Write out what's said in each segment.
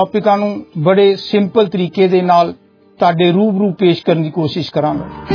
ਟੌਪਿਕਾਂ ਨੂੰ ਬੜੇ ਸਿੰਪਲ ਤਰੀਕੇ ਦੇ ਨਾਲ ਤੁਹਾਡੇ ਰੂਬਰੂ ਪੇਸ਼ ਕਰਨ ਦੀ ਕੋਸ਼ਿਸ਼ ਕਰਾਂਗਾ।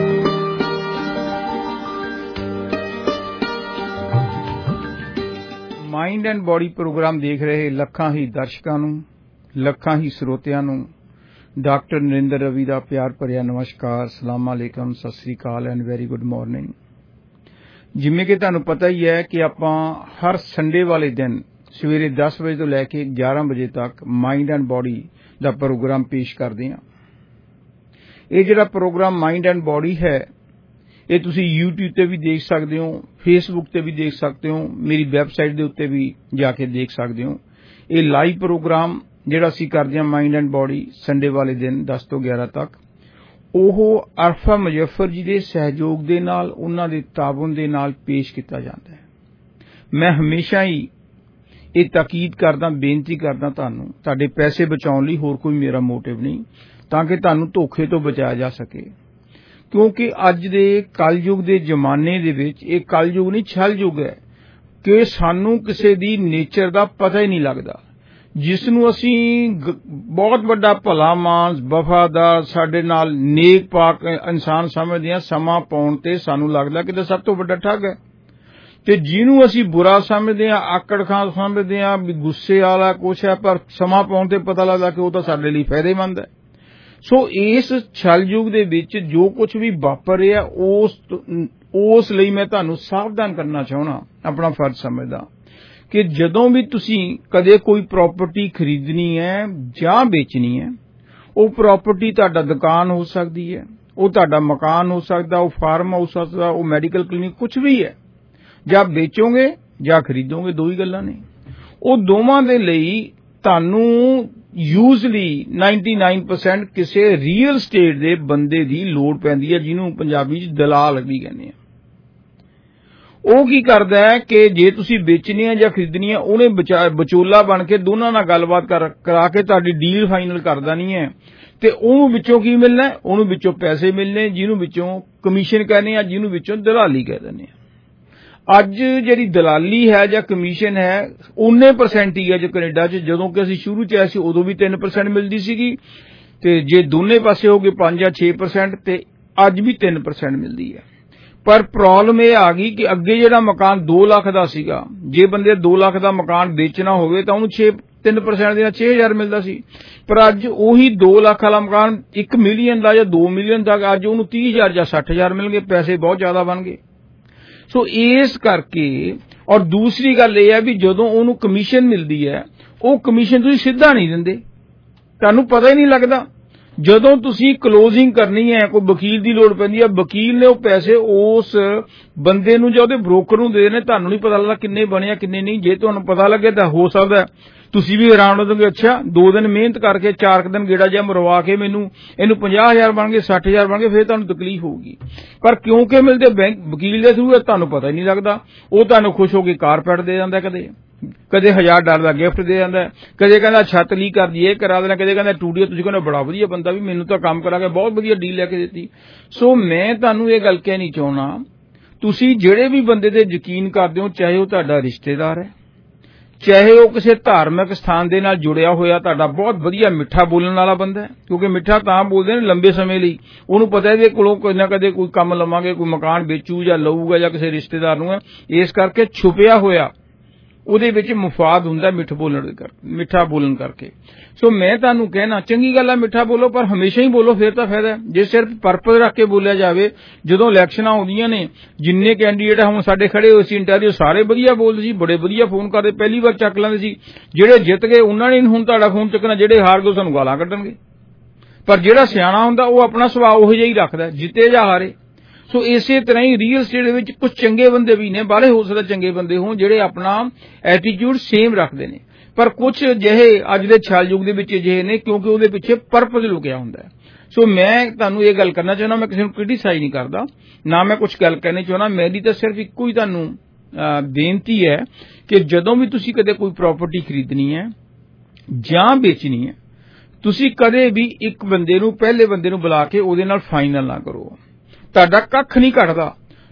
ਮਾਈਂਡ ਐਂਡ ਬॉडी ਪ੍ਰੋਗਰਾਮ ਦੇਖ ਰਹੇ ਲੱਖਾਂ ਹੀ ਦਰਸ਼ਕਾਂ ਨੂੰ, ਲੱਖਾਂ ਹੀ ਸਰੋਤਿਆਂ ਨੂੰ ਡਾਕਟਰ ਨਰਿੰਦਰ ਰਵੀ ਦਾ ਪਿਆਰ ਭਰਿਆ ਨਮਸਕਾਰ, ਸਲਾਮ ਅਲੈਕਮ, ਸਤਿ ਸ੍ਰੀ ਅਕਾਲ ਐਂਡ ਵੈਰੀ ਗੁੱਡ ਮਾਰਨਿੰਗ। ਜਿਵੇਂ ਕਿ ਤੁਹਾਨੂੰ ਪਤਾ ਹੀ ਹੈ ਕਿ ਆਪਾਂ ਹਰ ਸੰਡੇ ਵਾਲੇ ਦਿਨ ਸਵੇਰੇ 10 ਵਜੇ ਤੋਂ ਲੈ ਕੇ 11 ਵਜੇ ਤੱਕ ਮਾਈਂਡ ਐਂਡ ਬॉडी ਦਾ ਪ੍ਰੋਗਰਾਮ ਪੇਸ਼ ਕਰਦੇ ਹਾਂ। ਇਹ ਜਿਹੜਾ ਪ੍ਰੋਗਰਾਮ ਮਾਈਂਡ ਐਂਡ ਬॉडी ਹੈ, ਇਹ ਤੁਸੀਂ YouTube ਤੇ ਵੀ ਦੇਖ ਸਕਦੇ ਹੋ, Facebook ਤੇ ਵੀ ਦੇਖ ਸਕਦੇ ਹੋ, ਮੇਰੀ ਵੈਬਸਾਈਟ ਦੇ ਉੱਤੇ ਵੀ ਜਾ ਕੇ ਦੇਖ ਸਕਦੇ ਹੋ। ਇਹ ਲਾਈਵ ਪ੍ਰੋਗਰਾਮ ਜਿਹੜਾ ਅਸੀਂ ਕਰਦੇ ਹਾਂ ਮਾਈਂਡ ਐਂਡ ਬॉडी ਸੰਡੇ ਵਾਲੇ ਦਿਨ 10 ਤੋਂ 11 ਤੱਕ, ਉਹ ਅਰਫਾ ਮੁਜ਼ੱਫਰ ਜੀ ਦੇ ਸਹਿਯੋਗ ਦੇ ਨਾਲ, ਉਹਨਾਂ ਦੇ ਤਾਬਨ ਦੇ ਨਾਲ ਪੇਸ਼ ਕੀਤਾ ਜਾਂਦਾ ਹੈ। ਮੈਂ ਹਮੇਸ਼ਾ ਹੀ ਇਹ ਤਾਕੀਦ ਕਰਦਾ, ਬੇਨਤੀ ਕਰਦਾ ਤੁਹਾਨੂੰ, ਤੁਹਾਡੇ ਪੈਸੇ ਬਚਾਉਣ ਲਈ, ਹੋਰ ਕੋਈ ਮੇਰਾ ਮੋਟਿਵ ਨਹੀਂ, ਤਾਂ ਕਿ ਤੁਹਾਨੂੰ ਧੋਖੇ ਤੋਂ ਬਚਾਇਆ ਜਾ ਸਕੇ। ਕਿਉਂਕਿ ਅੱਜ ਦੇ ਕਲਯੁਗ ਦੇ ਜ਼ਮਾਨੇ ਦੇ ਵਿੱਚ, ਇਹ ਕਲਯੁਗ ਨਹੀਂ ਛਲ ਯੁਗ ਹੈ, ਕਿ ਸਾਨੂੰ ਕਿਸੇ ਦੀ ਨੇਚਰ ਦਾ ਪਤਾ ਹੀ ਨਹੀਂ ਲੱਗਦਾ। ਜਿਸ ਨੂੰ ਅਸੀਂ ਬਹੁਤ ਵੱਡਾ ਭਲਾ ਮਾਨਸ, ਵਫਾਦਾਰ, ਸਾਡੇ ਨਾਲ ਨੇਕ ਪਾਕ ਇਨਸਾਨ ਸਮਝਦੇ ਹਾਂ, ਸਮਾਂ ਪਾਉਣ ਤੇ ਸਾਨੂੰ ਲੱਗਦਾ ਕਿ ਇਹ ਸਭ ਤੋਂ ਵੱਡਾ ਠੱਗ ਹੈ। ਤੇ ਜਿਹਨੂੰ ਅਸੀਂ ਬੁਰਾ ਸਮਝਦੇ ਹਾਂ, ਆਕੜ ਖਾਂ ਸਮਝਦੇ ਹਾਂ, ਵੀ ਗੁੱਸੇ ਵਾਲਾ ਕੁਛ ਹੈ, ਪਰ ਸਮਾਂ ਪਾਉਣ ਤੇ ਪਤਾ ਲੱਗਦਾ ਕਿ ਉਹ ਤਾਂ ਸਾਡੇ ਲਈ ਫਾਇਦੇਮੰਦ ਹੈ। ਸੋ ਇਸ ਛਲ ਯੁਗ ਦੇ ਵਿੱਚ ਜੋ ਕੁਝ ਵੀ ਵਾਪਰ ਰਿਹਾ, ਉਸ ਲਈ ਮੈਂ ਤੁਹਾਨੂੰ ਸਾਵਧਾਨ ਕਰਨਾ ਚਾਹੁੰਦਾ, ਆਪਣਾ ਫਰਜ਼ ਸਮਝਦਾ ਕਿ ਜਦੋਂ ਵੀ ਤੁਸੀਂ ਕਦੇ ਕੋਈ ਪ੍ਰਾਪਰਟੀ ਖਰੀਦਣੀ ਹੈ ਜਾਂ ਵੇਚਣੀ ਹੈ, ਉਹ ਪ੍ਰਾਪਰਟੀ ਤੁਹਾਡਾ ਦੁਕਾਨ ਹੋ ਸਕਦੀ ਹੈ, ਉਹ ਤੁਹਾਡਾ ਮਕਾਨ ਹੋ ਸਕਦਾ, ਉਹ ਫਾਰਮ ਹਾਊਸ ਹੋ ਸਕਦਾ, ਉਹ ਮੈਡੀਕਲ ਕਲੀਨਿਕ, ਕੁਝ ਵੀ ਹੈ। ਜਾਂ ਵੇਚੋਗੇ ਜਾਂ ਖਰੀਦੋਗੇ, ਦੋ ਹੀ ਗੱਲਾਂ ਨੇ। ਉਹ ਦੋਵਾਂ ਦੇ ਲਈ ਤੁਹਾਨੂੰ ਯੂਜ਼ਲੀ 99% ਕਿਸੇ ਰੀਅਲ ਸਟੇਟ ਦੇ ਬੰਦੇ ਦੀ ਲੋੜ ਪੈਂਦੀ ਹੈ, ਜਿਹਨੂੰ ਪੰਜਾਬੀ ਚ ਦਲਾਲ ਵੀ ਕਹਿੰਦੇ ਆ। ਉਹ ਕੀ ਕਰਦਾ ਹੈ ਕਿ ਜੇ ਤੁਸੀਂ ਵੇਚਣੀ ਹੈ ਜਾਂ ਖਰੀਦਣੀ ਹੈ, ਉਹਨੇ ਵਿਚੋਲਾ ਬਣ ਕੇ ਦੋਨਾਂ ਨਾਲ ਗੱਲਬਾਤ ਕਰਾ ਕੇ ਤੁਹਾਡੀ ਡੀਲ ਫਾਈਨਲ ਕਰ ਦੇਣੀ ਹੈ। ਤੇ ਉਹਨੂੰ ਵਿੱਚੋਂ ਕੀ ਮਿਲਣਾ? ਉਹਨੂੰ ਵਿੱਚੋਂ ਪੈਸੇ ਮਿਲਣੇ, ਜਿਹਨੂੰ ਵਿੱਚੋਂ ਕਮਿਸ਼ਨ ਕਹਿੰਦੇ ਆ, ਜਿਹਨੂੰ ਵਿੱਚੋਂ ਦਲਾਲੀ ਕਹਿ ਦਿੰਦੇ ਆ। ਅੱਜ ਜਿਹੜੀ ਦਲਾਲੀ ਹੈ ਜਾਂ ਕਮਿਸ਼ਨ ਹੈ, 19% ਹੀ ਹੈ ਜੋ ਕੈਨੇਡਾ 'ਚ। ਜਦੋਂ ਕਿ ਅਸੀਂ ਸ਼ੁਰੂ 'ਚ ਆਏ ਸੀ ਉਦੋਂ ਵੀ 3% ਮਿਲਦੀ ਸੀਗੀ, ਤੇ ਜੇ ਦੋਨੇ ਪਾਸੇ ਹੋ ਗਏ 5 ਜਾਂ 6%, ਤੇ ਅੱਜ ਵੀ 3% ਮਿਲਦੀ ਹੈ। ਪਰ ਪ੍ਰੋਬਲਮ ਇਹ ਆ ਗਈ ਕਿ ਅੱਗੇ ਜਿਹੜਾ ਮਕਾਨ 2 ਲੱਖ ਦਾ ਸੀਗਾ, ਜੇ ਬੰਦੇ 2 ਲੱਖ ਦਾ ਮਕਾਨ ਵੇਚਣਾ ਹੋਵੇ ਤਾਂ ਉਹਨੂੰ 3% ਦੇ ਨਾਲ 6,000 ਮਿਲਦਾ ਸੀ। ਪਰ ਅੱਜ ਉਹੀ 2 ਲੱਖ ਵਾਲਾ ਮਕਾਨ 1 ਮਿਲੀਅਨ ਦਾ ਜਾਂ 2 ਮਿਲੀਅਨ ਦਾ, ਅੱਜ ਉਹਨੂੰ 30,000 ਜਾਂ 60,000 ਮਿਲਣਗੇ। ਪੈਸੇ ਬਹੁਤ ਜ਼ਿਆਦਾ ਬਣ ਗਏ। ਸੋ ਇਸ ਕਰਕੇ, ਔਰ ਦੂਸਰੀ ਗੱਲ ਇਹ ਹੈ ਵੀ ਜਦੋਂ ਉਹਨੂੰ ਕਮਿਸ਼ਨ ਮਿਲਦੀ ਹੈ, ਉਹ ਕਮਿਸ਼ਨ ਤੁਸੀਂ ਸਿੱਧਾ ਨਹੀਂ ਦਿੰਦੇ, ਤੁਹਾਨੂੰ ਪਤਾ ਹੀ ਨਹੀਂ ਲੱਗਦਾ। ਜਦੋਂ ਤੁਸੀਂ ਕਲੋਜ਼ਿੰਗ ਕਰਨੀ ਹੈ, ਕੋਈ ਵਕੀਲ ਦੀ ਲੋੜ ਪੈਂਦੀ ਹੈ, ਵਕੀਲ ਨੇ ਉਹ ਪੈਸੇ ਉਸ ਬੰਦੇ ਨੂੰ ਜਾਂ ਉਹਦੇ ਬ੍ਰੋਕਰ ਨੂੰ ਦੇ ਦੇਣੇ, ਤੁਹਾਨੂੰ ਨਹੀਂ ਪਤਾ ਲੱਗਦਾ ਕਿੰਨੇ ਬਣੇ ਆ ਕਿੰਨੇ ਨਹੀਂ। ਜੇ ਤੁਹਾਨੂੰ ਪਤਾ ਲੱਗੇ ਤਾਂ ਹੋ ਸਕਦਾ ਤੁਸੀਂ ਵੀ ਹੈਰਾਨ ਹੋ ਜਾਓਗੇ, ਅੱਛਾ 2 ਦਿਨ ਮਿਹਨਤ ਕਰਕੇ 4 ਦਿਨ ਗੇੜਾ ਜਿਹਾ ਮਰਵਾ ਕੇ ਇਹਨੂੰ 50,000 ਬਣ ਗਏ, 60,000 ਬਣ ਗਏ, ਫਿਰ ਤੁਹਾਨੂੰ ਤਕਲੀਫ ਹੋਊਗੀ। ਪਰ ਕਿਉਂਕਿ ਮਿਲਦੇ ਬੈਂਕ ਵਕੀਲ ਦੇ ਥਰੂ, ਤੁਹਾਨੂੰ ਪਤਾ ਹੀ ਨਹੀਂ ਲੱਗਦਾ। ਉਹ ਤੁਹਾਨੂੰ ਖੁਸ਼ ਹੋ ਕੇ ਕਾਰਪੈਟ ਦੇ ਜਾਂਦਾ, ਕਦੇ $1,000 ਦਾ ਗਿਫਟ ਦੇ ਜਾਂਦਾ, ਕਦੇ ਕਹਿੰਦਾ ਛੱਤ ਲੀਕ ਕਰਦੀ, ਇਹ ਕਰਾ ਦੇਣਾ, ਕਦੇ ਕਹਿੰਦਾ ਟੂਡੀਓ, ਤੁਸੀਂ ਕਹਿੰਦੇ ਬੜਾ ਵਧੀਆ ਬੰਦਾ, ਵੀ ਮੈਨੂੰ ਤਾਂ ਕੰਮ ਕਰਾ ਕੇ ਬਹੁਤ ਵਧੀਆ ਡੀਲ ਲੈ ਕੇ ਦਿੱਤੀ। ਸੋ ਮੈਂ ਤੁਹਾਨੂੰ ਇਹ ਗੱਲ ਕਹਿਣੀ ਚਾਹੁੰਦਾ, ਤੁਸੀਂ ਜਿਹੜੇ ਵੀ ਬੰਦੇ ਤੇ ਯਕੀਨ ਕਰਦੇ ਹੋ, ਚਾਹੇ ਉਹ ਤੁਹਾਡਾ ਰਿਸ਼ਤੇਦਾਰ ਹੈ, ਚਾਹੇ ਉਹ ਕਿਸੇ ਧਾਰਮਿਕ ਸਥਾਨ ਦੇ ਨਾਲ ਜੁੜਿਆ ਹੋਇਆ ਤੁਹਾਡਾ ਬਹੁਤ ਵਧੀਆ ਮਿੱਠਾ ਬੋਲਣ ਵਾਲਾ ਬੰਦਾ ਹੈ, ਕਿਉਂਕਿ ਮਿੱਠਾ ਤਾਂ ਬੋਲਦੇ ਨੇ ਲੰਬੇ ਸਮੇਂ ਲਈ, ਉਹਨੂੰ ਪਤਾ ਇਹਦੇ ਕੋਲੋਂ ਕੋਈ ਨਾ ਕਦੇ ਕੋਈ ਕੰਮ ਲਵਾਂਗੇ, ਕੋਈ ਮਕਾਨ ਵੇਚੂ ਜਾਂ ਲਊਗਾ ਜਾਂ ਕਿਸੇ ਰਿਸ਼ਤੇਦਾਰ ਨੂੰ ਹੈ, ਇਸ ਕਰਕੇ ਛੁਪਿਆ ਹੋਇਆ ਉਹਦੇ ਵਿੱਚ ਮੁਫਾਦ ਹੁੰਦਾ ਮਿੱਠਾ ਬੋਲਣ ਕਰਕੇ। ਸੋ ਮੈਂ ਤੁਹਾਨੂੰ ਕਹਿਣਾ, ਚੰਗੀ ਗੱਲ ਹੈ ਮਿੱਠਾ ਬੋਲੋ, ਪਰ ਹਮੇਸ਼ਾ ਹੀ ਬੋਲੋ, ਫਿਰ ਤਾਂ ਫਾਇਦਾ। ਜੇ ਸਿਰਫ ਪਰਪਸ ਰੱਖ ਕੇ ਬੋਲਿਆ ਜਾਵੇ, ਜਦੋਂ ਇਲੈਕਸ਼ਨਾਂ ਆਉਂਦੀਆਂ ਨੇ, ਜਿੰਨੇ ਕੈਂਡੀਡੇਟ ਹੁਣ ਸਾਡੇ ਖੜੇ ਹੋਏ ਸੀ ਇੰਟਰਵਿਊ, ਸਾਰੇ ਵਧੀਆ ਬੋਲਦੇ ਸੀ, ਬੜੇ ਵਧੀਆ ਫੋਨ ਕਰਦੇ, ਪਹਿਲੀ ਵਾਰ ਚੱਕ ਲੈਂਦੇ ਸੀ। ਜਿਹੜੇ ਜਿੱਤ ਗਏ ਉਹਨਾਂ ਨੇ ਹੁਣ ਤੁਹਾਡਾ ਫੋਨ ਚੱਕਣਾ, ਜਿਹੜੇ ਹਾਰ ਗਏ ਸਾਨੂੰ ਗਾਲਾਂ ਕੱਢਣਗੇ। ਪਰ ਜਿਹੜਾ ਸਿਆਣਾ ਹੁੰਦਾ ਉਹ ਆਪਣਾ ਸੁਭਾਅ ਉਹੋ ਜਿਹਾ ਹੀ ਰੱਖਦਾ, ਜਿੱਤੇ ਜਾਂ ਹਾਰੇ। ਸੋ ਇਸੇ ਤਰ੍ਹਾਂ ਹੀ ਰੀਅਲ ਸਟੇਟ ਦੇ ਵਿੱਚ ਕੁਝ ਚੰਗੇ ਬੰਦੇ ਵੀ ਨੇ, ਬਾਹਲੇ ਹੋ ਸਕਦਾ ਚੰਗੇ ਬੰਦੇ ਹੋਣ ਜਿਹੜੇ ਆਪਣਾ ਐਟੀਟਿਊਡ ਸੇਮ ਰੱਖਦੇ ਨੇ, ਪਰ ਕੁਝ ਜਿਹੇ ਅੱਜ ਦੇ ਛਲ ਯੁਗ ਦੇ ਵਿੱਚ ਅਜਿਹੇ ਨੇ, ਕਿਉਂਕਿ ਉਹਦੇ ਪਿੱਛੇ ਪਰਪਸ ਲੁਕਿਆ ਹੁੰਦਾ ਹੈ। ਸੋ ਮੈਂ ਤੁਹਾਨੂੰ ਇਹ ਗੱਲ ਕਰਨਾ ਚਾਹੁੰਦਾ, ਮੈਂ ਕਿਸੇ ਨੂੰ ਕ੍ਰਿਟੀਸਾਈਜ਼ ਨਹੀਂ ਕਰਦਾ, ਨਾ ਮੈਂ ਕੁਝ ਗੱਲ ਕਹਿਣੀ ਚਾਹੁੰਦਾ। ਮੇਰੀ ਤਾਂ ਸਿਰਫ ਇੱਕੋ ਹੀ ਤੁਹਾਨੂੰ ਬੇਨਤੀ ਹੈ ਕਿ ਜਦੋਂ ਵੀ ਤੁਸੀਂ ਕਦੇ ਕੋਈ ਪ੍ਰਾਪਰਟੀ ਖਰੀਦਣੀ ਹੈ ਜਾਂ ਵੇਚਣੀ ਹੈ, ਤੁਸੀਂ ਕਦੇ ਵੀ ਇੱਕ ਬੰਦੇ ਨੂੰ, ਪਹਿਲੇ ਬੰਦੇ ਨੂੰ ਬੁਲਾ ਕੇ ਉਹਦੇ ਨਾਲ ਫਾਈਨਲ ਨਾ ਕਰੋ। ਤੁਹਾਡਾ ਕੱਖ ਨਹੀਂ ਘਟਦਾ।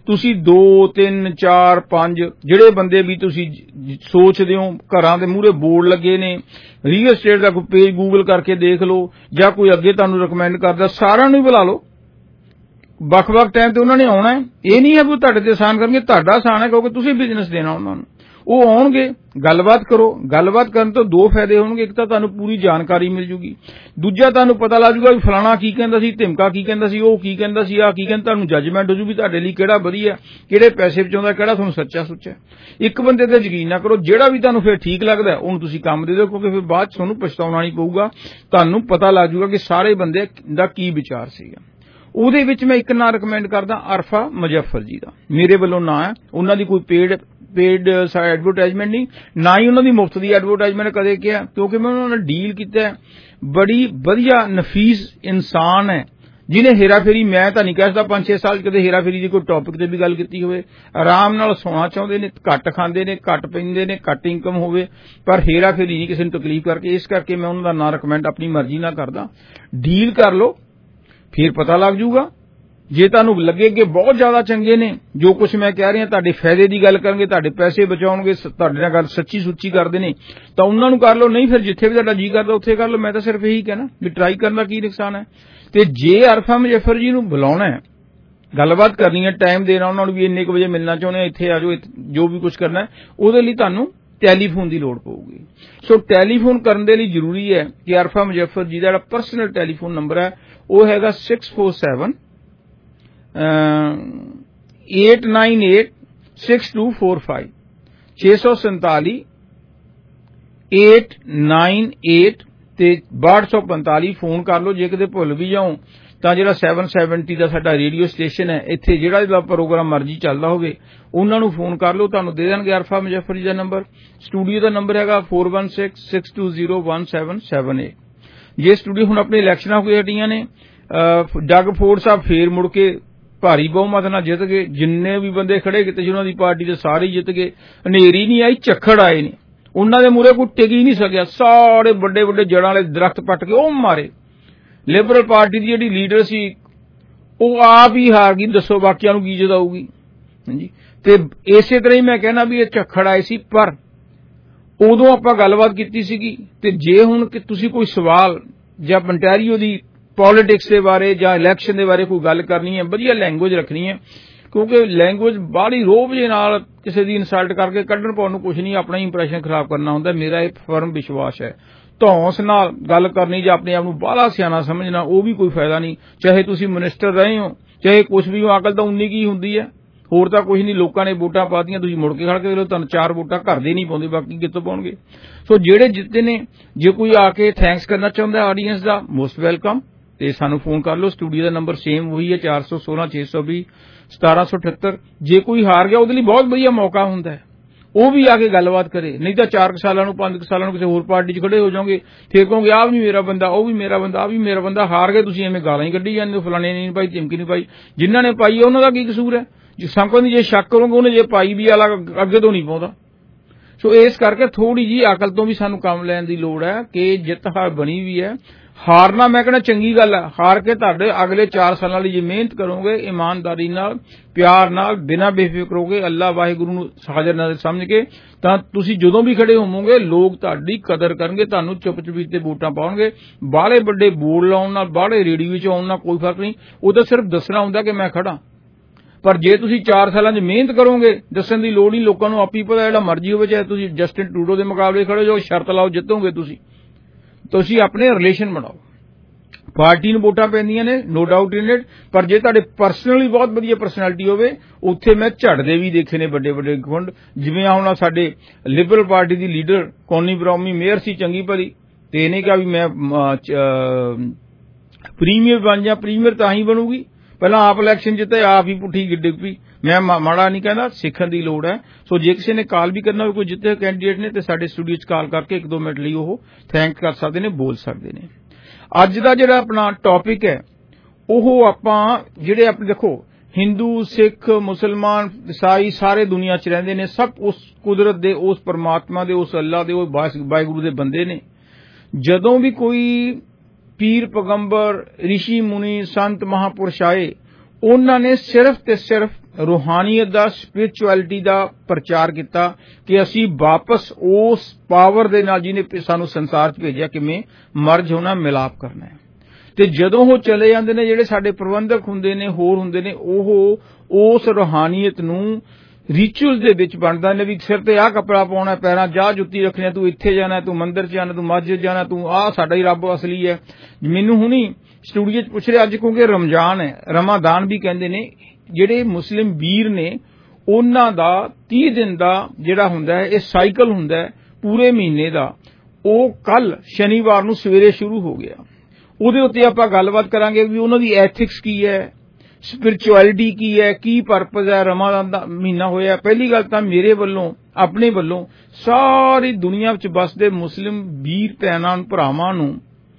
ਤੁਸੀਂ 2 3 4 5 ਜਿਹੜੇ ਬੰਦੇ ਵੀ ਤੁਸੀਂ ਸੋਚਦੇ ਹੋ, ਘਰਾਂ ਦੇ ਮੂਹਰੇ ਬੋਰਡ ਲੱਗੇ ਨੇ, ਰੀਅਲ estate ਦਾ ਕੋਈ ਪੇਜ ਗੂਗਲ ਕਰਕੇ ਦੇਖ ਲਓ ਜਾਂ ਕੋਈ ਅੱਗੇ ਤੁਹਾਨੂੰ ਰეკਮੈਂਡ ਕਰਦਾ, ਸਾਰਿਆਂ ਨੂੰ ਹੀ ਬੁਲਾ ਲਓ। ਵੱਖ-ਵੱਖ ਟਾਈਮ ਤੇ ਉਹਨਾਂ ਨੇ ਆਉਣਾ ਹੈ। ਇਹ ਨਹੀਂ ਹੈ ਵੀ ਤੁਹਾਡੇ ਤੇ ਆਸਾਨ ਕਰਨਗੇ, ਤੁਹਾਡਾ ਆਸਾਨ ਹੈ ਕਿਉਂਕਿ ਤੁਸੀਂ ਬਿਜ਼ਨਸ ਦੇਣਾ ਉਹਨਾਂ ਨੂੰ। ਉਹ ਆਉਣਗੇ, ਗੱਲਬਾਤ ਕਰੋ। ਗੱਲਬਾਤ ਕਰਨ ਤੋਂ ਦੋ ਫਾਇਦੇ ਹੋਣਗੇ, ਇੱਕ ਤਾਂ ਤੁਹਾਨੂੰ ਪੂਰੀ ਜਾਣਕਾਰੀ ਮਿਲ ਜੂਗੀ, ਦੂਜਾ ਤੁਹਾਨੂੰ ਪਤਾ ਲੱਗ ਜੂਗਾ ਵੀ ਫਲਾਣਾ ਕੀ ਕਹਿੰਦਾ ਸੀ, ਧਮਕਾ ਕੀ ਕਹਿੰਦਾ ਸੀ, ਉਹ ਕੀ ਕਹਿੰਦਾ ਸੀ, ਆਹ ਕੀ ਕਹਿੰਦਾ। ਤੁਹਾਨੂੰ ਜੱਜਮੈਂਟ ਹੋ ਜੂ ਵੀ ਤੁਹਾਡੇ ਲਈ ਕਿਹੜਾ ਵਧੀਆ, ਕਿਹੜੇ ਪੈਸੇ ਬਚਾਉਂਦਾ, ਕਿਹੜਾ ਤੁਹਾਨੂੰ ਸੱਚਾ ਸੁੱਚਾ। ਇੱਕ ਬੰਦੇ ਤੇ ਯਕੀਨ ਨਾ ਕਰੋ, ਜਿਹੜਾ ਵੀ ਤੁਹਾਨੂੰ ਫਿਰ ਠੀਕ ਲੱਗਦਾ ਉਹਨੂੰ ਤੁਸੀਂ ਕੰਮ ਦੇ ਦਿਓ, ਕਿਉਂਕਿ ਫਿਰ ਬਾਅਦ ਚ ਤੁਹਾਨੂੰ ਪਛਤਾਉਣਾ ਨਹੀਂ ਪਊਗਾ। ਤੁਹਾਨੂੰ ਪਤਾ ਲੱਗ ਜੂਗਾ ਕਿ ਸਾਰੇ ਬੰਦੇ ਦਾ ਕੀ ਵਿਚਾਰ ਸੀਗਾ। ਉਹਦੇ ਵਿੱਚ ਮੈਂ ਇੱਕ ਨਾਂ ਰਿਕਮੈਂਡ ਕਰਦਾ, ਅਰਫਾ ਮੁਜ਼ੱਫਰ ਜੀ ਦਾ, ਮੇਰੇ ਵੱਲੋਂ ਨਾਂ ਹੈ। ਉਹਨਾਂ ਦੀ ਕੋਈ ਪੇਡ ਐਡਵਰਟਾਈਜ਼ਮੈਂਟ ਨਹੀਂ, ਨਾ ਹੀ ਉਹਨਾਂ ਦੀ ਮੁਫਤ ਦੀ ਐਡਵਰਟਾਈਜ਼ਮੈਂਟ ਕਦੇ ਕਿਹਾ, ਕਿਉਂਕਿ ਮੈਂ ਉਹਨਾਂ ਨਾਲ ਡੀਲ ਕੀਤਾ। ਬੜੀ ਵਧੀਆ ਨਫੀਸ ਇਨਸਾਨ ਹੈ, ਜਿਹਨੇ ਹੇਰਾਫੇਰੀ, ਮੈਂ ਤਾਂ ਨਹੀਂ ਕਹਿ ਸਕਦਾ 5-6 ਸਾਲ ਕਦੇ ਹੇਰਾਫੇਰੀ ਦੀ ਕੋਈ ਟੌਪਿਕ ਤੇ ਵੀ ਗੱਲ ਕੀਤੀ ਹੋਵੇ। ਆਰਾਮ ਨਾਲ ਸੋਣਾ ਚਾਹੁੰਦੇ ਨੇ, ਘੱਟ ਖਾਂਦੇ ਨੇ, ਘੱਟ ਪੈਂਦੇ ਨੇ, ਘੱਟ ਇਨਕਮ ਹੋਵੇ, ਪਰ ਹੇਰਾਫੇਰੀ ਨਹੀਂ ਕਿਸੇ ਨੂੰ ਤਕਲੀਫ ਕਰਕੇ। ਇਸ ਕਰਕੇ ਮੈਂ ਉਹਨਾਂ ਦਾ ਨਾਂ ਰਿਕਮੈਂਡ ਆਪਣੀ ਮਰਜ਼ੀ ਨਾਲ ਕਰਦਾ। ਡੀਲ ਕਰ ਲਓ, ਫਿਰ ਪਤਾ ਲੱਗ ਜੂਗਾ। ਜੇ ਤੁਹਾਨੂੰ ਲੱਗੇ ਕਿ ਬਹੁਤ ਜ਼ਿਆਦਾ ਚੰਗੇ ਨੇ, ਜੋ ਕੁਝ ਮੈਂ ਕਹਿ ਰਿਹਾ ਤੁਹਾਡੇ ਫਾਇਦੇ ਦੀ ਗੱਲ ਕਰਨਗੇ, ਤੁਹਾਡੇ ਪੈਸੇ ਬਚਾਉਣਗੇ, ਤੁਹਾਡੇ ਨਾਲ ਗੱਲ ਸੱਚੀ ਸੁੱਚੀ ਕਰਦੇ ਨੇ, ਤਾਂ ਉਹਨਾਂ ਨੂੰ ਕਰ ਲਓ। ਨਹੀਂ ਫਿਰ ਜਿੱਥੇ ਵੀ ਤੁਹਾਡਾ ਜੀ ਕਰਦਾ ਉੱਥੇ ਕਰ ਲਓ। ਮੈਂ ਤਾਂ ਸਿਰਫ ਇਹੀ ਕਹਿਣਾ ਵੀ ਟਰਾਈ ਕਰਨ ਦਾ ਕੀ ਨੁਕਸਾਨ ਹੈ। ਤੇ ਜੇ ਅਰਫਾ ਮੁਜ਼ੱਫਰ ਜੀ ਨੂੰ ਬੁਲਾਉਣਾ ਹੈ, ਗੱਲਬਾਤ ਕਰਨੀ ਹੈ, ਟਾਈਮ ਦੇਣਾ ਉਹਨਾਂ ਨੂੰ ਵੀ ਇੰਨੇ ਕੁ ਵਜੇ ਮਿਲਣਾ ਚਾਹੁੰਦੇ ਆ, ਇੱਥੇ ਆ ਜਾਓ, ਜੋ ਵੀ ਕੁਝ ਕਰਨਾ ਹੈ, ਉਹਦੇ ਲਈ ਤੁਹਾਨੂੰ ਟੈਲੀਫੋਨ ਦੀ ਲੋੜ ਪਊਗੀ। ਸੋ ਟੈਲੀਫੋਨ ਕਰਨ ਦੇ ਲਈ ਜ਼ਰੂਰੀ ਹੈ ਕਿ ਅਰਫਾ ਮੁਜ਼ੱਫਰ ਜੀ ਦਾ ਜਿਹੜਾ ਪਰਸਨਲ ਟੈਲੀਫੋਨ ਨੰਬਰ ਹੈ ਉਹ ਹੈਗਾ 647 898 6245 647 898 ਤੇ 6245 ਫੋਨ ਕਰ ਲਓ। ਜੇ ਕਿਤੇ ਭੁੱਲ ਵੀ ਜਾਓ ਤਾਂ ਜਿਹੜਾ 770 ਦਾ ਸਾਡਾ ਰੇਡੀਓ ਸਟੇਸ਼ਨ ਹੈ, ਇੱਥੇ ਜਿਹੜਾ ਇਹਦਾ ਪ੍ਰੋਗਰਾਮ ਮਰਜ਼ੀ ਚੱਲਦਾ ਹੋਵੇ, ਉਹਨਾਂ ਨੂੰ ਫੋਨ ਕਰ ਲਓ, ਤੁਹਾਨੂੰ ਦੇ ਦੇਣਗੇ ਅਰਫਾ ਮੁਜ਼ੱਫਰ ਜੀ ਦਾ ਨੰਬਰ। ਸਟੂਡੀਓ ਦਾ ਨੰਬਰ ਹੈਗਾ 4166201778। ਜੇ ਸਟੂਡੀਓ ਹੁਣ ਆਪਣੇ ਇਲੈਕਸ਼ਨਾਂ ਹੋ ਹਟੀਆਂ ਨੇ, ਡੱਗ ਫੋਰਡ ਸਾਹਿਬ ਫੇਰ ਮੁੜ ਕੇ ਭਾਰੀ ਬਹੁਮਤ ਨਾਲ ਜਿੱਤ ਗਏ। ਜਿੰਨੇ ਵੀ ਬੰਦੇ ਖੜੇ ਕੀਤੇ ਸੀ ਉਹਨਾਂ ਦੀ ਪਾਰਟੀ ਦੇ ਸਾਰੇ ਜਿੱਤ ਗਏ। ਹਨੇਰੀ ਨਹੀਂ ਆਈ, ਝੱਖੜ ਆਏ ਨੇ, ਉਹਨਾਂ ਦੇ ਮੂਹਰੇ ਕੋਈ ਟਿਕ ਹੀ ਨਹੀਂ ਸਕਿਆ। ਸਾਰੇ ਵੱਡੇ ਵੱਡੇ ਜੜਾਂ ਵਾਲੇ ਦਰਖਤ ਪੱਟ ਕੇ ਉਹ ਮਾਰੇ। ਲਿਬਰਲ ਪਾਰਟੀ ਦੀ ਜਿਹੜੀ ਲੀਡਰ ਸੀ ਉਹ ਆਪ ਹੀ ਹਾਰ ਗਈ। ਦੱਸੋ ਬਾਕੀਆਂ ਨੂੰ ਕੀ ਜਿਤਾਊਗੀ? ਹਾਂਜੀ। ਤੇ ਇਸੇ ਤਰ੍ਹਾਂ ਹੀ ਮੈਂ ਕਹਿਣਾ ਵੀ ਇਹ ਝੱਖੜ ਆਏ ਸੀ, ਪਰ ਉਦੋਂ ਆਪਾਂ ਗੱਲਬਾਤ ਕੀਤੀ ਸੀਗੀ। ਤੇ ਜੇ ਹੁਣ ਕਿ ਤੁਸੀਂ ਕੋਈ ਸਵਾਲ ਜਾਂ ਅੰਟੈਰੀਓ ਦੀ ਪੋਲੀਟਿਕਸ ਦੇ ਬਾਰੇ ਜਾਂ ਇਲੈਕਸ਼ਨ ਦੇ ਬਾਰੇ ਕੋਈ ਗੱਲ ਕਰਨੀ ਹੈ, ਵਧੀਆ ਲੈਂਗੁਏਜ ਰੱਖਣੀ ਹੈ, ਕਿਉਂਕਿ ਲੈਂਗੁਏਜ ਬਾਹਲੀ ਰੋਬ ਜੇ ਨਾਲ ਕਿਸੇ ਦੀ ਇਨਸਲਟ ਕਰਕੇ ਕੱਢਣ ਪਾਉਣ ਨੂੰ ਕੁਝ ਨਹੀਂ, ਆਪਣਾ ਹੀ ਇੰਪ੍ਰੈਸ਼ਨ ਖਰਾਬ ਕਰਨਾ ਹੁੰਦਾ। ਮੇਰਾ ਇਹ ਫਰਮ ਵਿਸ਼ਵਾਸ ਹੈ, ਧੌਂਸ ਨਾਲ ਗੱਲ ਕਰਨੀ ਜਾਂ ਆਪਣੇ ਆਪ ਨੂੰ ਬਾਹਲਾ ਸਿਆਣਾ ਸਮਝਣਾ, ਉਹ ਵੀ ਕੋਈ ਫਾਇਦਾ ਨਹੀਂ। ਚਾਹੇ ਤੁਸੀਂ ਮਿਨਿਸਟਰ ਰਹੇ ਹੋ, ਚਾਹੇ ਕੁਝ ਵੀ ਹੋ, ਅਕਲ ਤਾਂ ਉਨੀ ਕੀ ਹੁੰਦੀ ਹੈ, ਹੋਰ ਤਾਂ ਕੁਝ ਨਹੀਂ। ਲੋਕਾਂ ਨੇ ਵੋਟਾਂ ਪਾਤੀਆਂ, ਤੁਸੀਂ ਮੁੜ ਕੇ ਖੜ ਕੇ ਲਓ, ਤੁਹਾਨੂੰ 4 ਵੋਟਾਂ ਘਰ ਦੇ ਨਹੀਂ ਪਾਉਂਦੇ, ਬਾਕੀ ਕਿੱਥੋਂ ਪਾਉਣਗੇ? ਸੋ ਜਿਹੜੇ ਜਿੱਤੇ ਨੇ, ਜੇ ਕੋਈ ਆ ਕੇ ਥੈਂਕਸ ਕਰਨਾ ਚਾਹੁੰਦਾ ਆਡੀਅנס ਦਾ, ਮੋਸਟ ਵੈਲਕਮ। ਤੇ ਸਾਨੂੰ ਫੋਨ ਕਰ ਲਓ। ਸਟੂਡੀਓ ਦਾ ਨੰਬਰ ਸੇਮ ਉਹੀ ਹੈ, 416 620 1778। ਜੇ ਕੋਈ ਹਾਰ ਗਿਆ ਉਹਦੇ ਲਈ ਬਹੁਤ ਵਧੀਆ ਮੌਕਾ ਹੁੰਦਾ ਹੈ, ਉਹ ਵੀ ਆ ਕੇ ਗੱਲਬਾਤ ਕਰੇ। ਨਹੀਂ ਤਾਂ 4 ਸਾਲਾਂ ਨੂੰ 5 ਸਾਲਾਂ ਨੂੰ ਕਿਸੇ ਹੋਰ ਪਾਰਟੀ 'ਚ ਖੜੇ ਹੋ ਜਾਓਗੇ, ਫਿਰ ਕਹੋਗੇ ਆਹ ਵੀ ਮੇਰਾ ਬੰਦਾ, ਉਹ ਵੀ ਮੇਰਾ ਬੰਦਾ, ਆਹ ਵੀ ਮੇਰਾ ਬੰਦਾ। ਹਾਰ ਗਏ ਤੁਸੀਂ, ਐਵੇਂ ਗਾਲਾਂ ਹੀ ਕੱਢੀ ਜਾਂਦੇ ਹੋ, ਫਲਾਣੇ ਨਹੀਂ ਪਾਈ, ਧਮਕੀ ਨਹੀਂ ਪਾਈ। ਜਿਨ੍ਹਾਂ ਨੇ ਪਾਈ ਉਹਨਾਂ ਦਾ ਕੀ ਕਸੂਰ ਹੈ? ਸੰਕੋਂ ਦੀ ਜੇ ਸ਼ੱਕ ਕਰੋਗੇ, ਉਹਨੇ ਜੇ ਪਾਈ ਵੀ ਅੱਗੇ ਤੋਂ ਨਹੀਂ ਪਾਉਂਦਾ। ਸੋ ਇਸ ਕਰਕੇ ਥੋੜੀ ਜੀ ਅਕਲ ਤੋਂ ਵੀ ਸਾਨੂੰ ਕੰਮ ਲੈਣ ਦੀ ਲੋੜ ਹੈ ਕਿ ਜਿੱਤ ਹਾਰ ਬਣੀ ਵੀ ਹੈ। ਹਾਰਨਾ ਮੈਂ ਕਹਿੰਦਾ ਚੰਗੀ ਗੱਲ ਹੈ। ਹਾਰ ਕੇ ਤੁਹਾਡੇ ਅਗਲੇ 4 ਸਾਲਾਂ ਲਈ ਜੇ ਮਿਹਨਤ ਕਰੋਗੇ, ਇਮਾਨਦਾਰੀ ਨਾਲ, ਪਿਆਰ ਨਾਲ, ਬਿਨਾਂ ਬੇਫਿਕਰ ਹੋਗੇ, ਅੱਲਾ ਵਾਹਿਗੁਰੂ ਨੂੰ ਹਾਜ਼ਰ ਨਾਜ਼ਰ ਸਮਝ ਕੇ, ਤਾਂ ਤੁਸੀਂ ਜਦੋਂ ਵੀ ਖੜੇ ਹੋਵੋਗੇ ਲੋਕ ਤੁਹਾਡੀ ਕਦਰ ਕਰਨਗੇ, ਤੁਹਾਨੂੰ ਚੁੱਪ ਚੁਪੀਤੇ ਵੋਟਾਂ ਪਾਉਣਗੇ। ਬਾਹਲੇ ਵੱਡੇ ਬੋਰਡ ਲਾਉਣ ਨਾਲ, ਬਾਹਲੇ ਰੇਡੀਓ 'ਚ ਆਉਣ ਨਾਲ ਕੋਈ ਫਰਕ ਨਹੀਂ। ਉਹ ਤਾਂ ਸਿਰਫ ਦੱਸਣਾ ਹੁੰਦਾ ਕਿ ਮੈਂ ਖੜਾ। ਪਰ ਜੇ ਤੁਸੀਂ 4 ਸਾਲਾਂ 'ਚ ਮਿਹਨਤ ਕਰੋਗੇ, ਦੱਸਣ ਦੀ ਲੋੜ ਨਹੀਂ, ਲੋਕਾਂ ਨੂੰ ਆਪੀ ਪਤਾ, ਜਿਹੜਾ ਮਰਜ਼ੀ ਹੋਵੇ, ਚਾਹੇ ਤੁਸੀਂ ਜਸਟਿਨ ਟਰੂਡੋ ਦੇ ਮੁਕਾਬਲੇ ਖੜੇ ਹੋ, ਸ਼ਰਤ ਲਾਓ ਜਿੱਤੋਗੇ ਤੁਸੀਂ ਆਪਣੇ ਰਿਲੇਸ਼ਨ ਬਣਾਓ। ਪਾਰਟੀ ਨੂੰ ਵੋਟਾਂ ਪੈਂਦੀਆਂ ਨੇ, ਨੋ ਡਾਊਟ ਇਨ ਇਟ, ਪਰ ਜੇ ਤੁਹਾਡੇ ਪਰਸਨਲੀ ਬਹੁਤ ਵਧੀਆ ਪਰਸਨੈਲਿਟੀ ਹੋਵੇ, ਉੱਥੇ ਮੈਂ ਝੜਦੇ ਵੀ ਦੇਖੇ ਨੇ ਵੱਡੇ ਵੱਡੇ ਗੁੰਡ। ਜਿਵੇਂ ਹੁਣ ਸਾਡੇ ਲਿਬਰਲ ਪਾਰਟੀ ਦੀ ਲੀਡਰ ਕੌਨੀ ਬਰੌਮੀ ਮੇਅਰ ਸੀ, ਚੰਗੀ ਭਲੀ, ਤੇ ਇਹਨੇ ਕਿਹਾ ਵੀ ਮੈਂ ਪ੍ਰੀਮੀਅਰ ਬਣ ਜਾ। ਪ੍ਰੀਮੀਅਰ ਤਾਂ ਹੀ ਬਣੂਗੀ, ਪਹਿਲਾਂ ਆਪ ਇਲੈਕਸ਼ਨ ਜਿੱਤੇ, ਆਪ ਹੀ ਪੁੱਠੀ ਡਿੱਗ ਪਈ। ਮੈਂ ਮਾੜਾ ਨਹੀਂ ਕਹਿੰਦਾ, ਸਿੱਖਣ ਦੀ ਲੋੜ ਹੈ। ਸੋ ਜੇ ਕਿਸੇ ਨੇ ਕਾਲ ਵੀ ਕਰਨਾ ਹੋਵੇ, ਕੋਈ ਜਿੱਤੇ ਕੈਂਡੀਡੇਟ ਨੇ, ਤੇ ਸਾਡੇ ਸਟੂਡੀਓ 'ਚ ਕਾਲ ਕਰਕੇ 1-2 ਮਿੰਟ ਲਈ ਉਹ ਥੈਂਕ ਕਰ ਸਕਦੇ ਨੇ, ਬੋਲ ਸਕਦੇ ਨੇ। ਅੱਜ ਦਾ ਜਿਹੜਾ ਆਪਣਾ ਟੌਪਿਕ ਹੈ, ਉਹ ਆਪਾਂ ਜਿਹੜੇ ਆਪਣੇ ਦੇਖੋ, ਹਿੰਦੂ, ਸਿੱਖ, ਮੁਸਲਮਾਨ, ਈਸਾਈ ਸਾਰੇ ਦੁਨੀਆ 'ਚ ਰਹਿੰਦੇ ਨੇ, ਸਭ ਉਸ ਕੁਦਰਤ ਦੇ, ਉਸ ਪਰਮਾਤਮਾ ਦੇ, ਉਸ ਅੱਲਾ ਦੇ, ਉਹ ਵਾਹਿਗੁਰੂ ਦੇ ਬੰਦੇ ਨੇ। ਜਦੋਂ ਵੀ ਕੋਈ ਪੀਰ, ਪੈਗੰਬਰ, ਰਿਸ਼ੀ ਮੁਨੀ, ਸੰਤ, ਮਹਾਪੁਰਸ਼ ਆਏ, ਉਹਨਾਂ ਨੇ ਸਿਰਫ ਤੇ ਸਿਰਫ ਰੂਹਾਨੀਅਤ ਦਾ, ਸਪਿਰਿਚੁਅਲਿਟੀ ਦਾ ਪ੍ਰਚਾਰ ਕੀਤਾ ਕਿ ਅਸੀਂ ਵਾਪਸ ਉਸ ਪਾਵਰ ਦੇ ਨਾਲ ਜਿਹਨੇ ਸਾਨੂੰ ਸੰਸਾਰ 'ਚ ਭੇਜਿਆ ਕਿਵੇਂ ਮਰਜ ਹੋਣਾ, ਮਿਲਾਪ ਕਰਨਾ ਹੈ। ਤੇ ਜਦੋਂ ਉਹ ਚਲੇ ਜਾਂਦੇ ਨੇ, ਜਿਹੜੇ ਸਾਡੇ ਪ੍ਰਬੰਧਕ ਹੁੰਦੇ ਨੇ, ਹੋਰ ਹੁੰਦੇ ਨੇ, ਉਹ ਉਸ ਰੂਹਾਨੀਅਤ ਨੂੰ ਰਿਚੁਅਲ ਦੇ ਵਿੱਚ ਬਣਦਾ ਨੇ ਵੀ ਸਿਰ ਤੇ ਆਹ ਕੱਪੜਾ ਪਾਉਣਾ, ਪੈਰਾਂ ਜਾਂ ਜੁੱਤੀ ਰੱਖਣੀ, ਤੂੰ ਇੱਥੇ ਜਾਣਾ, ਤੂੰ ਮੰਦਿਰ 'ਚ ਜਾਣਾ, ਤੂੰ ਮਸਜਿਦ ਜਾਣਾ, ਤੂੰ ਆਹ ਸਾਡਾ ਹੀ ਰੱਬ ਅਸਲੀ ਹੈ। ਮੈਨੂੰ ਹੁਣੀ ਸਟੂਡੀਓ 'ਚ ਪੁੱਛ ਰਿਹਾ, ਅੱਜ ਕਿਉਂਕਿ ਰਮਜ਼ਾਨ ਹੈ, ਰਮਾਦਾਨ ਵੀ ਕਹਿੰਦੇ ਨੇ, ਜਿਹੜੇ ਮੁਸਲਿਮ ਵੀਰ ਨੇ ਉਹਨਾਂ ਦਾ 30 ਦਿਨ ਦਾ ਜਿਹੜਾ ਹੁੰਦਾ ਹੈ, ਇਹ ਸਾਈਕਲ ਹੁੰਦਾ ਹੈ ਪੂਰੇ ਮਹੀਨੇ ਦਾ, ਉਹ ਕੱਲ ਸ਼ਨੀਵਾਰ ਨੂੰ ਸਵੇਰੇ ਸ਼ੁਰੂ ਹੋ ਗਿਆ। ਉਹਦੇ ਉੱਤੇ ਆਪਾਂ ਗੱਲਬਾਤ ਕਰਾਂਗੇ ਵੀ ਉਹਨਾਂ ਦੀ ਐਥਿਕਸ ਕੀ ਹੈ, ਸਪਿਰਿਚੁਅਲਿਟੀ ਕੀ ਹੈ, ਕੀ ਪਰਪਸ ਹੈ। ਰਮਾਦਾਨ ਦਾ ਮਹੀਨਾ ਹੋਇਆ। ਪਹਿਲੀ ਗੱਲ ਤਾਂ ਮੇਰੇ ਵੱਲੋਂ, ਆਪਣੇ ਵੱਲੋਂ ਸਾਰੀ ਦੁਨੀਆ ਵਿੱਚ ਵੱਸਦੇ ਮੁਸਲਿਮ ਵੀਰ ਭੈਣਾਂ ਭਰਾਵਾਂ ਨੂੰ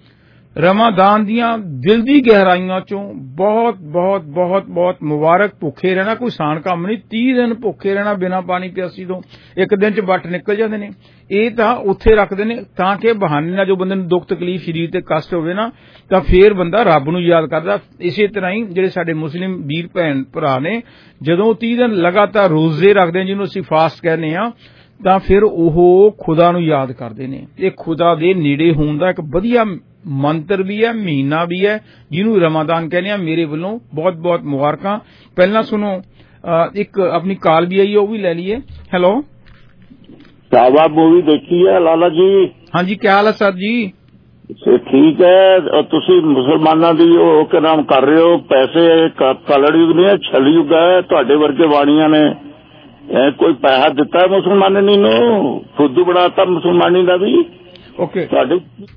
ਰਮਾਦਾਨ ਦੀਆਂ ਦਿਲ ਦੀ ਗਹਿਰਾਈਆਂ ਚੋਂ ਬਹੁਤ ਬਹੁਤ ਬਹੁਤ ਬਹੁਤ ਮੁਬਾਰਕ। ਭੁੱਖੇ ਰਹਿਣਾ ਕੋਈ ਆਸਾਨ ਕੰਮ ਨਹੀਂ। 30 ਦਿਨ ਭੁੱਖੇ ਰਹਿਣਾ ਬਿਨਾਂ ਪਾਣੀ ਪਿਆਸੀ ਤੋਂ, ਇੱਕ ਦਿਨ 'ਚ ਵੱਟ ਨਿਕਲ ਜਾਂਦੇ ਨੇ। ਇਹ ਤਾਂ ਉੱਥੇ ਰੱਖਦੇ ਨੇ ਤਾਂ ਕਿ ਬਹਾਨੇ ਨਾਲ ਜੋ ਬੰਦੇ ਨੂੰ ਦੁੱਖ ਤਕਲੀਫ, ਸਰੀਰ ਤੇ ਕਸ਼ਟ ਹੋਵੇ ਨਾ, ਤਾਂ ਫੇਰ ਬੰਦਾ ਰੱਬ ਨੂੰ ਯਾਦ ਕਰਦਾ। ਇਸੇ ਤਰ੍ਹਾਂ ਹੀ ਜਿਹੜੇ ਸਾਡੇ ਮੁਸਲਿਮ ਵੀਰ ਭੈਣ ਭਰਾ ਨੇ, ਜਦੋਂ 30 ਦਿਨ ਲਗਾਤਾਰ ਰੋਜ਼ੇ ਰੱਖਦੇ ਨੇ, ਜਿਹਨੂੰ ਅਸੀਂ ਫਾਸਟ ਕਹਿੰਦੇ ਆ, ਤਾਂ ਫਿਰ ਉਹ ਖੁਦਾ ਨੂੰ ਯਾਦ ਕਰਦੇ ਨੇ। ਇਹ ਖੁਦਾ ਦੇ ਨੇੜੇ ਹੋਣ ਦਾ ਇੱਕ ਵਧੀਆ ਮੰਤਰ ਵੀ ਹੈ, ਮਹੀਨਾ ਵੀ ਹੈ, ਜਿਹਨੂੰ ਰਮਾਦਾਨ ਕਹਿੰਦੇ ਆ। ਮੇਰੇ ਵੱਲੋਂ ਬਹੁਤ ਬਹੁਤ ਮੁਬਾਰਕਾਂ। ਪਹਿਲਾਂ ਸੁਣੋ, ਇੱਕ ਆਪਣੀ ਕਾਲ ਵੀ ਆਈ, ਉਹ ਵੀ ਲੈ ਲਈਏ। ਹੈਲੋ, ਸ਼ਾਹਬਾਬ मूवी देखी है लाला जी? हाँ जी, क्या हाल है सर जी? ठीक है। ਤੁਸੀਂ ਮੁਸਲਮਾਨਾਂ ਦੀ ਉਹ ਕਿ ਨਾਮ ਕਰ ਰਹੇ ਹੋ, ਪੈਸੇ ਕਲਯੁਗ ਨਹੀਂ ਹੈ, ਛਲਯੁਗ ਹੈ। ਤੁਹਾਡੇ ਵਰਗੇ ਬਾਣੀਆਂ ਨੇ ਕੋਈ ਪੈਸਾ ਦਿੱਤਾ ਮੁਸਲਮਾਨੀ ਨੂੰ? ਫੁੱਦੂ ਬਣਾਤਾ ਮੁਸਲਮਾਨੀ ਦਾ ਵੀ। ਓਕੇ ਤੁਹਾਡੇ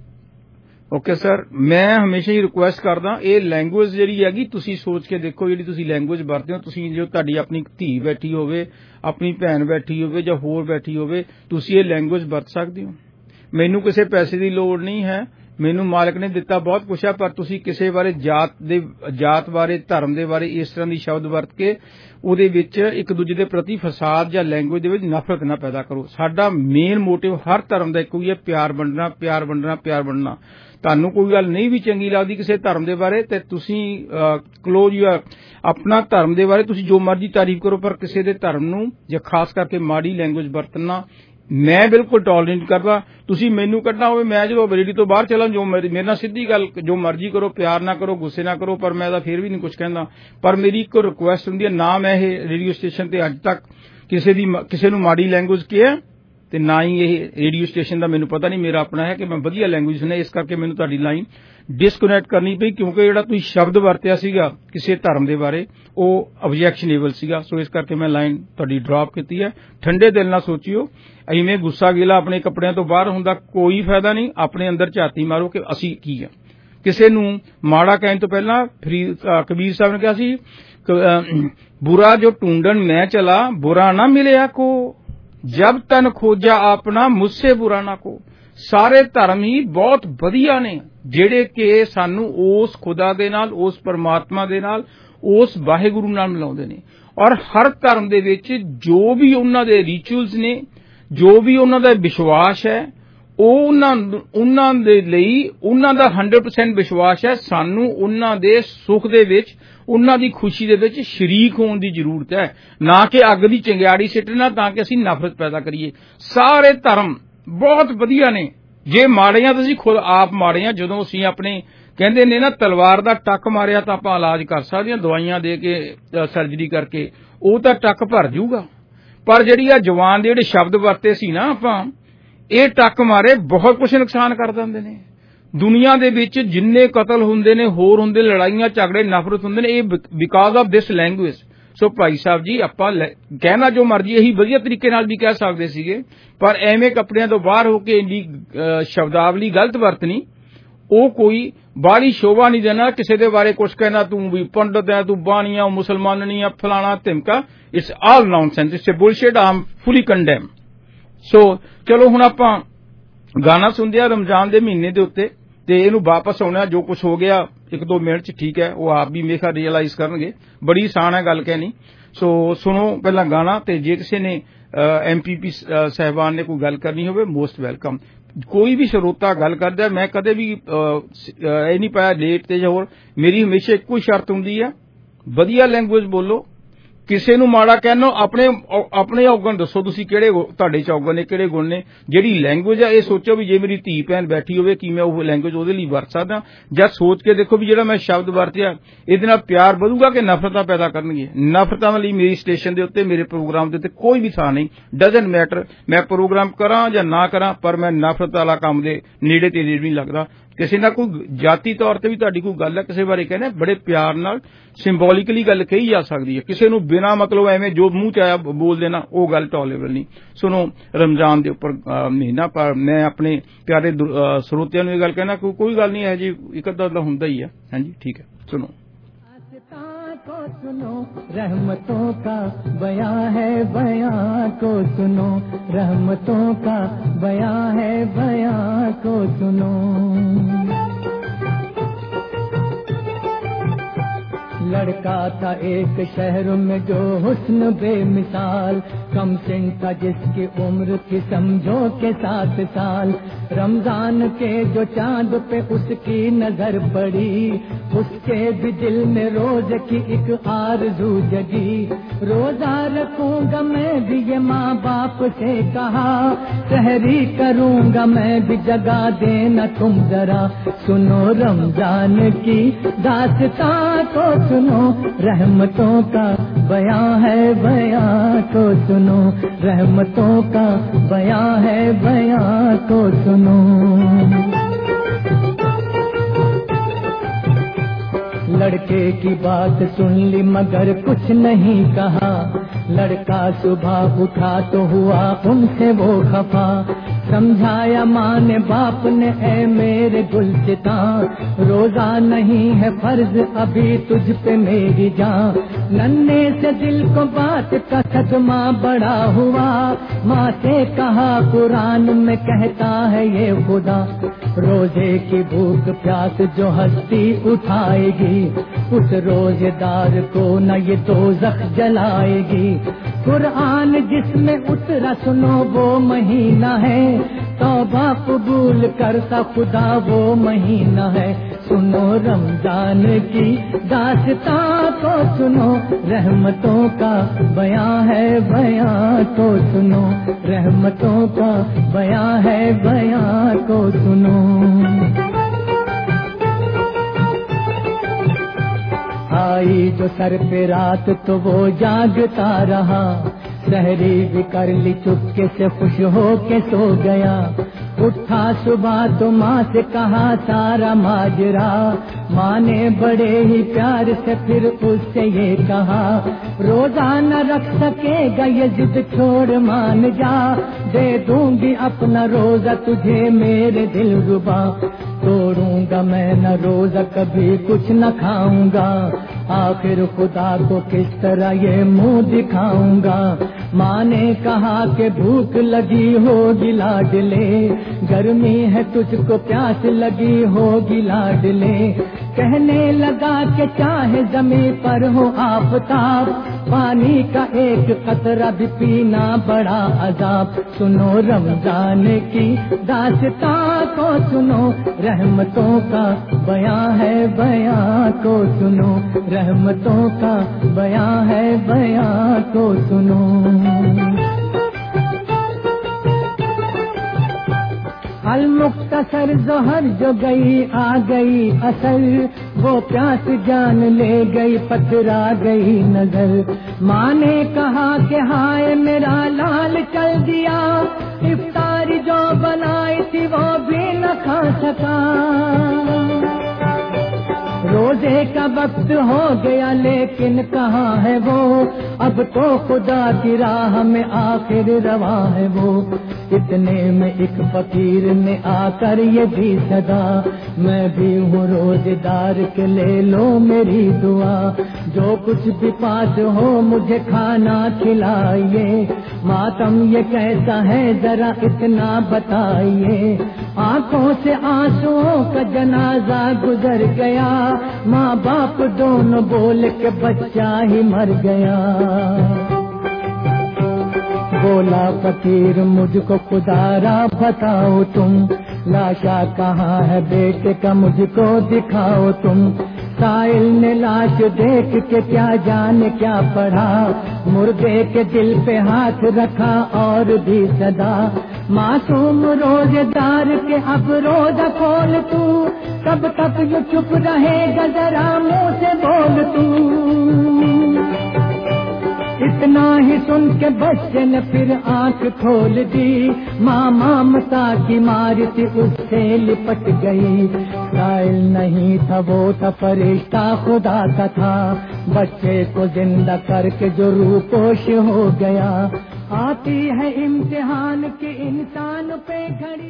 ਓਕੇ ਸਰ, ਮੈਂ ਹਮੇਸ਼ਾ ਹੀ ਰਿਕੁਐਸਟ ਕਰਦਾ, ਇਹ ਲੈਂਗੁਏਜ ਜਿਹੜੀ ਹੈਗੀ ਤੁਸੀਂ ਸੋਚ ਕੇ ਦੇਖੋ, ਜਿਹੜੀ ਤੁਸੀਂ ਲੈਂਗੁਏਜ ਵਰਤਦੇ ਹੋ, ਤੁਸੀਂ ਜੋ ਤੁਹਾਡੀ ਆਪਣੀ ਧੀ ਬੈਠੀ ਹੋਵੇ, ਆਪਣੀ ਭੈਣ ਬੈਠੀ ਹੋਵੇ ਜਾਂ ਹੋਰ ਬੈਠੀ ਹੋਵੇ, ਤੁਸੀਂ ਇਹ ਲੈਂਗੁਏਜ ਵਰਤ ਸਕਦੇ ਹੋ। ਮੈਨੂੰ ਕਿਸੇ ਪੈਸੇ ਦੀ ਲੋੜ ਨਹੀਂ ਹੈ, ਮੈਨੂੰ ਮਾਲਕ ਨੇ ਦਿੱਤਾ ਬਹੁਤ ਕੁਛ ਹੈ, ਪਰ ਤੁਸੀਂ ਕਿਸੇ ਬਾਰੇ ਜਾਤ ਬਾਰੇ, ਧਰਮ ਦੇ ਬਾਰੇ ਇਸ ਤਰ੍ਹਾਂ ਦੀ ਸ਼ਬਦ ਵਰਤ ਕੇ ਉਹਦੇ ਵਿੱਚ ਇੱਕ ਦੂਜੇ ਦੇ ਪ੍ਰਤੀ ਫਸਾਦ ਜਾਂ ਲੈਂਗੁਏਜ ਦੇ ਵਿੱਚ ਨਫ਼ਰਤ ਨਾ ਪੈਦਾ ਕਰੋ। ਸਾਡਾ ਮੇਨ ਮੋਟਿਵ ਹਰ ਧਰਮ ਦਾ ਇੱਕੋ ਹੀ ਹੈ, ਪਿਆਰ ਵੰਡਣਾ, ਪਿਆਰ ਵੰਡਣਾ, ਪਿਆਰ ਵੰਡਣਾ। ਤੁਹਾਨੂੰ ਕੋਈ ਗੱਲ ਨਹੀਂ ਵੀ ਚੰਗੀ ਲੱਗਦੀ ਕਿਸੇ ਧਰਮ ਦੇ ਬਾਰੇ, ਤੇ ਤੁਸੀਂ ਕਲੋਜ਼ ਯੂਅਰ ਆਪਣਾ ਧਰਮ ਦੇ ਬਾਰੇ ਤੁਸੀਂ ਜੋ ਮਰਜ਼ੀ ਤਾਰੀਫ ਕਰੋ, ਪਰ ਕਿਸੇ ਦੇ ਧਰਮ ਨੂੰ ਜਾਂ ਖਾਸ ਕਰਕੇ ਮਾੜੀ ਲੈਂਗੁਏਜ ਵਰਤਣਾ ਮੈਂ ਬਿਲਕੁਲ ਟੋਲਰੇਟ ਕਰਦਾ। ਤੁਸੀਂ ਮੈਨੂੰ ਕੱਢਣਾ ਹੋਵੇ, ਮੈਂ ਜਦੋਂ ਰੇਡੀ ਤੋਂ ਬਾਹਰ ਚਲਾਂ, ਜੋ ਮੇਰੇ ਨਾਲ ਸਿੱਧੀ ਗੱਲ, ਜੋ ਮਰਜ਼ੀ ਕਰੋ, ਪਿਆਰ ਨਾ ਕਰੋ, ਗੁੱਸੇ ਨਾ ਕਰੋ, ਪਰ ਮੈਂ ਤਾਂ ਫਿਰ ਵੀ ਨਹੀਂ ਕੁਝ ਕਹਿੰਦਾ। ਪਰ ਮੇਰੀ ਇੱਕ ਰਿਕੁਐਸਟ ਹੁੰਦੀ ਹੈ, ਨਾ ਮੈਂ ਇਹ ਰੇਡੀਓ ਸਟੇਸ਼ਨ ਤੇ ਅੱਜ ਤੱਕ ਕਿਸੇ ਨੂੰ ਮਾੜੀ ਲੈਂਗੁਏਜ ਕਿਹਾ, ਤੇ ਨਾ ਹੀ ਇਹ ਰੇਡੀਓ ਸਟੇਸ਼ਨ ਦਾ ਮੈਨੂੰ ਪਤਾ ਨਹੀਂ, ਮੇਰਾ ਆਪਣਾ ਹੈ ਕਿ ਮੈਂ ਵਧੀਆ ਲੈਂਗੁਏਜ ਸੁਣਿਆ, ਇਸ ਕਰਕੇ ਮੈਨੂੰ ਤੁਹਾਡੀ ਲਾਈਨ ਡਿਸਕਨੈਕਟ ਕਰਨੀ ਪਈ, ਕਿਉਂਕਿ ਜਿਹੜਾ ਤੁਸੀਂ ਸ਼ਬਦ ਵਰਤਿਆ ਸੀਗਾ ਕਿਸੇ ਧਰਮ ਦੇ ਬਾਰੇ, ਉਹ ਆਬਜੈਕਸ਼ਨੇਬਲ ਸੀਗਾ। ਸੋ ਇਸ ਕਰਕੇ ਮੈਂ ਲਾਈਨ ਤੁਹਾਡੀ ਡ੍ਰੌਪ ਕੀਤੀ ਹੈ। ਠੰਡੇ ਦਿਲ ਨਾਲ ਸੋਚਿਓ, ਐਵੇਂ ਗੁੱਸਾ ਗਿਲਾ ਆਪਣੇ ਕੱਪੜਿਆਂ ਤੋਂ ਬਾਹਰ ਹੁੰਦਾ ਕੋਈ ਫਾਇਦਾ ਨਹੀਂ। ਆਪਣੇ ਅੰਦਰ ਝਾਤੀ ਮਾਰੋ ਕਿ ਅਸੀਂ ਕੀ ਆ। ਕਿਸੇ ਨੂੰ ਮਾੜਾ ਕਹਿਣ ਤੋਂ ਪਹਿਲਾਂ ਕਬੀਰ ਸਾਹਿਬ ਨੇ ਕਿਹਾ ਸੀ, ਬੁਰਾ ਜੋ ਢੂੰਡਣ ਮੈਂ ਚਲਾ, ਬੁਰਾ ਨਾ ਮਿਲਿਆ ਕੋ, ਜਬ ਤਨ ਖੋਜਾ ਆਪਣਾ, ਮੁਝਸੇ ਬੁਰਾ ਨਾ ਕੋ। ਸਾਰੇ ਧਰਮ ਹੀ ਬਹੁਤ ਵਧੀਆ ਨੇ, ਜਿਹੜੇ ਕਿ ਸਾਨੂੰ ਉਸ ਖੁਦਾ ਦੇ ਨਾਲ, ਉਸ ਪਰਮਾਤਮਾ ਦੇ ਨਾਲ, ਉਸ ਵਾਹਿਗੁਰੂ ਨਾਲ ਮਿਲਾਉਂਦੇ ਨੇ। ਔਰ ਹਰ ਧਰਮ ਦੇ ਵਿੱਚ ਜੋ ਵੀ ਉਹਨਾਂ ਦੇ ਰਿਚੁਅਲਸ ਨੇ, ਜੋ ਵੀ ਉਹਨਾਂ ਦਾ ਵਿਸ਼ਵਾਸ ਹੈ, ਉਹ ਉਹਨਾਂ ਦੇ ਲਈ ਉਹਨਾਂ ਦਾ 100% ਵਿਸ਼ਵਾਸ ਹੈ। ਸਾਨੂੰ ਉਹਨਾਂ ਦੇ ਸੁੱਖ ਦੇ ਵਿੱਚ, ਉਹਨਾਂ ਦੀ ਖੁਸ਼ੀ ਦੇ ਵਿੱਚ ਸ਼ਰੀਕ ਹੋਣ ਦੀ ਜ਼ਰੂਰਤ ਹੈ, ਨਾ ਕਿ ਅੱਗ ਦੀ ਚਿੰਗਾੜੀ ਸਿੱਟਣਾ ਤਾਂ ਕਿ ਅਸੀਂ ਨਫ਼ਰਤ ਪੈਦਾ ਕਰੀਏ। ਸਾਰੇ ਧਰਮ ਬਹੁਤ ਵਧੀਆ ਨੇ। ਜੇ ਮਾੜੇ ਆ ਤੁਸੀਂ ਖੁਦ ਆਪ ਮਾੜੇ ਆ। ਜਦੋਂ ਅਸੀਂ ਆਪਣੇ ਕਹਿੰਦੇ ਨੇ ਨਾ ਤਲਵਾਰ ਦਾ ਟੱਕ ਮਾਰਿਆ ਤਾਂ ਆਪਾਂ ਇਲਾਜ ਕਰ ਸਕਦੇ ਹਾਂ, ਦਵਾਈਆਂ ਦੇ ਕੇ, ਸਰਜਰੀ ਕਰਕੇ, ਉਹ ਤਾਂ ਟੱਕ ਭਰ ਜਾਊਗਾ। ਪਰ ਜਿਹੜੀ ਆ ਜਵਾਨ ਦੇ ਜਿਹੜੇ ਸ਼ਬਦ ਵਰਤੇ ਸੀ ਨਾ ਆਪਾਂ, ਇਹ ਟੱਕ ਮਾਰੇ ਬਹੁਤ ਕੁਝ ਨੁਕਸਾਨ ਕਰ ਦਿੰਦੇ ਨੇ। ਦੁਨੀਆ ਦੇ ਵਿੱਚ ਜਿੰਨੇ ਕਤਲ ਹੁੰਦੇ ਨੇ, ਹੋਰ ਹੁੰਦੇ, ਲੜਾਈਆਂ ਝਗੜੇ, ਨਫ਼ਰਤ ਹੁੰਦੇ ਨੇ, ਇਹ because of this language. So ਭਾਈ ਸਾਹਿਬ ਜੀ, ਆਪਾਂ ਕਹਿਣਾ ਜੋ ਮਰਜ਼ੀ, ਇਹੀ ਵਧੀਆ ਤਰੀਕੇ ਨਾਲ ਵੀ ਕਹਿ ਸਕਦੇ ਸੀਗੇ, ਪਰ ਐਵੇਂ ਕੱਪੜਿਆਂ ਤੋਂ ਬਾਹਰ ਹੋ ਕੇ ਇੰਨੀ ਸ਼ਬਦਾਵਲੀ ਗਲਤ ਵਰਤਣੀ, ਉਹ ਕੋਈ ਬਾਹਲੀ ਸ਼ੋਭਾ ਨਹੀਂ ਦੇਣਾ। ਕਿਸੇ ਦੇ ਬਾਰੇ ਕੁਝ ਕਹਿਣਾ, ਤੂੰ ਵੀ ਪੰਡਤ ਹੈ, ਤੂੰ ਬਾਣੀ ਆ, ਮੁਸਲਮਾਨ ਨਹੀਂ ਆ, ਫਲਾਣਾ ਧਿਮਕਾ, it's all nonsense, it's a bullshit, I am fully condemn. So ਚਲੋ ਹੁਣ ਆਪਾਂ ਗਾਣਾ ਸੁਣਦੇ ਆ ਰਮਜ਼ਾਨ ਦੇ ਮਹੀਨੇ ਦੇ ਉੱਤੇ, ਤੇ ਇਹਨੂੰ ਵਾਪਸ ਆਉਣਾ। ਜੋ ਕੁਝ ਹੋ ਗਿਆ 1-2 ਮਿੰਟ ਚ ਠੀਕ ਹੈ, ਉਹ ਆਪ ਵੀ ਮੇਖਾ ਰਿਅਲਾਈਜ਼ ਕਰਨਗੇ। ਬੜੀ ਆਸਾਨ ਹੈ ਗੱਲ ਕਹਿਣੀ। ਸੋ ਸੁਣੋ ਪਹਿਲਾਂ ਗਾਣਾ, ਤੇ ਜੇ ਕਿਸੇ ਨੇ MPP ਸਾਹਿਬਾਨ ਨੇ ਕੋਈ ਗੱਲ ਕਰਨੀ ਹੋਵੇ, ਮੋਸਟ ਵੈਲਕਮ। ਕੋਈ ਵੀ ਸਰੋਤਾ ਗੱਲ ਕਰਦਾ, ਮੈਂ ਕਦੇ ਵੀ ਇਹ ਨਹੀਂ ਪਾਇਆ ਲੇਟ ਤੇ ਜਾਂ ਹੋਰ। ਮੇਰੀ ਹਮੇਸ਼ਾ ਇੱਕੋ ਹੀ ਸ਼ਰਤ ਹੁੰਦੀ ਹੈ, ਵਧੀਆ ਲੈਂਗੁਏਜ ਬੋਲੋ। ਕਿਸੇ ਨੂੰ ਮਾੜਾ ਕਹਿਣਾ, ਆਪਣੇ ਔਗਣ ਦੱਸੋ ਤੁਸੀਂ ਕਿਹੜੇ ਤੁਹਾਡੇ ਚ ਔਗਣ ਨੇ, ਕਿਹੜੇ ਗੁਣ ਨੇ। ਜਿਹੜੀ ਲੈਂਗੁਏਜ ਆ ਇਹ ਸੋਚੋ ਵੀ ਜੇ ਮੇਰੀ ਧੀ ਭੈਣ ਬੈਠੀ ਹੋਵੇ ਕੀ ਮੈਂ ਉਹ ਲੈਂਗੁਏਜ ਉਹਦੇ ਲਈ ਵਰਤ ਸਕਦਾ, ਜਾਂ ਸੋਚ ਕੇ ਦੇਖੋ ਵੀ ਜਿਹੜਾ ਮੈਂ ਸ਼ਬਦ ਵਰਤਿਆ ਇਹਦੇ ਨਾਲ ਪਿਆਰ ਵਧੂਗਾ ਕਿ ਨਫ਼ਰਤਾਂ ਪੈਦਾ ਕਰਨਗੇ। ਨਫ਼ਰਤਾਂ ਲਈ ਮੇਰੀ ਸਟੇਸ਼ਨ ਦੇ ਉੱਤੇ, ਮੇਰੇ ਪ੍ਰੋਗਰਾਮ ਦੇ ਉੱਤੇ ਕੋਈ ਵੀ ਥਾਂ ਨਹੀਂ। ਡਜ਼ਨਟ ਮੈਟਰ ਮੈਂ ਪ੍ਰੋਗਰਾਮ ਕਰਾਂ ਜਾਂ ਨਾ ਕਰਾਂ, ਪਰ ਮੈਂ ਨਫ਼ਰਤ ਵਾਲਾ ਕੰਮ ਦੇ ਨੇੜੇ ਤੇੜੇ ਨਹੀਂ ਲੱਗਦਾ। ਕਿਸੇ ਨਾਲ ਕੋਈ ਜਾਤੀ ਤੌਰ ਤੇ ਵੀ ਤੁਹਾਡੀ ਕੋਈ ਗੱਲ ਹੈ, ਕਿਸੇ ਬਾਰੇ ਕਹਿੰਦੇ ਬੜੇ ਪਿਆਰ ਨਾਲ ਸਿੰਬੋਲਿਕਲੀ ਗੱਲ ਕਹੀ ਜਾ ਸਕਦੀ ਹੈ। ਕਿਸੇ ਨੂੰ ਬਿਨਾਂ ਮਤਲਬ ਐਵੇਂ ਜੋ ਮੂੰਹ ਚ ਆਇਆ ਬੋਲ ਦੇਣਾ, ਉਹ ਗੱਲ ਟੋਲੇਬਲ ਨਹੀਂ। ਸੁਣੋ, ਰਮਜ਼ਾਨ ਦੇ ਉੱਪਰ ਮਹੀਨਾ, ਪਰ ਮੈਂ ਆਪਣੇ ਪਿਆਰੇ ਸਰੋਤਿਆਂ ਨੂੰ ਇਹ ਗੱਲ ਕਹਿਣਾ ਕੋਈ ਗੱਲ ਨਹੀਂ ਹੈ ਜੀ, ਇੱਕ ਅੱਧਾ ਤਾਂ ਹੁੰਦਾ ਹੀ ਹੈ। ਹਾਂਜੀ ਠੀਕ ਹੈ, ਸੁਣੋ। को सुनो रहमतों का बयां है, बयां को सुनो रहमतों का बयां है, बयां को सुनो। लड़का था एक शहर में जो हुस्न बेमिसाल, कम सिन था जिसकी उम्र थी समझो के 7 साल। रमजान के जो चांद पे उसकी नजर पड़ी, उसके भी दिल में रोज की एक आरज़ू जगी। रोजा रखूंगा मैं भी ये माँ बाप से कहा, सहरी करूंगा मैं भी जगा देना तुम जरा। सुनो रमजान की दास्तां को सुनो, रहमतों का बयां है, बयां को सुनो रहमतों का बयां है, बयां को सुनो। लड़के की बात सुन ली मगर कुछ नहीं कहा, लड़का सुबह उठा तो हुआ उनसे वो खफा। समझाया माँ ने बाप ने, ऐ मेरे गुलसितां रोजा नहीं है फर्ज अभी तुझ पे मेरी जान। नन्हे से दिल को बात का सदमा बड़ा हुआ, माँ से कहा कुरान में कहता है ये खुदा, रोजे की भूख प्यास जो हस्ती उठाएगी, उस रोजेदार को न ये दोज़ख जलाएगी। कुरान जिसमें उतरा सुनो वो महीना है, तौबा कबूल करता खुदा वो महीना है। सुनो रमजान की दास्तां को सुनो, रहमतों का बयां है, बयां को सुनो रहमतों का बयां है, बयां को सुनो। आई जो सर पे रात तो वो जागता रहा, सहरी भी कर ली चुपके से खुश हो के सो गया। उठा सुबह तो माँ से कहा सारा माजरा, माँ ने बड़े ही प्यार से फिर उससे ये कहा, रोजा न रख सकेगा ये जिद छोड़ मान जा, दे दूंगी अपना रोजा तुझे मेरे दिलरुबा। तोड़ूंगा मैं न रोजा कभी कुछ न खाऊंगा, आखिर खुदा को किस तरह ये मुंह दिखाऊंगा। माँ ने कहा कि भूख लगी होगी लाडले, गर्मी है तुझको प्यास लगी होगी लाडले। कहने लगा कि चाहे जमीन पर हो आफताब, पानी का एक कतरा भी पीना बड़ा अजाब। सुनो रमजान की दास्तां को सुनो, रहमतों का बयां है, बयां को सुनो रहमतों का बयां है, बयां को सुनो। अल-मुख्तसर ज़ोहर जो गई आ गई असल, वो प्यास जान ले गई पथरा गई नजर। माँ ने कहा कि हाय मेरा लाल चल दिया, इफ्तारी जो बनाई थी वो भी न खा सका। रोजे का वक्त हो गया लेकिन कहाँ है वो, अब तो खुदा की राह में आखिर रवा है वो। इतने में एक फकीर ने आकर ये दी सदा, मैं भी हूँ रोजेदार के ले लो मेरी दुआ। जो कुछ भी पास हो मुझे खाना खिलाइए, मातम ये कैसा है जरा इतना बताइए। आंखों से आंसुओं का जनाजा गुजर गया, माँ बाप दोनों बोल के बच्चा ही मर गया। बोला फकीर मुझको खुदारा बताओ तुम, लाशा कहाँ है बेटे का मुझको दिखाओ तुम। साइल ने लाश देख के क्या जाने क्या पढ़ा, मुर्दे के दिल पे हाथ रखा और भी सदा। मासूम रोजेदार के अब रोजा खोल तू, कब तक ये चुप रहेगा जरा मुंह से बोल तू। इतना ही सुन के बच्चे ने फिर आंख खोल दी, माँ ममता की मार थी उससे लिपट गई। साइल नहीं था वो था फरिश्ता खुदा का था, बच्चे को जिंदा करके जो रूपोश हो गया। आती है इम्तिहान के इंसान पे घड़ी।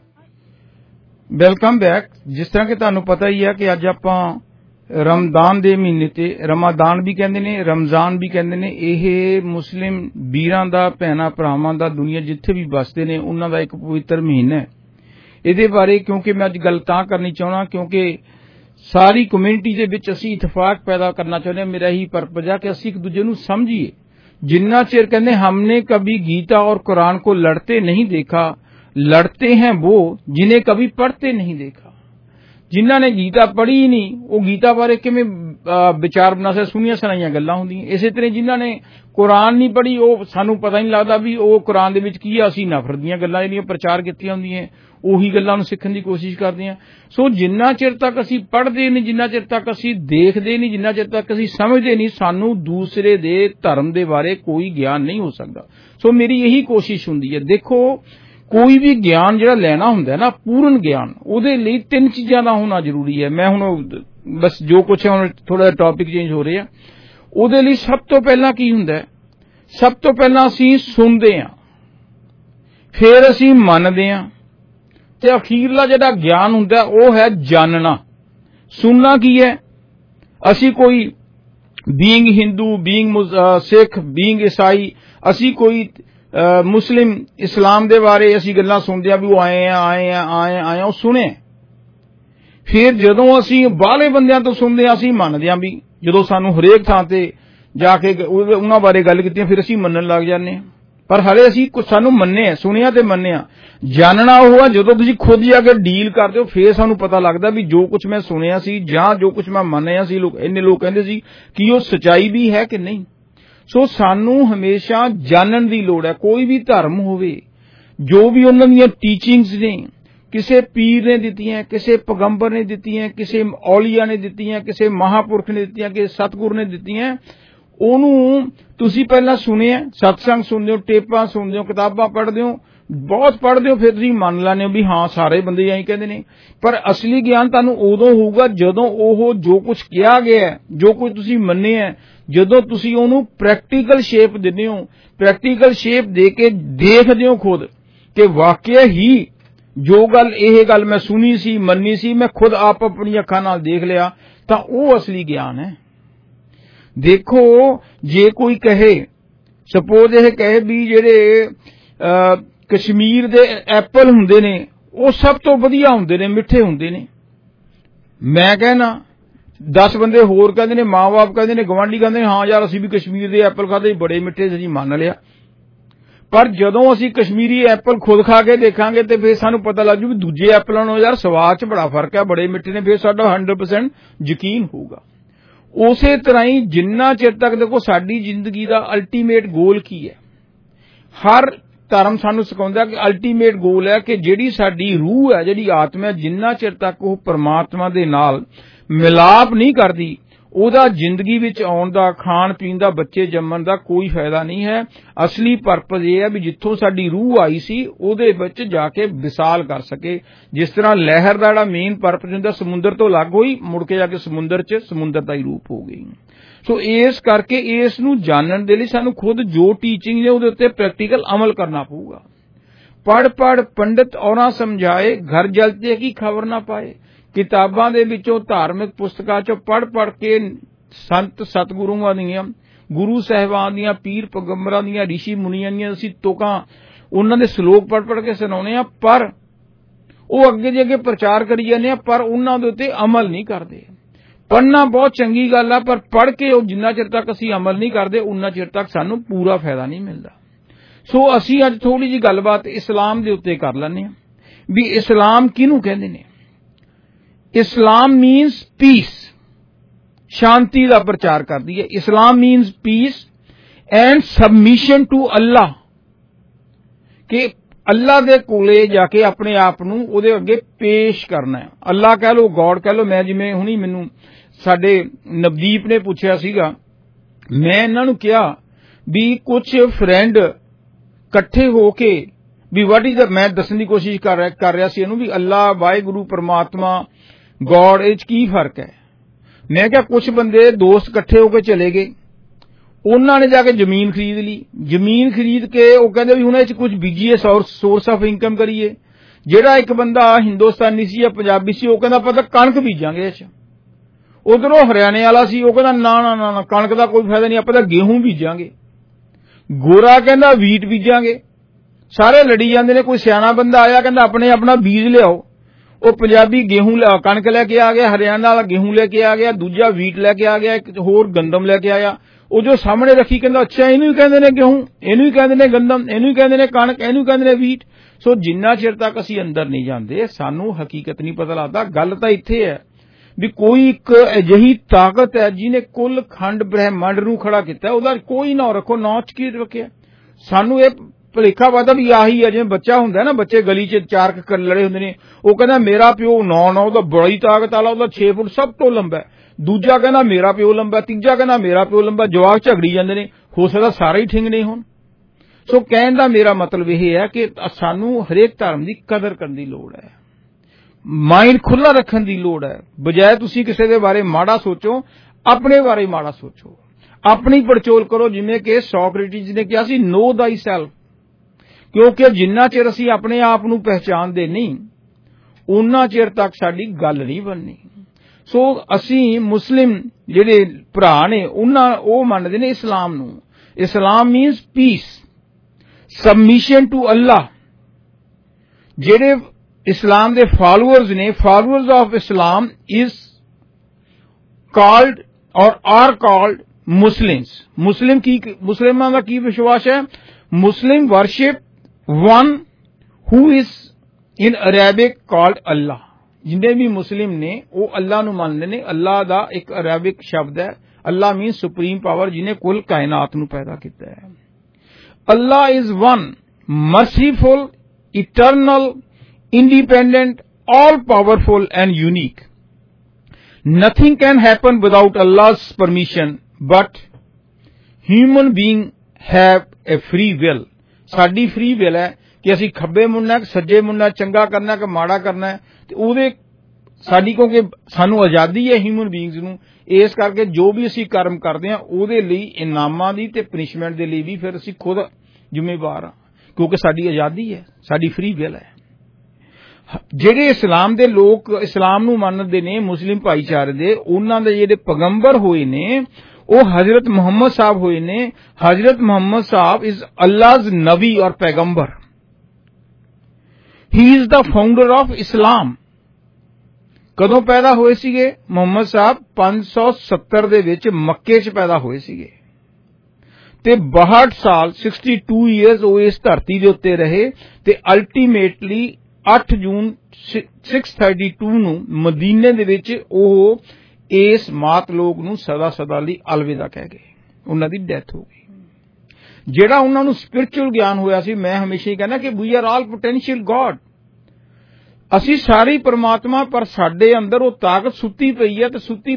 Welcome back. जिस तरह कि ਤੁਹਾਨੂੰ ਪਤਾ ਹੀ ਹੈ ਕਿ ਅੱਜ ਆਪਾਂ रमदान ਦੇ ਮਹੀਨੇ ਤੇ ਰਮਾਦਾਨ ਵੀ ਕਹਿੰਦੇ ਨੇ, ਰਮਜ਼ਾਨ ਵੀ ਕਹਿੰਦੇ ਨੇ। ਇਹ ਮੁਸਲਿਮ ਵੀਰਾਂ ਦਾ, ਭੈਣਾਂ ਭਰਾਵਾਂ ਦਾ, ਦੁਨੀਆ ਜਿੱਥੇ ਵੀ ਵਸਦੇ ਨੇ ਉਹਨਾਂ ਦਾ ਇੱਕ ਪਵਿੱਤਰ ਮਹੀਨਾ ਹੈ। ਇਹਦੇ ਬਾਰੇ ਕਿਉਂਕਿ ਮੈਂ ਅੱਜ ਗੱਲ ਤਾਂ ਕਰਨੀ ਚਾਹੁੰਦਾ ਕਿਉਂਕਿ ਸਾਰੀ ਕਮਿਊਨਿਟੀ ਦੇ ਵਿੱਚ ਅਸੀਂ ਇਤਫਾਕ ਪੈਦਾ ਕਰਨਾ ਚਾਹੁੰਦੇ ਹਾਂ। ਮੇਰਾ ਇਹੀ ਪਰਪਸ ਹੈ ਕਿ ਅਸੀਂ ਇੱਕ ਦੂਜੇ ਨੂੰ ਸਮਝੀਏ। जिन्ना चिर कहते हमने कभी गीता और कुरान को लड़ते नहीं देखा, लड़ते हैं वो जिन्हें कभी पढ़ते नहीं देखा। जिन्हों ने गीता पढ़ी ही नहीं वो गीता बारे किवें विचार बना सकते, सुनिया सुनाइया गल्लां होंदियां। इसे तरह जिन्हों ने कुरान नहीं पढ़ी वो सानू पता नहीं लगता भी वो कुरान दे विच की है। असीं नफरत दीयां गल्लां जिहड़ियां प्रचार कीतियां होंदियां ਉਹੀ ਗੱਲਾਂ ਨੂੰ ਸਿੱਖਣ ਦੀ ਕੋਸ਼ਿਸ਼ ਕਰਦੇ ਹਾਂ। ਸੋ ਜਿੰਨਾ ਚਿਰ ਤੱਕ ਅਸੀਂ ਪੜ੍ਹਦੇ ਨਹੀਂ, ਜਿੰਨਾ ਚਿਰ ਤੱਕ ਅਸੀਂ ਦੇਖਦੇ ਨਹੀਂ, ਜਿੰਨਾ ਚਿਰ ਤੱਕ ਅਸੀਂ ਸਮਝਦੇ ਨਹੀਂ, ਸਾਨੂੰ ਦੂਸਰੇ ਦੇ ਧਰਮ ਦੇ ਬਾਰੇ ਕੋਈ ਗਿਆਨ ਨਹੀਂ ਹੋ ਸਕਦਾ। ਸੋ ਮੇਰੀ ਇਹੀ ਕੋਸ਼ਿਸ਼ ਹੁੰਦੀ ਹੈ। ਦੇਖੋ ਕੋਈ ਵੀ ਗਿਆਨ ਜਿਹੜਾ ਲੈਣਾ ਹੁੰਦਾ ਨਾ, ਪੂਰਨ ਗਿਆਨ, ਉਹਦੇ ਲਈ ਤਿੰਨ ਚੀਜ਼ਾਂ ਦਾ ਹੋਣਾ ਜ਼ਰੂਰੀ ਹੈ। ਮੈਂ ਹੁਣ ਬਸ ਜੋ ਕੁਛ ਹੈ ਹੁਣ ਥੋੜਾ ਜਿਹਾ ਟੌਪਿਕ ਚੇਂਜ ਹੋ ਰਿਹਾ। ਉਹਦੇ ਲਈ ਸਭ ਤੋਂ ਪਹਿਲਾਂ ਕੀ ਹੁੰਦਾ ਹੈ? ਸਭ ਤੋਂ ਪਹਿਲਾਂ ਅਸੀਂ ਸੁਣਦੇ ਹਾਂ, ਫਿਰ ਅਸੀਂ ਮੰਨਦੇ ਹਾਂ ਤੇ ਅਖੀਰਲਾ ਜਿਹੜਾ ਗਿਆਨ ਹੁੰਦਾ ਉਹ ਹੈ ਜਾਣਨਾ। ਸੁਣਨਾ ਕੀ ਹੈ? ਅਸੀਂ ਕੋਈ being Hindu, being Sikh, being ਈਸਾਈ, ਅਸੀਂ ਕੋਈ ਮੁਸਲਿਮ, ਇਸਲਾਮ ਦੇ ਬਾਰੇ ਅਸੀਂ ਗੱਲਾਂ ਸੁਣਦੇ ਆ ਵੀ ਉਹ ਆਏ ਆ ਉਹ ਸੁਣੇ। ਫਿਰ ਜਦੋਂ ਅਸੀਂ ਬਾਹਲੇ ਬੰਦਿਆਂ ਤੋਂ ਸੁਣਦੇ ਆ ਅਸੀਂ ਮੰਨਦੇ ਆ ਵੀ ਜਦੋਂ ਸਾਨੂੰ ਹਰੇਕ ਥਾਂ ਤੇ ਜਾ ਕੇ ਉਹਨਾਂ ਬਾਰੇ ਗੱਲ ਕੀਤੀ ਫਿਰ ਅਸੀਂ ਮੰਨਣ ਲੱਗ ਜਾਂਦੇ ਹਾਂ। ਪਰ ਹਲੇ ਅਸੀਂ ਸਾਨੂੰ ਮੰਨਿਆ, ਸੁਣਿਆ ਤੇ ਮੰਨਿਆ। ਜਾਣਨਾ ਉਹ ਆ ਜਦੋਂ ਤੁਸੀਂ ਖੁਦ ਜਾ ਕੇ ਡੀਲ ਕਰਦੇ ਹੋ ਫਿਰ ਸਾਨੂੰ ਪਤਾ ਲੱਗਦਾ ਵੀ ਜੋ ਕੁਝ ਮੈਂ ਸੁਣਿਆ ਸੀ ਜਾਂ ਜੋ ਕੁਝ ਮੈਂ ਮੰਨਿਆ ਸੀ, ਇੰਨੇ ਲੋਕ ਕਹਿੰਦੇ ਸੀ ਕਿ ਉਹ ਸੱਚਾਈ ਵੀ ਹੈ ਕਿ ਨਹੀਂ। ਸੋ ਸਾਨੂੰ ਹਮੇਸ਼ਾ ਜਾਣਨ ਦੀ ਲੋੜ ਹੈ। ਕੋਈ ਵੀ ਧਰਮ ਹੋਵੇ, ਜੋ ਵੀ ਉਹਨਾਂ ਦੀਆਂ ਟੀਚਿੰਗਸ ਨੇ, ਕਿਸੇ ਪੀਰ ਨੇ ਦਿੱਤੀਆਂ, ਕਿਸੇ ਪੈਗੰਬਰ ਨੇ ਦਿੱਤੀਆਂ, ਕਿਸੇ ਔਲੀਆ ਨੇ ਦਿੱਤੀਆਂ, ਕਿਸੇ ਮਹਾਪੁਰਖ ਨੇ ਦਿੱਤੀਆਂ, ਕਿਸੇ ਸਤਿਗੁਰ ਨੇ ਦਿੱਤੀਆਂ, ਉਹਨੂੰ ਤੁਸੀਂ ਪਹਿਲਾਂ ਸੁਣਿਆ, ਸਤਸੰਗ ਸੁਣਦੇ ਹੋ, ਟੇਪਾਂ ਸੁਣਦੇ ਹੋ, ਕਿਤਾਬਾਂ ਪੜ੍ਹਦੇ ਹੋ, ਬਹੁਤ ਪੜ੍ਹਦੇ ਹੋ, ਫਿਰ ਤੁਸੀਂ ਮੰਨ ਲੈਂਦੇ ਹੋ ਵੀ ਹਾਂ ਸਾਰੇ ਬੰਦੇ ਐਂ ਕਹਿੰਦੇ ਨੇ। ਪਰ ਅਸਲੀ ਗਿਆਨ ਤੁਹਾਨੂੰ ਉਦੋਂ ਹੋਊਗਾ ਜਦੋਂ ਉਹ ਜੋ ਕੁਝ ਕਿਹਾ ਗਿਆ, ਜੋ ਕੁਝ ਤੁਸੀਂ ਮੰਨਿਆ, ਜਦੋਂ ਤੁਸੀਂ ਉਹਨੂੰ ਪ੍ਰੈਕਟੀਕਲ ਸ਼ੇਪ ਦਿੰਦੇ ਹੋ। ਪ੍ਰੈਕਟੀਕਲ ਸ਼ੇਪ ਦੇ ਕੇ ਦੇਖਦੇ ਹੋ ਖੁਦ ਕਿ ਵਾਕਿਆ ਹੀ ਜੋ ਗੱਲ ਇਹ ਗੱਲ ਮੈਂ ਸੁਣੀ ਸੀ, ਮੰਨੀ ਸੀ, ਮੈਂ ਖੁਦ ਆਪ ਆਪਣੀ ਅੱਖਾਂ ਨਾਲ ਦੇਖ ਲਿਆ, ਤਾਂ ਉਹ ਅਸਲੀ ਗਿਆਨ ਹੈ। ਦੇਖੋ ਜੇ ਕੋਈ ਕਹੇ, ਸਪੋਜ਼ ਇਹ ਕਹੇ ਵੀ ਜਿਹੜੇ ਕਸ਼ਮੀਰ ਦੇ ਐਪਲ ਹੁੰਦੇ ਨੇ ਉਹ ਸਭ ਤੋਂ ਵਧੀਆ ਹੁੰਦੇ ਨੇ, ਮਿੱਠੇ ਹੁੰਦੇ ਨੇ। ਮੈਂ ਕਹਿਣਾ 10 ਬੰਦੇ ਹੋਰ ਕਹਿੰਦੇ ਨੇ, ਮਾਂ-ਬਾਪ ਕਹਿੰਦੇ ਨੇ, ਗਵਾਂਢੀ ਕਹਿੰਦੇ ਨੇ ਹਾਂ ਯਾਰ ਅਸੀਂ ਵੀ ਕਸ਼ਮੀਰ ਦੇ ਐਪਲ ਖਾਦੇ, ਬੜੇ ਮਿੱਠੇ ਸੀ, ਮੰਨ ਲਿਆ। ਪਰ ਜਦੋਂ ਅਸੀਂ ਕਸ਼ਮੀਰੀ ਐਪਲ ਖੁਦ ਖਾ ਕੇ ਦੇਖਾਂਗੇ ਤੇ ਫਿਰ ਸਾਨੂੰ ਪਤਾ ਲੱਗ ਜੂ ਵੀ ਦੂਜੇ ਐਪਲਾਂ ਨਾਲੋਂ ਯਾਰ ਸਵਾਦ 'ਚ ਬੜਾ ਫਰਕ ਹੈ, ਬੜੇ ਮਿੱਠੇ ਨੇ, ਫਿਰ ਸਾਡਾ 100% ਯਕੀਨ ਹੋਊਗਾ। ਉਸੇ ਤਰ੍ਹਾਂ ਹੀ ਜਿੰਨਾ ਚਿਰ ਤੱਕ ਦੇਖੋ ਸਾਡੀ ਜ਼ਿੰਦਗੀ ਦਾ ਅਲਟੀਮੇਟ ਗੋਲ ਕੀ ਹੈ, ਹਰ ਧਰਮ ਸਾਨੂੰ ਸਿਖਾਉਂਦਾ ਕਿ ਅਲਟੀਮੇਟ ਗੋਲ ਹੈ ਕਿ ਜਿਹੜੀ ਸਾਡੀ ਰੂਹ ਹੈ, ਜਿਹੜੀ ਆਤਮਾ ਹੈ, ਜਿੰਨਾ ਚਿਰ ਤੱਕ ਉਹ ਪਰਮਾਤਮਾ ਦੇ ਨਾਲ ਮਿਲਾਪ ਨਹੀਂ ਕਰਦੀ, ਉਹਦਾ ਜ਼ਿੰਦਗੀ ਵਿੱਚ ਆਉਣ ਦਾ, ਖਾਣ ਪੀਣ ਦਾ, ਬੱਚੇ ਜੰਮਣ ਦਾ ਕੋਈ ਫਾਇਦਾ ਨਹੀਂ ਹੈ। ਅਸਲੀ ਪਰਪਸ ਇਹ ਹੈ ਵੀ ਜਿੱਥੋਂ ਸਾਡੀ ਰੂਹ ਆਈ ਸੀ ਉਹਦੇ ਵਿੱਚ ਜਾ ਕੇ ਵਿਸਾਲ ਕਰ ਸਕੇ। ਜਿਸ ਤਰ੍ਹਾਂ ਲਹਿਰ ਦਾ ਜਿਹੜਾ ਮੇਨ ਪਰਪਸ ਹੁੰਦਾ ਸਮੁੰਦਰ ਤੋਂ ਅਲੱਗ ਹੋਈ, ਮੁੜ ਕੇ ਜਾ ਕੇ ਸਮੁੰਦਰ 'ਚ ਸਮੁੰਦਰ ਦਾ ਹੀ ਰੂਪ ਹੋ ਗਈ। ਸੋ ਇਸ ਕਰਕੇ ਇਸ ਨੂੰ ਜਾਣਨ ਦੇ ਲਈ ਸਾਨੂੰ ਖੁਦ ਜੋ ਟੀਚਿੰਗ ਨੇ ਉਹਦੇ ਉੱਤੇ ਪ੍ਰੈਕਟੀਕਲ ਅਮਲ ਕਰਨਾ ਪਊਗਾ। ਪੜ੍ਹ ਪੰਡਿਤ ਔਰਾਂ ਸਮਝਾਏ, ਘਰ ਜਲਤੇ ਕੀ ਖਬਰ ਨਾ ਪਾਏ। ਕਿਤਾਬਾਂ ਦੇ ਵਿੱਚੋਂ, ਧਾਰਮਿਕ ਪੁਸਤਕਾਂ 'ਚੋਂ ਪੜ੍ਹ ਕੇ ਸੰਤ ਸਤਿਗੁਰੂਆਂ ਦੀਆਂ, ਗੁਰੂ ਸਾਹਿਬਾਨ ਦੀਆਂ, ਪੀਰ ਪੈਗੰਬਰਾਂ ਦੀਆਂ, ਰਿਸ਼ੀ ਮੁਨੀਆਂ ਦੀਆਂ ਅਸੀਂ ਤੁਕਾਂ, ਉਹਨਾਂ ਦੇ ਸ਼ਲੋਕ ਪੜ੍ਹ ਕੇ ਸੁਣਾਉਂਦੇ ਆ। ਪਰ ਉਹ ਅੱਗੇ ਦੀ ਅੱਗੇ ਪ੍ਰਚਾਰ ਕਰੀ ਜਾਂਦੇ ਆ, ਪਰ ਉਹਨਾਂ ਦੇ ਉੱਤੇ ਅਮਲ ਨਹੀਂ ਕਰਦੇ। ਪੜ੍ਹਨਾ ਬਹੁਤ ਚੰਗੀ ਗੱਲ ਆ, ਪਰ ਪੜ੍ਹ ਕੇ ਉਹ ਜਿੰਨਾ ਚਿਰ ਤੱਕ ਅਸੀਂ ਅਮਲ ਨਹੀਂ ਕਰਦੇ ਉਨਾ ਚਿਰ ਤੱਕ ਸਾਨੂੰ ਪੂਰਾ ਫਾਇਦਾ ਨਹੀਂ ਮਿਲਦਾ। ਸੋ ਅਸੀਂ ਅੱਜ ਥੋੜੀ ਜਿਹੀ ਗੱਲਬਾਤ ਇਸਲਾਮ ਦੇ ਉੱਤੇ ਕਰ ਲੈਂਦੇ ਹਾਂ ਵੀ ਇਸਲਾਮ ਕਿਹਨੂੰ ਕਹਿੰਦੇ ਨੇ। ਇਸਲਾਮ ਮੀਨਸ ਪੀਸ। शांति का प्रचार करती है। Islam means peace and submission to Allah, कि अल्लाह दे कोले जाके अपने आप नूं उहदे अगे पेश करना है। अल्लाह कह लो, गॉड कह लो। मैं जिवें हुणी मैनूं साडे नवदीप ने पुछया सीगा, मैं इन्हां नूं कहा भी कुछ फ्रेंड इकट्ठे होके भी वट इज मैं दसन की कोशिश कर रहा सी इहनूं भी अल्लाह, वाहिगुरू, परमात्मा, गॉड इह की फर्क है। मैं क्या कुछ बंदे दोस्त इकट्ठे होके चले गए, उन्होंने ने जाके जमीन खरीद ली। जमीन खरीद के वो कहते भी हुण इह कुछ बीजीए, सोर्स ऑफ इनकम करिए। जिहड़ा एक बंदा हिंदुस्तानी सी या पंजाबी सी, वो कहंदा पता कणक बीजांगे इह च। उधरों हरियाणे वाला सी, वो कहंदा ना ना ना कणक दा कोई फायदा नहीं, आपां तां गेहूं बीजांगे। गोरा कहंदा वीट बीजांगे। सारे लड़ी जांदे ने। कोई सियाना बंदा आया कहंदा अपने अपना बीज लियाओ। वो पंजाबी गेहूं कणक लैके आ गया, हरियाणा वाला गेहूं लैके आ गया, दूजा वीट लैके आ गया, एक होर गंदम लैके आया। वो जो सामने रखी कहंदा अच्छा इहनूं ही कहंदे ने गेहूं, इहनूं ही कहंदे ने गंदम, इहनूं ही कहंदे ने कणक, इहनूं ही कहंदे ने वीट। सो जिन्ना चिर तक असीं अंदर नहीं जांदे सानूं हकीकत नहीं पता लगदा। गल तां इत्थे है भी कोई एक अजिही ताकत है जिहने कुल खंड ब्रह्मंड नूं खड़ा कीता, ਉਹਦਾ कोई ना रखो, ना च की रखिया। सानूं ਇਹ ਭੁਲੇਖਾ ਪਤਾ ਵੀ ਆਹੀ ਹੈ। ਜਿਵੇਂ ਬੱਚਾ ਹੁੰਦਾ ਨਾ, ਬੱਚੇ ਗਲੀ 'ਚ ਚਾਰ ਕਰ ਲੜੇ ਹੁੰਦੇ ਨੇ, ਉਹ ਕਹਿੰਦਾ ਮੇਰਾ ਪਿਓ 9 ਉਹਦਾ ਬੜੀ ਤਾਕਤ ਵਾਲਾ, ਉਹਦਾ 6 ਫੁੱਟ ਸਭ ਤੋਂ ਲੰਬਾ। ਦੂਜਾ ਕਹਿੰਦਾ ਮੇਰਾ ਪਿਓ ਲੰਬਾ, ਤੀਜਾ ਕਹਿੰਦਾ ਮੇਰਾ ਪਿਓ ਲੰਬਾ। ਜਵਾਕ ਝਗੜੀ ਜਾਂਦੇ ਨੇ, ਹੋ ਸਕਦਾ ਸਾਰੇ ਹੀ ਠਿੰਗਣੇ ਹੋਣ। ਸੋ ਕਹਿਣ ਦਾ ਮੇਰਾ ਮਤਲਬ ਇਹ ਹੈ ਕਿ ਸਾਨੂੰ ਹਰੇਕ ਧਰਮ ਦੀ ਕਦਰ ਕਰਨ ਦੀ ਲੋੜ ਹੈ, ਮਾਈਂਡ ਖੁੱਲਾ ਰੱਖਣ ਦੀ ਲੋੜ ਹੈ। ਬਜਾਏ ਤੁਸੀਂ ਕਿਸੇ ਦੇ ਬਾਰੇ ਮਾੜਾ ਸੋਚੋ, ਆਪਣੇ ਬਾਰੇ ਮਾੜਾ ਸੋਚੋ, ਆਪਣੀ ਪੜਚੋਲ ਕਰੋ। ਜਿਵੇਂ ਕਿ ਸੋਕਰੇਟਿਸ ਨੇ ਕਿਹਾ ਸੀ, ਨੋ ਥਾਈ ਸੈਲਫ। ਕਿਉਂਕਿ ਜਿੰਨਾ ਚਿਰ ਅਸੀਂ ਆਪਣੇ ਆਪ ਨੂੰ ਪਹਿਚਾਨਦੇ ਨਹੀਂ, ਉਹਨਾਂ ਚਿਰ ਤੱਕ ਸਾਡੀ ਗੱਲ ਨਹੀਂ ਬਣਨੀ। ਸੋ ਅਸੀਂ ਮੁਸਲਿਮ ਜਿਹੜੇ ਭਰਾ ਨੇ, ਉਹ ਮੰਨਦੇ ਨੇ ਇਸਲਾਮ ਨੂੰ। Islam means peace, submission to Allah. जेड़े इस्लाम दे फॉलोअर्स ने, followers of Islam is called और आर कॉल्ड मुस्लिम्स। मुस्लिमां दा की विश्वास है? Muslim worship one who is in Arabic called Allah. जिन्ने भी मुस्लिम ने वो अल्लाह नूं मनदे ने। अल्लाह दा एक अरेबिक शब्द है, अल्लाह मीन्स सुप्रीम पावर, जिन्हें कुल कायनात नूं पैदा कीता है। Allah is one, merciful, eternal, independent, all-powerful and unique. Nothing can happen without Allah's permission, but human beings have a free will. Sari free will है कि असी खब्बे मुड़ना है, सज्जे मुड़ना, चंगा करना कि माड़ा करना है। ते उहदे साडी क्योंकि सानू आजादी है ह्यूमन बीइंग्स नूं, इस करके जो भी असी कर्म करते हैं ਉਹਦੇ ਲਈ ਇਨਾਮਾਂ ਦੀ ਤੇ ਪਨਿਸ਼ਮੈਂਟ ਦੇ ਲਈ ਵੀ ਫਿਰ ਅਸੀਂ ਖੁਦ ਜ਼ਿੰਮੇਵਾਰ ਹਾਂ, ਕਿਉਂਕਿ ਸਾਡੀ ਆਜ਼ਾਦੀ ਹੈ, ਸਾਡੀ ਫ੍ਰੀ ਵਿਲ ਹੈ। ਜਿਹੜੇ ਇਸਲਾਮ ਦੇ ਲੋਕ ਇਸਲਾਮ ਨੂੰ ਮੰਨਦੇ ਨੇ, ਮੁਸਲਿਮ ਭਾਈਚਾਰੇ ਦੇ, ਉਹਨਾਂ ਦੇ ਜਿਹੜੇ ਪੈਗੰਬਰ ਹੋਏ ਨੇ ਉਹ हजरत मोहम्मद साहब होए ने। हजरत मोहम्मद साहब इज अल्लाह's नबी और पैगंबर। He is the founder of Islam. कदों पैदा होए सीगे मोहम्मद साहब? 570 ਦੇ ਵਿੱਚ ਮੱਕੇ 'ਚ ਪੈਦਾ ਹੋਏ ਸੀਗੇ ਤੇ 62 ਸਾਲ 62 ਇਅਰਸ ਉਹ ਇਸ ਧਰਤੀ ਦੇ ਉੱਤੇ ਰਹੇ ਤੇ ਅਲਟੀਮੇਟਲੀ 8 ਜੂਨ 632 ਨੂੰ ਮਦੀਨੇ ਦੇ ਵਿੱਚ ਉਹ ਇਸ ਮਾਤ ਲੋਕ ਨੂੰ ਸਦਾ ਸਦਾ ਲਈ ਅਲਵਿਦਾ ਕਹਿ ਗਏ। ਉਹਨਾਂ ਦੀ ਡੈਥ ਹੋ ਗਈ। ਜਿਹੜਾ ਉਹਨਾਂ ਨੂੰ ਸਪਿਰਚੁਅਲ ਗਿਆਨ ਹੋਇਆ ਸੀ, ਮੈਂ ਹਮੇਸ਼ਾ ਹੀ ਕਹਿੰਦਾ ਕਿ we are all potential God. ਅਸੀਂ ਸਾਰੇ ਪਰਮਾਤਮਾ, ਪਰ ਸਾਡੇ ਅੰਦਰ ਉਹ ਤਾਕਤ ਸੁੱਤੀ ਪਈ ਹੈ ਤੇ ਸੁੱਤੀ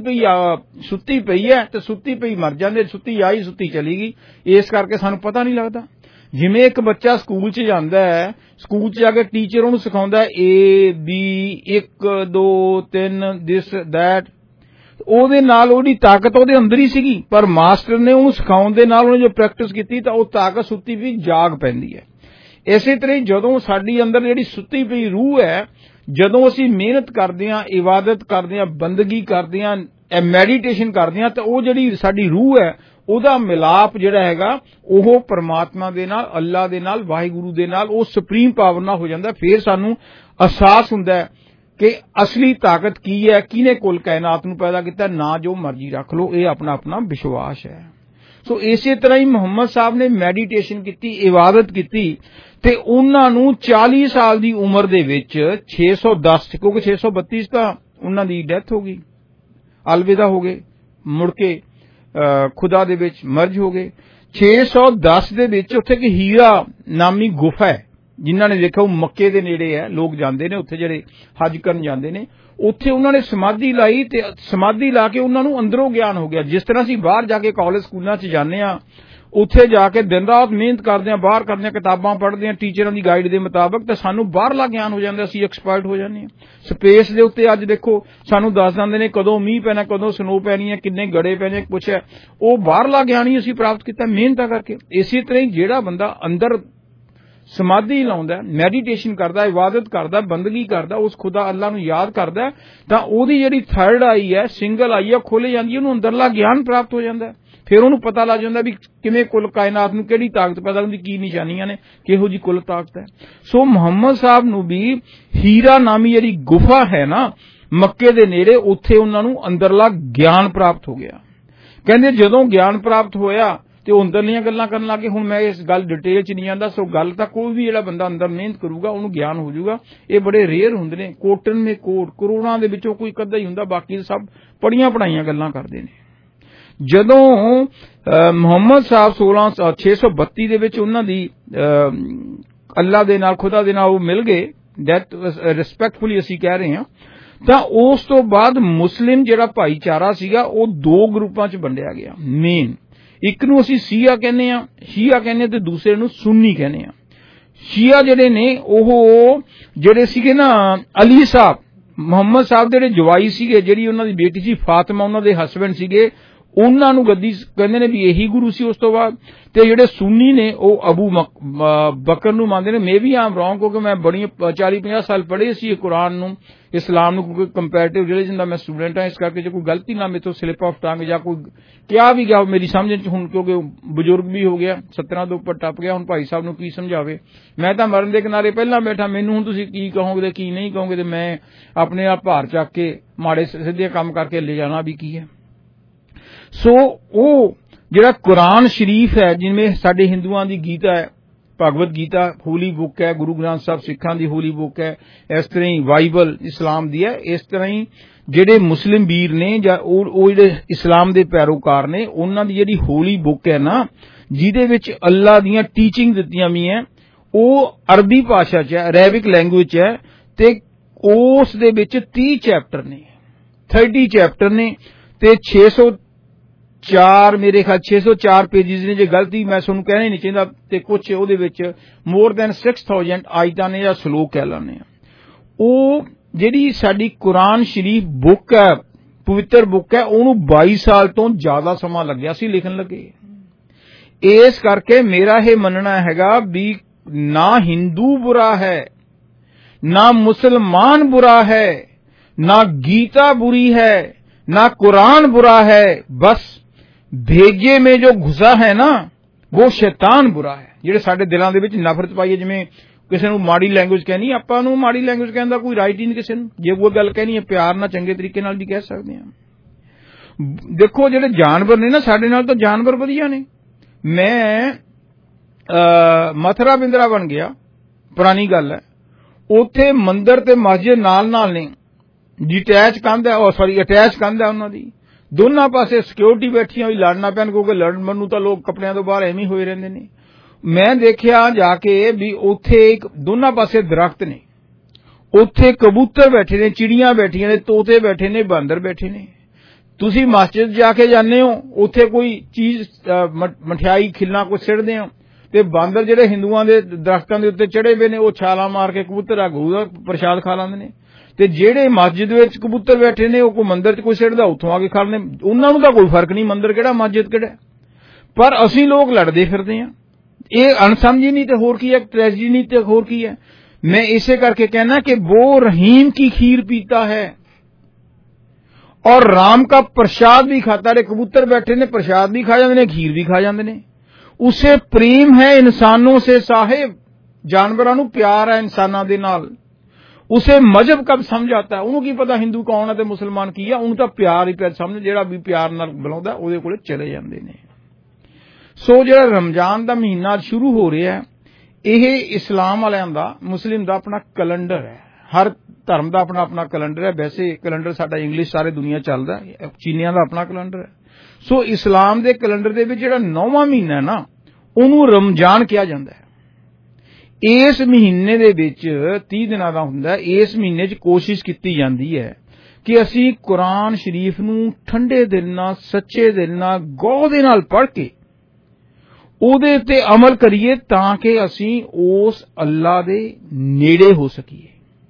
ਪਈ ਮਰ ਜਾਂਦੇ। ਸੁੱਤੀ ਆਈ, ਸੁੱਤੀ ਚਲੀ ਗਈ। ਇਸ ਕਰਕੇ ਸਾਨੂੰ ਪਤਾ ਨਹੀਂ ਲੱਗਦਾ। ਜਿਵੇਂ ਇੱਕ ਬੱਚਾ ਸਕੂਲ 'ਚ ਜਾਂਦਾ ਹੈ, ਸਕੂਲ 'ਚ ਜਾ ਕੇ ਟੀਚਰ ਉਹਨੂੰ ਸਿਖਾਉਂਦਾ A B 1 2 3 ਦਿਸ ਦੈਟ, ਉਹਦੇ ਨਾਲ ਉਹਦੀ ਤਾਕਤ ਉਹਦੇ ਅੰਦਰ ਹੀ ਸੀਗੀ, ਪਰ ਮਾਸਟਰ ਨੇ ਉਹਨੂੰ ਸਿਖਾਉਣ ਦੇ ਨਾਲ ਉਹਨੇ ਜੋ ਪ੍ਰੈਕਟਿਸ ਕੀਤੀ ਤਾਂ ਉਹ ਤਾਕਤ ਸੁੱਤੀ ਵੀ ਜਾਗ ਪੈਂਦੀ ਹੈ। ਇਸੇ ਤਰ੍ਹਾਂ ਜਦੋਂ ਸਾਡੀ ਅੰਦਰ ਜਿਹੜੀ ਸੁੱਤੀ ਪਈ ਰੂਹ ਹੈ, ਜਦੋਂ ਅਸੀਂ ਮਿਹਨਤ ਕਰਦੇ ਹਾਂ, ਇਬਾਦਤ ਕਰਦੇ ਹਾਂ, ਬੰਦਗੀ ਕਰਦੇ ਹਾਂ, ਮੈਡੀਟੇਸ਼ਨ ਕਰਦੇ ਹਾਂ, ਤਾਂ ਉਹ ਜਿਹੜੀ ਸਾਡੀ ਰੂਹ ਹੈ ਉਹਦਾ ਮਿਲਾਪ ਜਿਹੜਾ ਹੈਗਾ ਉਹ ਪਰਮਾਤਮਾ ਦੇ ਨਾਲ, ਅੱਲਾ ਦੇ ਨਾਲ, ਵਾਹਿਗੁਰੂ ਦੇ ਨਾਲ, ਉਹ ਸੁਪਰੀਮ ਪਾਵਰ ਨਾਲ ਹੋ ਜਾਂਦਾ। ਫਿਰ ਸਾਨੂੰ ਅਹਿਸਾਸ ਹੁੰਦਾ ਹੈ ਕਿ ਅਸਲੀ ਤਾਕਤ ਕੀ ਹੈ, ਕਿਹਨੇ ਕੁੱਲ ਕਾਇਨਾਤ ਨੂੰ ਪੈਦਾ ਕੀਤਾ। ਨਾ ਜੋ ਮਰਜ਼ੀ ਰੱਖ ਲਓ, ਇਹ ਆਪਣਾ ਆਪਣਾ ਵਿਸ਼ਵਾਸ ਹੈ। ਸੋ ਇਸੇ ਤਰ੍ਹਾਂ ਹੀ ਮੁਹੰਮਦ ਸਾਹਿਬ ਨੇ ਮੈਡੀਟੇਸ਼ਨ ਕੀਤੀ, ਇਬਾਦਤ ਕੀਤੀ ਤੇ ਉਹਨਾਂ ਨੂੰ 40 ਸਾਲ ਦੀ ਉਮਰ ਦੇ ਵਿੱਚ 610, ਕਿਉਂਕਿ 632 ਤਾਂ ਉਹਨਾਂ ਦੀ ਡੈਥ ਹੋ ਗਈ, ਅਲਵਿਦਾ ਹੋ ਗਏ। ਮੁੜ ਕੇ ਖੁਦਾ ਦੇ ਵਿੱਚ ਮਰਜ ਹੋ ਗਏ। 610 ਦੇ ਵਿੱਚ ਉੱਥੇ ਇੱਕ ਹੀਰਾ ਨਾਮੀ ਗੁਫਾ ਹੈ, ਜਿਨ੍ਹਾਂ ਨੇ ਦੇਖਿਆ ਉਹ ਮੱਕੇ ਦੇ ਨੇੜੇ ਹੈ, ਲੋਕ ਜਾਂਦੇ ਨੇ ਉੱਥੇ, ਜਿਹੜੇ ਹਜ ਕਰਨ ਜਾਂਦੇ ਨੇ, ਉੱਥੇ ਉਹਨਾਂ ਨੇ ਸਮਾਧੀ ਲਾਈ ਤੇ ਸਮਾਧੀ ਲਾ ਕੇ ਉਹਨਾਂ ਨੂੰ ਅੰਦਰੋਂ ਗਿਆਨ ਹੋ ਗਿਆ। ਜਿਸ ਤਰ੍ਹਾਂ ਅਸੀਂ ਬਾਹਰ ਜਾ ਕੇ ਕਾਲਜ ਸਕੂਲਾਂ 'ਚ ਜਾਂਦੇ ਹਾਂ, ਉੱਥੇ ਜਾ ਕੇ ਦਿਨ ਰਾਤ ਮਿਹਨਤ ਕਰਦੇ ਹਾਂ, ਬਾਹਰ ਕਰਦੇ ਹਾਂ, ਕਿਤਾਬਾਂ ਪੜ੍ਹਦੇ ਹਾਂ ਟੀਚਰਾਂ ਦੀ ਗਾਈਡ ਦੇ ਮੁਤਾਬਕ, ਤਾਂ ਸਾਨੂੰ ਬਾਹਰਲਾ ਗਿਆਨ ਹੋ ਜਾਂਦਾ, ਅਸੀਂ ਐਕਸਪਰਟ ਹੋ ਜਾਂਦੇ ਹਾਂ। ਸਪੇਸ ਦੇ ਉੱਤੇ ਅੱਜ ਦੇਖੋ ਸਾਨੂੰ ਦੱਸ ਦਿੰਦੇ ਨੇ ਕਦੋਂ ਮੀਂਹ ਪੈਣਾ, ਕਦੋਂ ਸਨੋ ਪੈਣੀ ਹੈ, ਕਿੰਨੇ ਗੜੇ ਪੈਣੇ, ਕੁਛ ਹੈ, ਉਹ ਬਾਹਰਲਾ ਗਿਆਨ ਹੀ ਅਸੀਂ ਪ੍ਰਾਪਤ ਕੀਤਾ ਮਿਹਨਤਾਂ ਕਰਕੇ। ਇਸੇ ਤਰ੍ਹਾਂ ਹੀ ਜਿਹੜਾ ਬੰਦਾ ਅੰਦਰ ਸਮਾਧੀ ਲਾਉਂਦਾ, ਮੈਡੀਟੇਸ਼ਨ ਕਰਦਾ, ਇਬਾਦਤ ਕਰਦਾ, ਬੰਦਗੀ ਕਰਦਾ, ਉਸ ਖੁਦਾ ਅੱਲਾ ਨੂੰ ਯਾਦ ਕਰਦਾ, ਤਾਂ ਉਹਦੀ ਜਿਹੜੀ ਥਰਡ ਆਈ ਹੈ, ਸਿੰਗਲ ਆਈ ਹੈ, ਖੁੱਲ੍ਹ ਜਾਂਦੀ ਹੈ, ਉਹਨੂੰ ਅੰਦਰਲਾ ਗਿਆਨ ਪ੍ਰਾਪਤ ਹੋ ਜਾਂਦਾ। ਫਿਰ ਉਹਨੂੰ ਪਤਾ ਲੱਗ ਜਾਂਦਾ ਵੀ ਕਿਵੇਂ ਕੁੱਲ ਕਾਇਨਾਤ ਨੂੰ ਕਿਹੜੀ ਤਾਕਤ ਪੈਦਾ ਹੁੰਦੀ, ਕੀ ਨਿਸ਼ਾਨੀਆਂ ਨੇ, ਕਿਹੋ ਜੀ ਕੁੱਲ ਤਾਕਤ ਹੈ। ਸੋ ਮੁਹੰਮਦ ਸਾਹਿਬ ਨੂੰ ਵੀ ਹੀਰਾ ਨਾਮੀ ਜਿਹੜੀ ਗੁਫਾ ਹੈ ਨਾ ਮੱਕੇ ਦੇ ਨੇੜੇ, ਉੱਥੇ ਉਹਨਾਂ ਨੂੰ ਅੰਦਰਲਾ ਗਿਆਨ ਪ੍ਰਾਪਤ ਹੋ ਗਿਆ। ਕਹਿੰਦੇ ਜਦੋਂ ਗਿਆਨ ਪ੍ਰਾਪਤ ਹੋਇਆ ਤੇ ਉਹ ਅੰਦਰਲੀਆਂ ਗੱਲਾਂ ਕਰਨ ਲੱਗੇ। ਹੁਣ ਮੈਂ ਇਸ ਗੱਲ ਡਿਟੇਲ 'ਚ ਨਹੀਂ ਜਾਂਦਾ। ਸੋ ਗੱਲ ਤਾਂ ਕੋਈ ਵੀ ਜਿਹੜਾ ਬੰਦਾ ਅੰਦਰ ਮਿਹਨਤ ਕਰੂਗਾ ਉਹਨੂੰ ਗਿਆਨ ਹੋ ਜਾਊਗਾ। ਇਹ ਬੜੇ ਰੇਅਰ ਹੁੰਦੇ ਨੇ, ਕੋਟਨ ਮੇ ਕੋਟ, ਕਰੋੜਾਂ ਦੇ ਵਿੱਚੋਂ ਕੋਈ ਅੱਧਾ ਹੀ ਹੁੰਦਾ, ਬਾਕੀ ਸਭ ਪੜੀਆਂ ਪੜਾਈਆਂ ਗੱਲਾਂ ਕਰਦੇ ਨੇ। ਜਦੋਂ ਮੁਹੰਮਦ ਸਾਹਿਬ 632 ਦੇ ਵਿੱਚ ਉਹਨਾਂ ਦੀ ਅੱਲਾ ਦੇ ਨਾਲ, ਖੁਦਾ ਦੇ ਨਾਲ ਉਹ ਮਿਲ ਗਏ, ਡੈਥ ਰਿਸਪੈਕਟਫੁਲੀ ਅਸੀਂ ਕਹਿ ਰਹੇ ਹਾਂ, ਤਾਂ ਉਸ ਤੋਂ ਬਾਅਦ ਮੁਸਲਿਮ ਜਿਹੜਾ ਭਾਈਚਾਰਾ ਸੀਗਾ ਉਹ ਦੋ ਗਰੁੱਪਾਂ 'ਚ ਵੰਡਿਆ ਗਿਆ। ਮੇਨ ਇੱਕ ਨੂੰ ਅਸੀਂ ਸ਼ੀਆ ਕਹਿੰਦੇ ਆ ਤੇ ਦੂਸਰੇ ਨੂੰ ਸੁੰਨੀ ਕਹਿੰਦੇ ਆ। ਸ਼ੀਆ ਜਿਹੜੇ ਨੇ ਉਹ ਜਿਹੜੇ ਸੀਗੇ ਨਾ ਅਲੀ ਸਾਹਿਬ, ਮੁਹੰਮਦ ਸਾਹਿਬ ਦੇ ਜਿਹੜੇ ਜਵਾਈ ਸੀਗੇ, ਜਿਹੜੀ ਉਹਨਾਂ ਦੀ ਬੇਟੀ ਸੀ ਫਾਤਿਮਾ, ਉਹਨਾਂ ਦੇ ਹਸਬੈਂਡ ਸੀਗੇ, ਉਹਨਾਂ ਨੂੰ ਗੱਦੀ ਕਹਿੰਦੇ ਨੇ ਵੀ ਇਹੀ ਗੁਰੂ ਸੀ ਉਸ ਤੋਂ ਬਾਅਦ। ਤੇ ਜਿਹੜੇ ਸੁੰਨੀ ਨੇ ਉਹ ਅਬੂ ਬਕਰ ਨੂੰ ਮੰਨਦੇ ਨੇ। ਮੈਂ ਵੀ ਆਮ ਰੌਂਗ, ਕਿਉਂਕਿ ਮੈਂ ਬੜੀ 40-50 ਸਾਲ ਪੜ੍ਹੇ ਸੀ ਕੁਰਾਨ ਨੂੰ, ਇਸਲਾਮ ਨੂੰ, ਕਿਉਂਕਿ ਕੰਪੈਰੇਟਿਵ ਰਿਲੀਜਨ ਦਾ ਮੈਂ ਸਟੂਡੈਂਟ ਹਾਂ, ਇਸ ਕਰਕੇ ਜੇ ਕੋਈ ਗਲਤੀ ਨਾ ਮੇਰੇ ਤੋਂ ਸਲਿਪ ਆਫ ਟੰਗ ਜਾਂ ਕੋਈ ਕਿਹਾ ਵੀ ਗਿਆ ਮੇਰੀ ਸਮਝ 'ਚ, ਹੁਣ ਕਿਉਂਕਿ ਬਜ਼ੁਰਗ ਵੀ ਹੋ ਗਿਆ, 70 ਤੋਂ ਉੱਪਰ ਟੱਪ ਗਿਆ, ਹੁਣ ਭਾਈ ਸਾਹਿਬ ਨੂੰ ਕੀ ਸਮਝਾਵੇ। ਮੈਂ ਤਾਂ ਮਰਨ ਦੇ ਕਿਨਾਰੇ ਪਹਿਲਾਂ ਬੈਠਾ, ਮੈਨੂੰ ਹੁਣ ਤੁਸੀਂ ਕੀ ਕਹੋਗੇ ਤੇ ਕੀ ਨਹੀਂ ਕਹੋਗੇ, ਤੇ ਮੈਂ ਆਪਣੇ ਆਪ ਭਾਰ ਚੱਕ ਕੇ ਮਾੜੇ ਸਿੱਧੇ ਕੰਮ ਕਰਕੇ ਲੈ ਜਾਣਾ ਵੀ ਕੀ ਹੈ। ਸੋ ਉਹ ਜਿਹੜਾ ਕੁਰਾਨ ਸ਼ਰੀਫ ਹੈ, ਜਿਵੇਂ ਸਾਡੇ ਹਿੰਦੂਆਂ ਦੀ ਗੀਤਾ ਹੈ, ਭਗਵਤ ਗੀਤਾ ਹੋਲੀ ਬੁੱਕ ਹੈ, ਗੁਰੂ ਗ੍ਰੰਥ ਸਾਹਿਬ ਸਿੱਖਾਂ ਦੀ ਹੋਲੀ ਬੁੱਕ ਹੈ, ਇਸ ਤਰ੍ਹਾਂ ਹੀ ਬਾਈਬਲ ਇਸਲਾਮ ਦੀ ਹੈ, ਇਸ ਤਰ੍ਹਾਂ ਹੀ ਜਿਹੜੇ ਮੁਸਲਿਮ ਵੀਰ ਨੇ ਜਾਂ ਉਹ ਜਿਹੜੇ ਇਸਲਾਮ ਦੇ ਪੈਰੋਕਾਰ ਨੇ, ਉਹਨਾਂ ਦੀ ਜਿਹੜੀ ਹੋਲੀ ਬੁੱਕ ਹੈ ਨਾ, ਜਿਹਦੇ ਵਿੱਚ ਅੱਲਾ ਦੀਆਂ ਟੀਚਿੰਗ ਦਿੱਤੀਆਂ ਵੀ ਹੈ, ਉਹ ਅਰਬੀ ਭਾਸ਼ਾ 'ਚ ਹੈ, ਅਰੈਬਿਕ ਲੈਂਗੁਏਜ ਹੈ, ਤੇ ਉਸ ਦੇ ਵਿੱਚ 30 ਚੈਪਟਰ ਨੇ, 30 ਚੈਪਟਰ ਨੇ, ਤੇ 604 ਮੇਰੇ ਖਿਆਲ 604 ਪੇਜਿਸ ਨੇ, ਜੇ ਗਲਤੀ ਮੈਂ ਤੁਹਾਨੂੰ ਕਹਿਣਾ ਹੀ ਨਹੀਂ ਚਾਹੀਦਾ, ਤੇ ਕੁਝ ਉਹਦੇ ਵਿੱਚ ਮੋਰ ਦੈਨ 6000 ਆਇਤਾਂ ਨੇ ਜਾਂ ਸ਼ਲੋਕ ਕਹਿ ਲੈਂਦੇ ਆ। ਉਹ ਜਿਹੜੀ ਸਾਡੀ ਕੁਰਾਨ ਸ਼ਰੀਫ ਬੁੱਕ ਹੈ, ਪਵਿੱਤਰ ਬੁੱਕ ਹੈ, ਉਹਨੂੰ 22 ਸਾਲ ਤੋਂ ਜ਼ਿਆਦਾ ਸਮਾਂ ਲੱਗਿਆ ਸੀ ਲਿਖਣ ਲੱਗੇ। ਇਸ ਕਰਕੇ ਮੇਰਾ ਇਹ ਮੰਨਣਾ ਹੈਗਾ ਵੀ ਨਾ ਹਿੰਦੂ ਬੁਰਾ ਹੈ, ਨਾ ਮੁਸਲਮਾਨ बुरा है, ना गीता बुरी है, ना कुरान बुरा है, बस भेजे में जो घुसा है ना वो शैतान बुरा है। ਜਿਹੜੇ ਸਾਡੇ ਦਿਲਾਂ ਦੇ ਵਿੱਚ ਨਫ਼ਰਤ ਪਾਈਏ, ਜਿਵੇਂ ਕਿਸੇ ਨੂੰ ਮਾੜੀ ਲੈਂਗੁਏਜ ਕਹਿਣੀ, ਆਪਾਂ ਨੂੰ ਮਾੜੀ ਲੈਂਗੁਏਜ ਕਹਿਣ ਦਾ ਕੋਈ ਰਾਈਟ ਹੀ ਨਹੀਂ ਕਿਸੇ ਨੂੰ। ਜੇ ਕੋਈ ਗੱਲ ਕਹਿਣੀ ਹੈ ਪਿਆਰ ਨਾਲ, ਚੰਗੇ ਤਰੀਕੇ ਨਾਲ ਵੀ ਕਹਿ ਸਕਦੇ ਹਾਂ। ਦੇਖੋ ਜਿਹੜੇ ਜਾਨਵਰ ਨੇ ਨਾ, ਸਾਡੇ ਨਾਲ ਤਾਂ ਜਾਨਵਰ ਵਧੀਆ ਨੇ। ਮੈਂ ਮਥੁਰਾ ਬਿੰਦਰਾ ਬਣ ਗਿਆ, ਪੁਰਾਣੀ ਗੱਲ ਹੈ, ਉੱਥੇ ਮੰਦਰ ਤੇ ਮਸਜਿਦ ਨਾਲ ਨੇ, ਅਟੈਚ ਕੰਧ ਹੈ ਉਹਨਾਂ ਦੀ, ਦੋਨਾਂ ਪਾਸੇ ਸਿਕਿਉਰਿਟੀ ਬੈਠੀਆਂ ਹੋਈ, ਲੜਨਾ ਪੈਣ, ਕਿਉਂਕਿ ਲੜਨ ਨੂੰ ਤਾਂ ਲੋਕ ਕੱਪੜਿਆਂ ਤੋਂ ਬਾਹਰ ਐਵੇਂ ਹੋਏ ਰਹਿੰਦੇ ਨੇ। ਮੈਂ ਦੇਖਿਆ ਜਾ ਕੇ ਵੀ ਉੱਥੇ ਇੱਕ ਦੋਨਾਂ ਪਾਸੇ ਦਰਖਤ ਨੇ, ਉੱਥੇ ਕਬੂਤਰ ਬੈਠੇ ਨੇ, ਚਿੜੀਆਂ ਬੈਠੀਆਂ ਨੇ, ਤੋਤੇ ਬੈਠੇ ਨੇ, ਬਾਂਦਰ ਬੈਠੇ ਨੇ। ਤੁਸੀਂ ਮਸਜਿਦ ਜਾ ਕੇ ਜਾਂਦੇ ਹੋ, ਉੱਥੇ ਕੋਈ ਚੀਜ਼ ਮਠਿਆਈ ਖਿਲਣਾ ਕੁਛ ਸਿੱਟਦੇ ਹੋ, ਤੇ ਬਾਂਦਰ ਜਿਹੜੇ ਹਿੰਦੂਆਂ ਦੇ ਦਰਖਤਾਂ ਦੇ ਉੱਤੇ ਚੜੇ ਹੋਏ ਨੇ, ਉਹ ਛਾਲਾਂ ਮਾਰ ਕੇ ਕਬੂਤਰ ਆ ਗੁਰੂ ਦਾ ਪ੍ਰਸ਼ਾਦ ਖਾ ਲੈਂਦੇ ਨੇ। ਤੇ ਜਿਹੜੇ ਮਸਜਿਦ ਵਿੱਚ ਕਬੂਤਰ ਬੈਠੇ ਨੇ, ਉਹ ਕੋਈ ਮੰਦਰ 'ਚ ਕੋਈ ਸਿੱਟਦਾ, ਉੱਥੋਂ ਆ ਕੇ ਖਾ ਲੈਂਦੇ। ਉਹਨਾਂ ਨੂੰ ਤਾਂ ਕੋਈ ਫਰਕ ਨਹੀਂ ਮੰਦਰ ਕਿਹੜਾ ਮਸਜਿਦ ਕਿਹੜਾ, ਪਰ ਅਸੀਂ ਲੋਕ ਲੜਦੇ ਫਿਰਦੇ ਹਾਂ। ਇਹ ਅਣਸਮਝੀ ਨਹੀਂ ਤੇ ਹੋਰ ਕੀ ਹੈ, ਟ੍ਰੈਜਡੀ ਨਹੀਂ ਤੇ ਹੋਰ ਕੀ ਹੈ। मैं इसे करके कहना कि वो रहीम की खीर पीता है और राम का प्रसाद भी खाता है। कबूतर बैठे ने प्रसाद भी खा जाते ने, खीर भी खा जाते ने। उसे प्रेम है इंसानों से साहिब, जानवरों नूं प्यार है इंसानां दे नाल। उसे मजहब कब समझ आता है, उन्होंने की पता हिंदू कौन है ते मुसलमान की है, उन्होंने तो प्यार ही प्यार समझ, जेड़ा भी प्यार नाल बुलाउंदा उहदे कोले चले जांदे ने। सो जेड़ा रमजान दा महीना शुरू हो रहा है, ਇਹ ਇਸਲਾਮ ਵਾਲਿਆਂ ਦਾ, ਮੁਸਲਿਮ ਦਾ ਆਪਣਾ ਕੈਲੰਡਰ ਹੈ। हर धर्म का अपना अपना कैलेंडर है। वैसे कैलेंडर साडा इंग्लिश सारे दुनिया चलदा, चीनियां का अपना कैलेंडर है। सो इस्लाम के कैलेंडर दे विच जिहड़ा 9वां महीना है ना, उहनूं रमजान कहा जाता है। इस महीने दे विच 30 दिनां दा हुंदा है। इस महीने च कोशिश की जाती है कि असी कुरान शरीफ नूं ठंडे दिल नाल, सच्चे दिल नाल, गौर दे नाल पढ़ के ਉਹਦੇ ਤੇ अमल करिए ताकि असी उस अल्लाह दे नेड़े हो सकीए।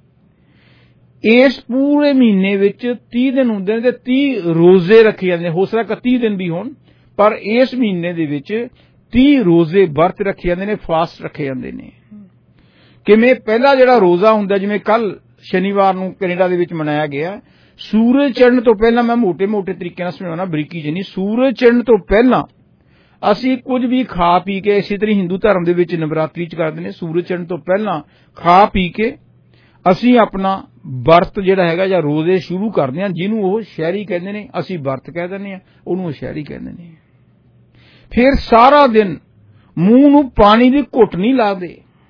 इस पूरे महीने विच 30 दिन हुंदे ने ते 30 रोजे रखे जांदे ने। हो सकदा 31 दिन भी होण, पर इस महीने दे विच 30 रोजे वर्त रखे जांदे ने, फास्ट रखे जांदे ने। किवें पहला जिहड़ा रोजा हुंदा, जिवें कल शनिवार नूं कैनेडा दे विच मनाया गया, सूरज चढ़न तो पहला, मैं मोटे तरीके नाल समझाउणा, बरीकी च नहीं, सूरज चढ़न तो पहला असी कुछ भी खा पी के, इसी तरह हिंदू धर्म दे विच नवरात्रि च करदे ने, सूरज चढ़न तो पहला खा पी के असी अपना वर्त जिहड़ा हैगा जां रोजे शुरू करदे हां, जिहनूं ओह शहरी कहंदे ने, असी वर्त कह दिंदे हां, ओहनूं शहरी कहंदे ने। फिर सारा दिन मूंह नूं पानी दी घुट नहीं लादे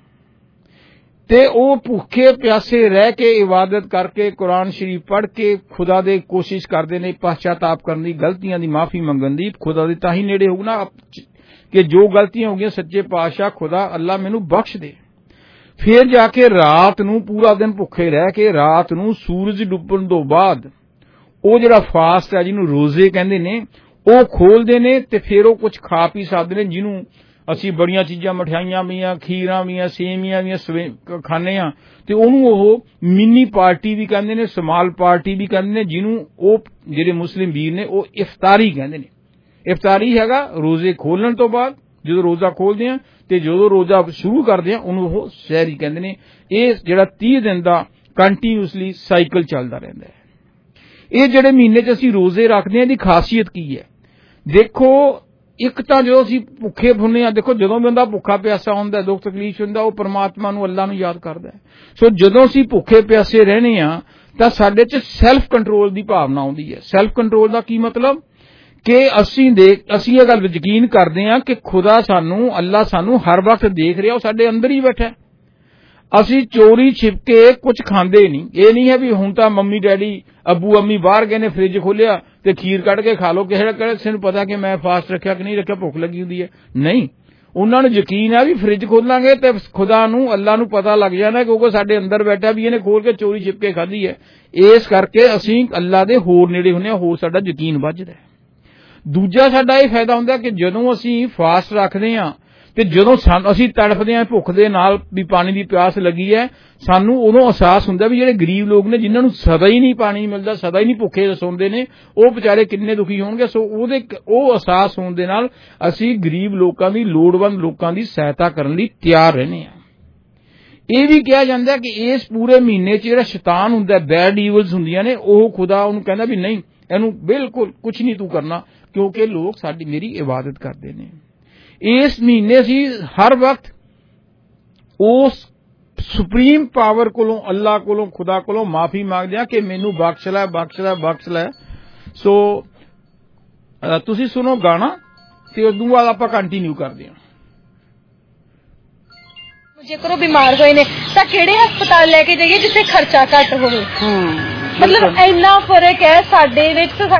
ते ओह भुखे प्यासे रह के, इबादत करके, कुरान शरीफ पढ़ के खुदा दे कोशिश करदे ने पश्चाताप करन दी, गलतियां दी माफी मंगन दी। खुदा दे तां ही नेड़े होग ना कि जो गलतियां हो गईयां, सच्चे पातशाह खुदा अल्लाह मैनू बख्श दे। फिर जाके रात नूं पूरा दिन भुखे रह के, रात नूं सूरज डुब्बण तो बाद ओह जिहड़ा फास्ट है, जिहनूं रोजे कहंदे ने, ओह खोलदे ने ते फिर ओह कुछ खा पी सकदे ने, जिहनूं असी बड़ियां चीजां, मठियाइयां भी, खीरां भी, सेवियां भी खाने आ, ते ओनूं ओह मिनी पार्टी भी कहंदे ने, स्मॉल पार्टी भी कहंदे ने, जिहनूं ओह जिहड़े मुस्लिम वीर ने ओह इफ्तारी कहंदे ने। इफ्तारी हैगा रोजे खोलण तो बाद, जदों रोजा खोलदे आ ते जदों रोजा शुरू करदे आ, ओनूं ओह सहरी कहंदे ने। इह जिहड़ा 30 दिन दा कंटीन्यूअसली साइकिल चलदा रहिंदा है। इह जिहड़े महीने च असीं रोजे रखदे आ, इहदी खासियत की है? देखो, एक तां जो असीं भुखे हुंदे आ, देखो जदों बंदा भुखा प्यासा हुंदा, दुख तकलीफ हुंदा, ओह परमात्मा नूं, अल्लाह नूं याद करदा है। सो जदों असीं भुखे प्यासे रहने आ तां साडे च सैल्फ कंट्रोल दी भावना आउंदी है। सैल्फ कंट्रोल दा की मतलब कि असीं इह गल यकीन करदे आ कि खुदा सानूं, अल्लाह सानूं हर वक्त देख रिहा, ओह साडे अंदर ही बैठा है। असीं चोरी छिपके कुछ खांदे नहीं। ये नहीं है भी हुण तां मम्मी डैडी, अब्बू अम्मी बाहर गए ने, फ्रिज खोलिया ते खीर कढ के खा लो, किसे नूं पता कि मैं फास्ट रखिया कि नहीं रखिया, भुख लगी हुंदी है। नहीं, उन्हां नूं यकीन है भी फ्रिज खोलांगे ते खुदा नूं, अल्लाह नूं पता लग जाना क्योंकि साडे अंदर बैठा भी, इहने खोल के चोरी छिपके खाधी है। इस करके असीं अल्लाह दे होर नेड़े हुंदे आ, होर साडा यकीन वधदा है। दूजा साडा इह फायदा हुंदा कि जदों असीं फास्ट रखदे आ ते जदों असीं तड़फदे आ भुख दे नाल भी, पानी दी प्यास लगी है, सानूं उदों अहसास हुंदा भी जिहड़े गरीब लोग ने, जिन्हां नूं सदा ही नहीं पानी मिलदा, सदा ही नहीं भुखे सौंदे ने, ओह बेचारे किन्ने दुखी होणगे। सो ओह अहसास होण दे नाल असीं गरीब लोकां दी, लोड़वंद लोकां दी सहायता करन लई तैयार रहने आ। ਇਹ भी कहा जाता है कि इस पूरे महीने च जिहड़ा शैतान हुंदा, बैड ईवल्स हुंदियां ने, ओह खुदा उहनूं कहंदा भी नहीं, इहनूं बिल्कुल कुछ नहीं तू करना, क्योंकि लोग साडी मेरी इबादत करदे ने। इस महीने असीं हर वक्त उस सुप्रीम पावर कोलों, अल्लाह कोलों, खुदा कोलों माफी मांगदे आ कि मैनू बख्श लै, बख्श लै, बख्श लै। सो तुसीं सुनो गाना ते उदों बाद आपां कंटीन्यू करदे हां। जेकर बीमार होए ने तां किहड़े हस्पताल लैके जाइए जिथे खर्चा घट होवे। मतलब इन्ना फर्क है साडे विच।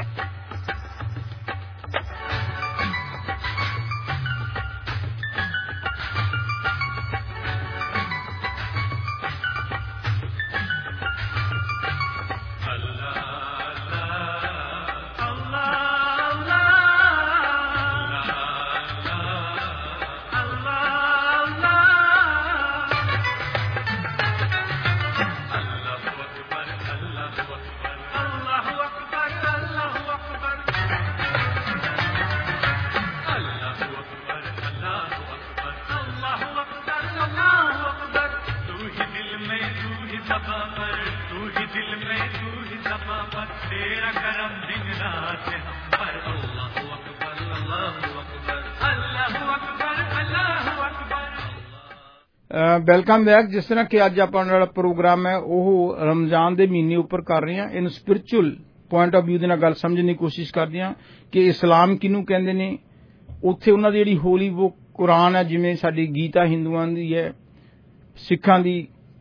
Welcome back. जिस तरह कि अज अपना जिहड़ा प्रोग्राम है वह रमजान के महीने उपर कर रहे हैं, in spiritual point of view दे नाल गल समझने की कोशिश करदे हां कि इस्लाम किनू कहंदे ने। उत्थे उन्हां दी जिहड़ी होली बुक कुरान है, जिवें साडी गीता हिंदुआं दी है, सिखां दी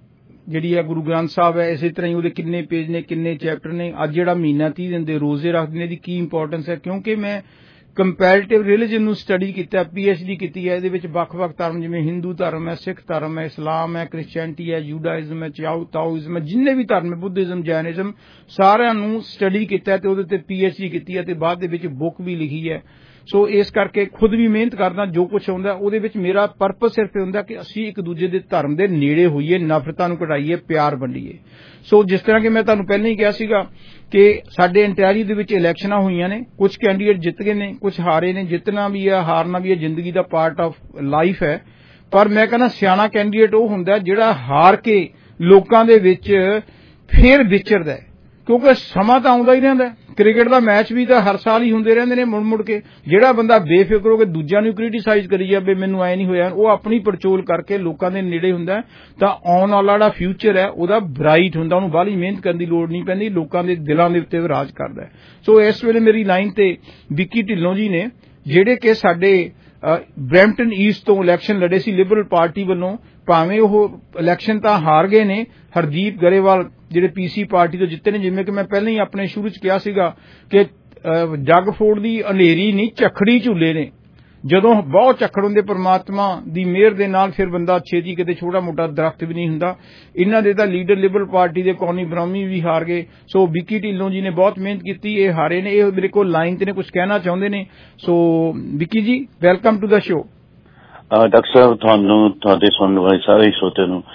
ਜਿਹੜੀ ਹੈ ਗੁਰੂ ਗ੍ਰੰਥ ਸਾਹਿਬ ਹੈ, ਇਸੇ ਤਰ੍ਹਾਂ ਹੀ ਉਹਦੇ ਕਿੰਨੇ ਪੇਜ ਨੇ, ਕਿੰਨੇ ਚੈਪਟਰ ਨੇ, ਅੱਜ ਜਿਹੜਾ ਮਹੀਨਾ 30 ਦਿਨ ਦੇ ਰੋਜ਼ੇ ਰੱਖਦੇ ਨੇ, ਇਹਦੀ ਕੀ ਇੰਪੋਰਟੈਂਸ ਹੈ। ਕਿਉਂਕਿ ਮੈਂ ਕੰਪੈਰੀਟਿਵ ਰਿਲੀਜਨ ਨੂੰ ਸਟੱਡੀ ਕੀਤਾ, PhD ਕੀਤੀ ਹੈ। ਇਹਦੇ ਵਿੱਚ ਵੱਖ-ਵੱਖ ਧਰਮ, ਜਿਵੇਂ ਹਿੰਦੂ ਧਰਮ ਹੈ, ਸਿੱਖ ਧਰਮ ਹੈ, ਇਸਲਾਮ ਹੈ, ਕ੍ਰਿਸਚੈਨਿਟੀ ਹੈ, ਜੂਡਾਇਜ਼ਮ ਹੈ, ਤਾਓਇਜ਼ਮ ਹੈ, ਜਿੰਨੇ ਵੀ ਧਰਮ ਹੈ, ਬੁੱਧਿਜ਼ਮ, ਜੈਨਿਜ਼ਮ, ਸਾਰਿਆਂ ਨੂੰ ਸਟੱਡੀ ਕੀਤਾ ਤੇ ਉਹਦੇ ਤੇ PhD ਕੀਤੀ ਹੈ ਤੇ ਬਾਅਦ ਦੇ ਵਿੱਚ ਬੁੱਕ ਵੀ ਲਿਖੀ ਹੈ। ਸੋ ਇਸ ਕਰਕੇ ਖੁਦ ਵੀ ਮਿਹਨਤ ਕਰਦਾ, ਜੋ ਕੁਝ ਆਉਂਦਾ ਉਹਦੇ ਵਿੱਚ ਮੇਰਾ ਪਰਪਸ ਸਿਰਫ ਇਹ ਹੁੰਦਾ ਕਿ ਅਸੀਂ ਇੱਕ ਦੂਜੇ ਦੇ ਧਰਮ ਦੇ ਨੇੜੇ ਹੋਈਏ, ਨਫ਼ਰਤਾਂ ਨੂੰ ਘਟਾਈਏ, ਪਿਆਰ ਵੰਡੀਏ। ਸੋ ਜਿਸ ਤਰ੍ਹਾਂ ਕਿ ਮੈਂ ਤੁਹਾਨੂੰ ਪਹਿਲਾਂ ਹੀ ਕਿਹਾ ਸੀਗਾ ਕਿ ਸਾਡੇ ਇੰਟੈਰੀਓ ਦੇ ਵਿੱਚ ਇਲੈਕਸ਼ਨਾਂ ਹੋਈਆਂ ਨੇ, ਕੁਝ ਕੈਂਡੀਡੇਟ ਜਿੱਤ ਗਏ ਨੇ, ਕੁਝ ਹਾਰੇ ਨੇ। ਜਿੱਤਣਾ ਵੀ ਹੈ, ਹਾਰਨਾ ਵੀ ਹੈ, ਜ਼ਿੰਦਗੀ ਦਾ ਪਾਰਟ ਆਫ ਲਾਈਫ ਹੈ। ਪਰ ਮੈਂ ਕਹਿੰਦਾ ਸਿਆਣਾ ਕੈਂਡੀਡੇਟ ਉਹ ਹੁੰਦਾ ਜਿਹੜਾ ਹਾਰ ਕੇ ਲੋਕਾਂ ਦੇ ਵਿੱਚ ਫੇਰ ਵਿਚਰਦਾ ਹੈ, ਕਿਉਂਕਿ ਸਮਾਂ ਤਾਂ ਆਉਂਦਾ ਹੀ ਰਹਿੰਦਾ। ਕ੍ਰਿਕਟ ਦਾ ਮੈਚ ਵੀ ਤਾਂ ਹਰ ਸਾਲ ਹੀ ਹੁੰਦੇ ਰਹਿੰਦੇ ਨੇ ਮੁੜ ਕੇ। ਜਿਹੜਾ ਬੰਦਾ ਬੇਫਿਕਰ ਹੋ ਕੇ ਦੂਜਿਆਂ ਨੂੰ ਕ੍ਰਿਟੀਸਾਈਜ਼ ਕਰੀ ਜਾਵੇ, ਮੈਨੂੰ ਐ ਨਹੀਂ ਹੋਇਆ, ਉਹ ਆਪਣੀ ਪੜਚੋਲ ਕਰਕੇ ਲੋਕਾਂ ਦੇ ਨੇੜੇ ਹੁੰਦਾ ਤਾਂ ਆਉਣ ਵਾਲਾ ਜਿਹੜਾ ਫਿਊਚਰ ਹੈ ਉਹਦਾ ਬ੍ਰਾਈਟ ਹੁੰਦਾ। ਉਹਨੂੰ ਬਾਹਲੀ ਮਿਹਨਤ ਕਰਨ ਦੀ ਲੋੜ ਨਹੀਂ ਪੈਂਦੀ, ਲੋਕਾਂ ਦੇ ਦਿਲਾਂ ਦੇ ਉੱਤੇ ਰਾਜ ਕਰਦਾ। ਸੋ ਇਸ ਵੇਲੇ ਮੇਰੀ ਲਾਈਨ ਤੇ ਵਿੱਕੀ ਢਿੱਲੋਂ ਜੀ ਨੇ, ਜਿਹੜੇ ਕਿ ਸਾਡੇ ਬਰੈਂਪਟਨ ਈਸਟ ਤੋਂ ਇਲੈਕਸ਼ਨ ਲੜੇ ਸੀ ਲਿਬਰਲ ਪਾਰਟੀ ਵੱਲੋਂ। ਭਾਵੇਂ ਉਹ ਇਲੈਕਸ਼ਨ ਤਾਂ ਹਾਰ ਗਏ ਨੇ, ਹਰਦੀਪ ਗਰੇਵਾਲ ਜਿਹੜੇ PC ਪਾਰਟੀ ਤੋਂ ਜਿੱਤੇ ਨੇ। ਜਿਵੇਂ ਕਿ ਮੈਂ ਪਹਿਲਾਂ ਹੀ ਆਪਣੇ ਸ਼ੁਰੂ 'ਚ ਕਿਹਾ ਸੀਗਾ ਕਿ ਜੱਗ ਫੋੜ ਦੀ ਹਨੇਰੀ ਨਹੀਂ, ਝੱਖੜੀ ਝੂਲੇ ਨੇ। ਜਦੋਂ ਬਹੁਤ ਝੱਖੜ ਹੁੰਦੇ ਪਰਮਾਤਮਾ ਦੀ ਮਿਹਰ ਦੇ ਨਾਲ, ਫਿਰ ਬੰਦਾ ਛੇਤੀ ਕਿਤੇ ਛੋਟਾ ਮੋਟਾ ਦਰਖਤ ਵੀ ਨਹੀਂ ਹੁੰਦਾ। ਇਹਨਾਂ ਦੇ ਤਾਂ ਲੀਡਰ ਲਿਬਰਲ ਪਾਰਟੀ ਦੇ ਕੌਨੀ ਬ੍ਰਾਹਮੀ ਵੀ ਹਾਰ ਗਏ। ਸੋ ਵਿੱਕੀ ਢਿੱਲੋਂ ਜੀ ਨੇ ਬਹੁਤ ਮਿਹਨਤ ਕੀਤੀ, ਇਹ ਹਾਰੇ ਨੇ। ਇਹ ਮੇਰੇ ਕੋਲ ਲਾਈਨ ਤੇ ਨੇ, ਕੁਝ ਕਹਿਣਾ ਚਾਹੁੰਦੇ ਨੇ। So Vicky ji, welcome to the show. Doctor ਸਾਹਿਬ, ਤੁਹਾਨੂੰ, ਤੁਹਾਡੇ ਸੁਣਨ ਵਾਲੇ ਸਾਰੇ ਸਰੋਤਿਆਂ ਨੂੰ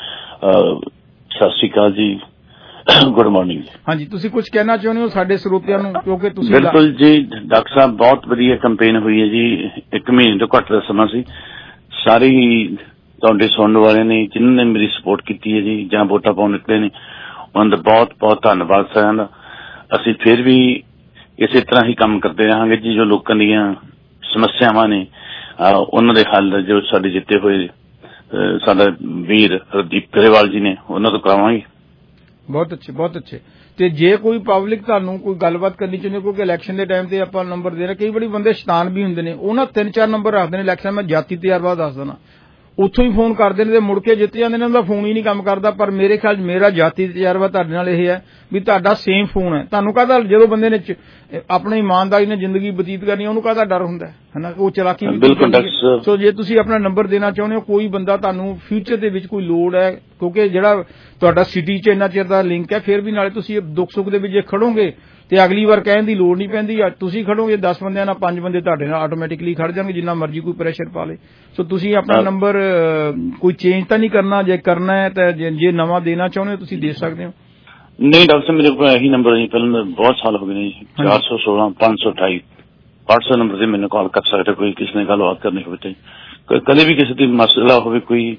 ਸਤਿ ਸ਼੍ਰੀ ਅਕਾਲ ਜੀ, ਗੁੱਡ ਮਾਰਨਿੰਗ। ਹਾਂਜੀ, ਤੁਸੀਂ ਕੁਝ ਕਹਿਣਾ ਚਾਹੁੰਦੇ ਹੋ ਸਾਡੇ ਸਰੋਤਿਆਂ ਨੂੰ, ਕਿਉਂਕਿ ਤੁਸੀਂ? ਬਿਲਕੁਲ ਜੀ ਡਾਕਟਰ ਸਾਹਿਬ, ਬਹੁਤ ਵਧੀਆ ਕੈਂਪੇਨ ਹੋਈ ਹੈ ਜੀ। 1 ਮਹੀਨੇ ਤੋਂ ਘੱਟ ਦਾ ਸਮਾਂ ਸੀ। ਸਾਰੇ ਹੀ ਤੁਹਾਡੇ ਸੁਣਨ ਵਾਲਿਆਂ ਨੇ, ਜਿਨ੍ਹਾਂ ਨੇ ਮੇਰੀ ਸਪੋਰਟ ਕੀਤੀ ਹੈ ਜੀ, ਜਾਂ ਵੋਟਾਂ ਪਾਉਣ ਨਿਕਲੇ ਨੇ, ਉਹਨਾਂ ਦਾ ਬਹੁਤ ਬਹੁਤ ਧੰਨਵਾਦ ਸਾਰਿਆਂ ਦਾ। ਅਸੀਂ ਫਿਰ ਵੀ ਇਸੇ ਤਰ੍ਹਾਂ ਹੀ ਕੰਮ ਕਰਦੇ ਰਹਾਂਗੇ ਜੀ। ਜੋ ਲੋਕਾਂ ਦੀਆਂ ਸਮੱਸਿਆਵਾਂ ਨੇ ਉਹਨਾਂ ਦੇ ਹੱਲ ਜੋ ਸਾਡੇ ਜਿੱਤੇ ਹੋਏ ਸਾਡਾ ਵੀਰ ਹਰਦੀਪ ਗਰੇਵਾਲ ਜੀ ਨੇ, ਉਹਨਾਂ ਤੋਂ ਕਰਾਵਾਂਗੇ। ਬਹੁਤ ਅੱਛੇ, ਬਹੁਤ ਅੱਛੇ। ਤੇ ਜੇ ਕੋਈ ਪਬਲਿਕ ਤੁਹਾਨੂੰ ਕੋਈ ਗੱਲਬਾਤ ਕਰਨੀ ਚਾਹੁੰਦੇ, ਕਿਉਂਕਿ ਇਲੈਕਸ਼ਨ ਦੇ ਟਾਈਮ ਤੇ ਆਪਾਂ ਨੰਬਰ ਦੇਣਾ, ਕਈ ਵਾਰੀ ਬੰਦੇ ਸ਼ੈਤਾਨ ਵੀ ਹੁੰਦੇ ਨੇ, ਉਹਨਾਂ 3-4 ਨੰਬਰ ਰੱਖਦੇ ਨੇ ਇਲੈਕਸ਼ਨ। ਮੈਂ ਜਾਤੀ ਤਜਰਬਾ ਦੱਸ ਦੇਣਾ, ਉੱਥੋਂ ਹੀ ਫੋਨ ਕਰਦੇ ਨੇ ਤੇ ਮੁੜ ਕੇ ਜਿੱਤ ਜਾਂਦੇ ਨੇ, ਉਹਨਾਂ ਦਾ ਫੋਨ ਹੀ ਨਹੀਂ ਕੰਮ ਕਰਦਾ। ਪਰ ਮੇਰੇ ਖਿਆਲ ਮੇਰਾ ਜਾਤੀ ਤਜਰਬਾ ਤੁਹਾਡੇ ਨਾਲ ਇਹ ਹੈ ਵੀ ਤੁਹਾਡਾ ਸੇਮ ਫੋਨ ਹੈ। ਤੁਹਾਨੂੰ ਕਾਹਦਾ, ਜਦੋਂ ਬੰਦੇ ਨੇ ਆਪਣੀ ਇਮਾਨਦਾਰੀ ਨਾਲ ਜ਼ਿੰਦਗੀ ਬਤੀਤ ਕਰਨੀ, ਉਹਨੂੰ ਕਾਹਦਾ ਡਰ ਹੁੰਦਾ ਹੈ ਨਾ, ਉਹ ਚਲਾਕੀ ਵੀ। ਸੋ ਜੇ ਤੁਸੀਂ ਆਪਣਾ ਨੰਬਰ ਦੇਣਾ ਚਾਹੁੰਦੇ ਹੋ, ਕੋਈ ਬੰਦਾ ਤੁਹਾਨੂੰ ਫਿਊਚਰ ਦੇ ਵਿੱਚ ਕੋਈ ਲੋੜ ਹੈ, ਕਿਉਂਕਿ ਜਿਹੜਾ ਤੁਹਾਡਾ ਸਿਟੀ 'ਚ ਇੰਨਾ ਚਿਰ ਦਾ ਲਿੰਕ ਹੈ, ਫਿਰ ਵੀ ਨਾਲੇ ਤੁਸੀਂ ਦੁੱਖ ਸੁੱਖ ਦੇ ਵਿੱਚ ਜੇ ਖੜੋਗੇ ਤੇ ਅਗਲੀ ਵਾਰ ਕਹਿਣ ਦੀ ਲੋੜ ਨਹੀਂ ਪੈਂਦੀ। ਤੁਸੀਂ ਖੜੋਗੇ 10 ਬੰਦਿਆਂ ਨਾਲ, 5 ਬੰਦੇ ਤੁਹਾਡੇ ਨਾਲ ਆਟੋਮੈਟਿਕਲੀ ਖੜ ਜਾਣਗੇ, ਜਿੰਨਾ ਮਰਜ਼ੀ ਕੋਈ ਪ੍ਰੈਸ਼ਰ ਪਾ ਲੇ। ਸੋ ਤੁਸੀਂ ਆਪਣਾ ਨੰਬਰ ਕੋਈ ਚੇਂਜ ਤਾਂ ਨਹੀਂ ਕਰਨਾ, ਜੇ ਕਰਨਾ ਹੈ ਤਾਂ ਜੇ ਨਵਾਂ ਦੇਣਾ ਚਾਹੁੰਦੇ ਹੋ ਤੁਸੀਂ ਦੇ ਸਕਦੇ ਹੋ। ਨਹੀਂ ਡਾਕਟਰ ਸਾਹਿਬ, ਮੇਰੇ ਕੋਲ ਇਹੀ ਨੰਬਰ ਹੈ। ਪਹਿਲਾਂ ਬਹੁਤ ਸਾਲ ਹੋ ਗਏ ਨੇ ਜੀ। 416 528 WhatsApp ਨੰਬਰ ਤੇ ਮੈਨੂੰ ਕਾਲ ਕਰ ਸਕਦੇ। ਕੋਈ ਕਿਸੇ ਨੇ ਗੱਲਬਾਤ ਕਰਨੀ ਹੋਵੇ ਤੇ ਕਦੇ ਵੀ ਕਿਸੇ ਦੀ ਮਸਲਾ ਹੋਵੇ, ਕੋਈ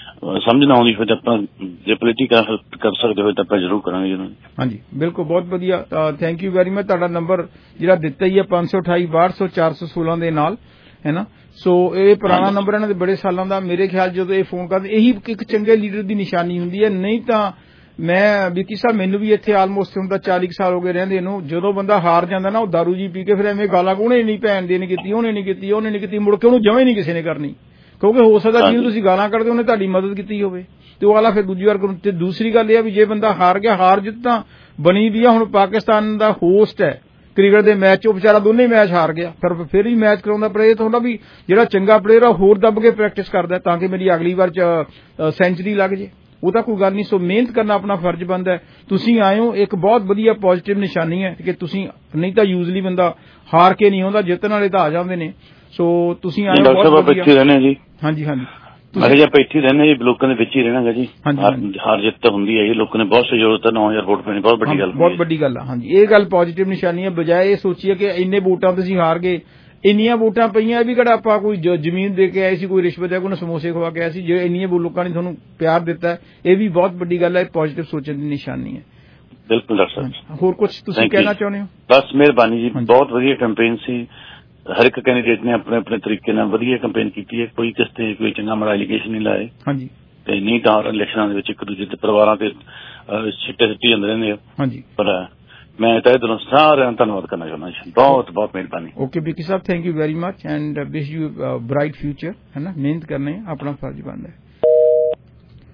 ਸਮਝ ਨਾ ਆਉਂਦੀ ਹੋਵੇ ਤਾਂ ਆਪਾਂ ਜੇ ਪੋਲੀਟੀਕਲ ਹੈਲਪ ਕਰ ਸਕਦੇ ਹੋਏ ਤਾਂ ਆਪਾਂ ਜ਼ਰੂਰ ਕਰਾਂਗੇ ਜੀ। ਹਾਂਜੀ, ਬਿਲਕੁਲ, ਬਹੁਤ ਵਧੀਆ। Thank you very much. ਤੁਹਾਡਾ ਨੰਬਰ ਜਿਹੜਾ ਦਿੱਤਾ ਹੀ ਹੈ 528 62 416 ਦੇ ਨਾਲ, ਹੈ ਨਾ। ਸੋ ਇਹ ਪੁਰਾਣਾ ਨੰਬਰ ਇਹਨਾਂ ਦੇ ਬੜੇ ਸਾਲਾਂ ਦਾ। ਮੇਰੇ ਖਿਆਲ ਜਦੋਂ ਇਹ ਫੋਨ ਕਰਦੇ, ਇਹੀ ਇੱਕ ਚੰਗੇ ਲੀਡਰ ਦੀ ਨਿਸ਼ਾਨੀ ਹੁੰਦੀ ਹੈ। ਨਹੀਂ ਤਾਂ ਮੈਂ ਵਿੱਕੀ ਸਾਹਿਬ, ਮੈਨੂੰ ਵੀ ਇੱਥੇ ਆਲਮੋਸਟ ਹੁਣ ਤਾਂ 40 ਸਾਲ ਹੋ ਗਏ ਰਹਿੰਦੇ ਨੂੰ। ਜਦੋਂ ਬੰਦਾ ਹਾਰ ਜਾਂਦਾ ਨਾ, ਉਹ ਦਾਰੂ ਜੀ ਪੀ ਕੇ ਫਿਰ ਐਵੇਂ ਗਾਲਾਂ, ਉਹਨੇ ਨਹੀਂ ਭੈਣ ਦੇ ਨਹੀਂ ਕੀਤੀ, ਉਹਨੇ ਨਹੀਂ ਕੀਤੀ, ਉਹਨੇ ਨਹੀਂ ਕੀਤੀ, ਮੁੜ ਕੇ ਉਹਨੂੰ ਜਮਾਂ ਹੀ ਨਹੀਂ ਕਿਸੇ ਨੇ ਕਰਨੀ। ਕਿਉਂਕਿ ਹੋ ਸਕਦਾ ਜਿਹਨੂੰ ਤੁਸੀਂ ਗਾਲਾਂ ਕੱਢਦੇ ਉਹਨੇ ਤੁਹਾਡੀ ਮਦਦ ਕੀਤੀ ਹੋਵੇ ਤੇ ਉਹ ਵਾਲਾ ਫਿਰ ਦੂਜੀ ਵਾਰ ਕਰੂ। ਤੇ ਦੂਸਰੀ ਗੱਲ ਇਹ ਆ ਵੀ ਜੇ ਬੰਦਾ ਹਾਰ ਗਿਆ, ਹਾਰ ਜਿੱਤ ਤਾਂ ਬਣੀ ਵੀ ਆ। ਹੁਣ ਪਾਕਿਸਤਾਨ ਦਾ ਹੋਸਟ ਹੈ ਕ੍ਰਿਕਟ ਦੇ ਮੈਚ, ਉਹ ਵਿਚਾਰਾ ਦੋਨੇ ਮੈਚ ਹਾਰ ਗਿਆ, ਫਿਰ ਵੀ ਮੈਚ ਕਰਾਉਂਦਾ। ਪਰ ਇਹ ਤਾਂ ਹੁੰਦਾ ਵੀ ਜਿਹੜਾ ਚੰਗਾ ਪਲੇਅਰ ਆ ਹੋਰ ਦੱਬ ਕੇ ਪ੍ਰੈਕਟਿਸ ਕਰਦਾ ਤਾਂ ਕਿ ਮੇਰੀ ਅਗਲੀ ਵਾਰ ਸੈਂਚਰੀ ਲੱਗ ਜੇ। ਉਹ ਤਾਂ ਕੋਈ ਗੱਲ ਨਹੀਂ। ਸੋ ਮਿਹਨਤ ਕਰਨਾ ਆਪਣਾ ਫਰਜ਼ ਬਣਦਾ ਹੈ। ਤੁਸੀਂ ਆਏ ਹੋ, ਇੱਕ ਬਹੁਤ ਵਧੀਆ ਪੋਜ਼ਿਟਿਵ ਨਿਸ਼ਾਨੀ ਹੈ ਕਿ ਤੁਸੀਂ, ਨਹੀਂ ਤਾਂ ਯੂਜ਼ਲੀ ਬੰਦਾ ਹਾਰ ਕੇ ਨਹੀਂ ਆਉਂਦਾ, ਜਿੱਤਣ ਵਾਲੇ ਤਾਂ ਆ ਜਾਂਦੇ ਨੇ। ਸੋ ਤੁਸੀਂ ਆਏ ਹੋ, ਬਹੁਤ ਵਧੀਆ। ਹਾਂਜੀ ਹਾਂਜੀ, ਅਸੀਂ ਆਪਾਂ ਇੱਥੇ ਰਹਿੰਦੇ ਜੀ, ਲੋਕਾਂ ਦੇ ਵਿੱਚ ਹੀ ਰਹਿਣਾਗਾ ਜੀ। ਹਾਰ ਜਿੱਤ ਤਾਂ ਹੁੰਦੀ ਹੈ ਜੀ, ਲੋਕਾਂ ਨੇ ਬਹੁਤ ਸਹਿਯੋਗ ਦਿੱਤਾ। 9000 ਵੋਟ ਪੈਣੀ ਬਹੁਤ ਵੱਡੀ ਗੱਲ, ਬਹੁਤ ਵੱਡੀ ਗੱਲ ਆ। ਹਾਂਜੀ, ਇਹ ਗੱਲ ਪੋਜ਼ਿਟਿਵ ਨਿਸ਼ਾਨੀ ਹੈ। ਬਜਾਏ ਇਹ ਸੋਚੀਏ ਕਿ ਇੰਨੇ ਵੋਟਾਂ ਤੁਸੀਂ ਹਾਰ ਗਏ, ਇੰਨੀਆਂ ਵੋਟਾਂ ਪਈਆਂ, ਇਹ ਵੀ ਕਿਹੜਾ ਆਪਾਂ ਕੋਈ ਜ਼ਮੀਨ ਦੇ ਕੇ ਆਏ ਸੀ, ਕੋਈ ਰਿਸ਼ਵਤ ਹੈ, ਕੋਈ ਸਮੋਸੇ ਖਵਾ ਕੇ ਆਏ ਸੀ। ਜੇ ਇੰਨੀਆਂ ਲੋਕਾਂ ਨੇ ਤੁਹਾਨੂੰ ਪਿਆਰ ਦਿੱਤਾ, ਇਹ ਵੀ ਬਹੁਤ ਵੱਡੀ ਗੱਲ ਹੈ। ਪੋਜ਼ਿਟਿਵ ਸੋਚਣ ਦੀ ਨਿਸ਼ਾਨੀ ਹੈ। ਬਿਲਕੁਲ ਡਾਕਟਰ ਸਾਹਿਬ। ਹੋਰ ਕੁਝ ਤੁਸੀਂ ਕਹਿਣਾ ਚਾਹੁੰਦੇ ਹੋ? ਬਸ ਮਿਹਰਬਾਨੀ ਜੀ, ਬਹੁਤ ਵਧੀਆ ਕੈਂਪੇਨ ਸੀ। ਹਰ ਇੱਕ ਕੈਂਡੀਡੇਟ ਨੇ ਆਪਣੇ ਆਪਣੇ ਤਰੀਕੇ ਨਾਲ ਵਧੀਆ ਕੈਂਪੇਨ ਕੀਤੀ ਹੈ। ਕੋਈ ਕਿਸੇ ਤੇ ਕੋਈ ਚੰਗਾ ਮਾੜਾ ਐਲੀਗੇਸ਼ਨ ਨਹੀਂ ਲਾਏ। ਹਾਂਜੀ, ਤੇ ਨਹੀਂ ਤਾਂ ਇਲੈਕਸ਼ਨਾਂ ਦੇ ਵਿੱਚ ਇੱਕ ਦੂਜੇ ਦੇ ਪਰਿਵਾਰਾਂ ਤੇ ਛਿੱਟੇ ਸਿੱਟੀ ਜਾਂਦੇ ਰਹਿੰਦੇ ਆ। ਹਾਂਜੀ, ਪਰ ਮੈਂ ਤਾਂ ਇਹਦੋਂ ਸਾਰਿਆਂ ਦਾ ਧੰਨਵਾਦ ਕਰਨਾ ਚਾਹੁੰਦਾ ਜੀ। ਬਹੁਤ ਬਹੁਤ ਮਿਹਰਬਾਨੀ। ਓਕੇ ਵਿੱਕੀ ਸਾਹਿਬ, thank you very much and wish you bright future, ਹੈ ਨਾ। ਮਿਹਨਤ ਕਰਨੀ, ਆਪਣਾ ਫਰਜ਼ ਬਣਦਾ ਹੈ।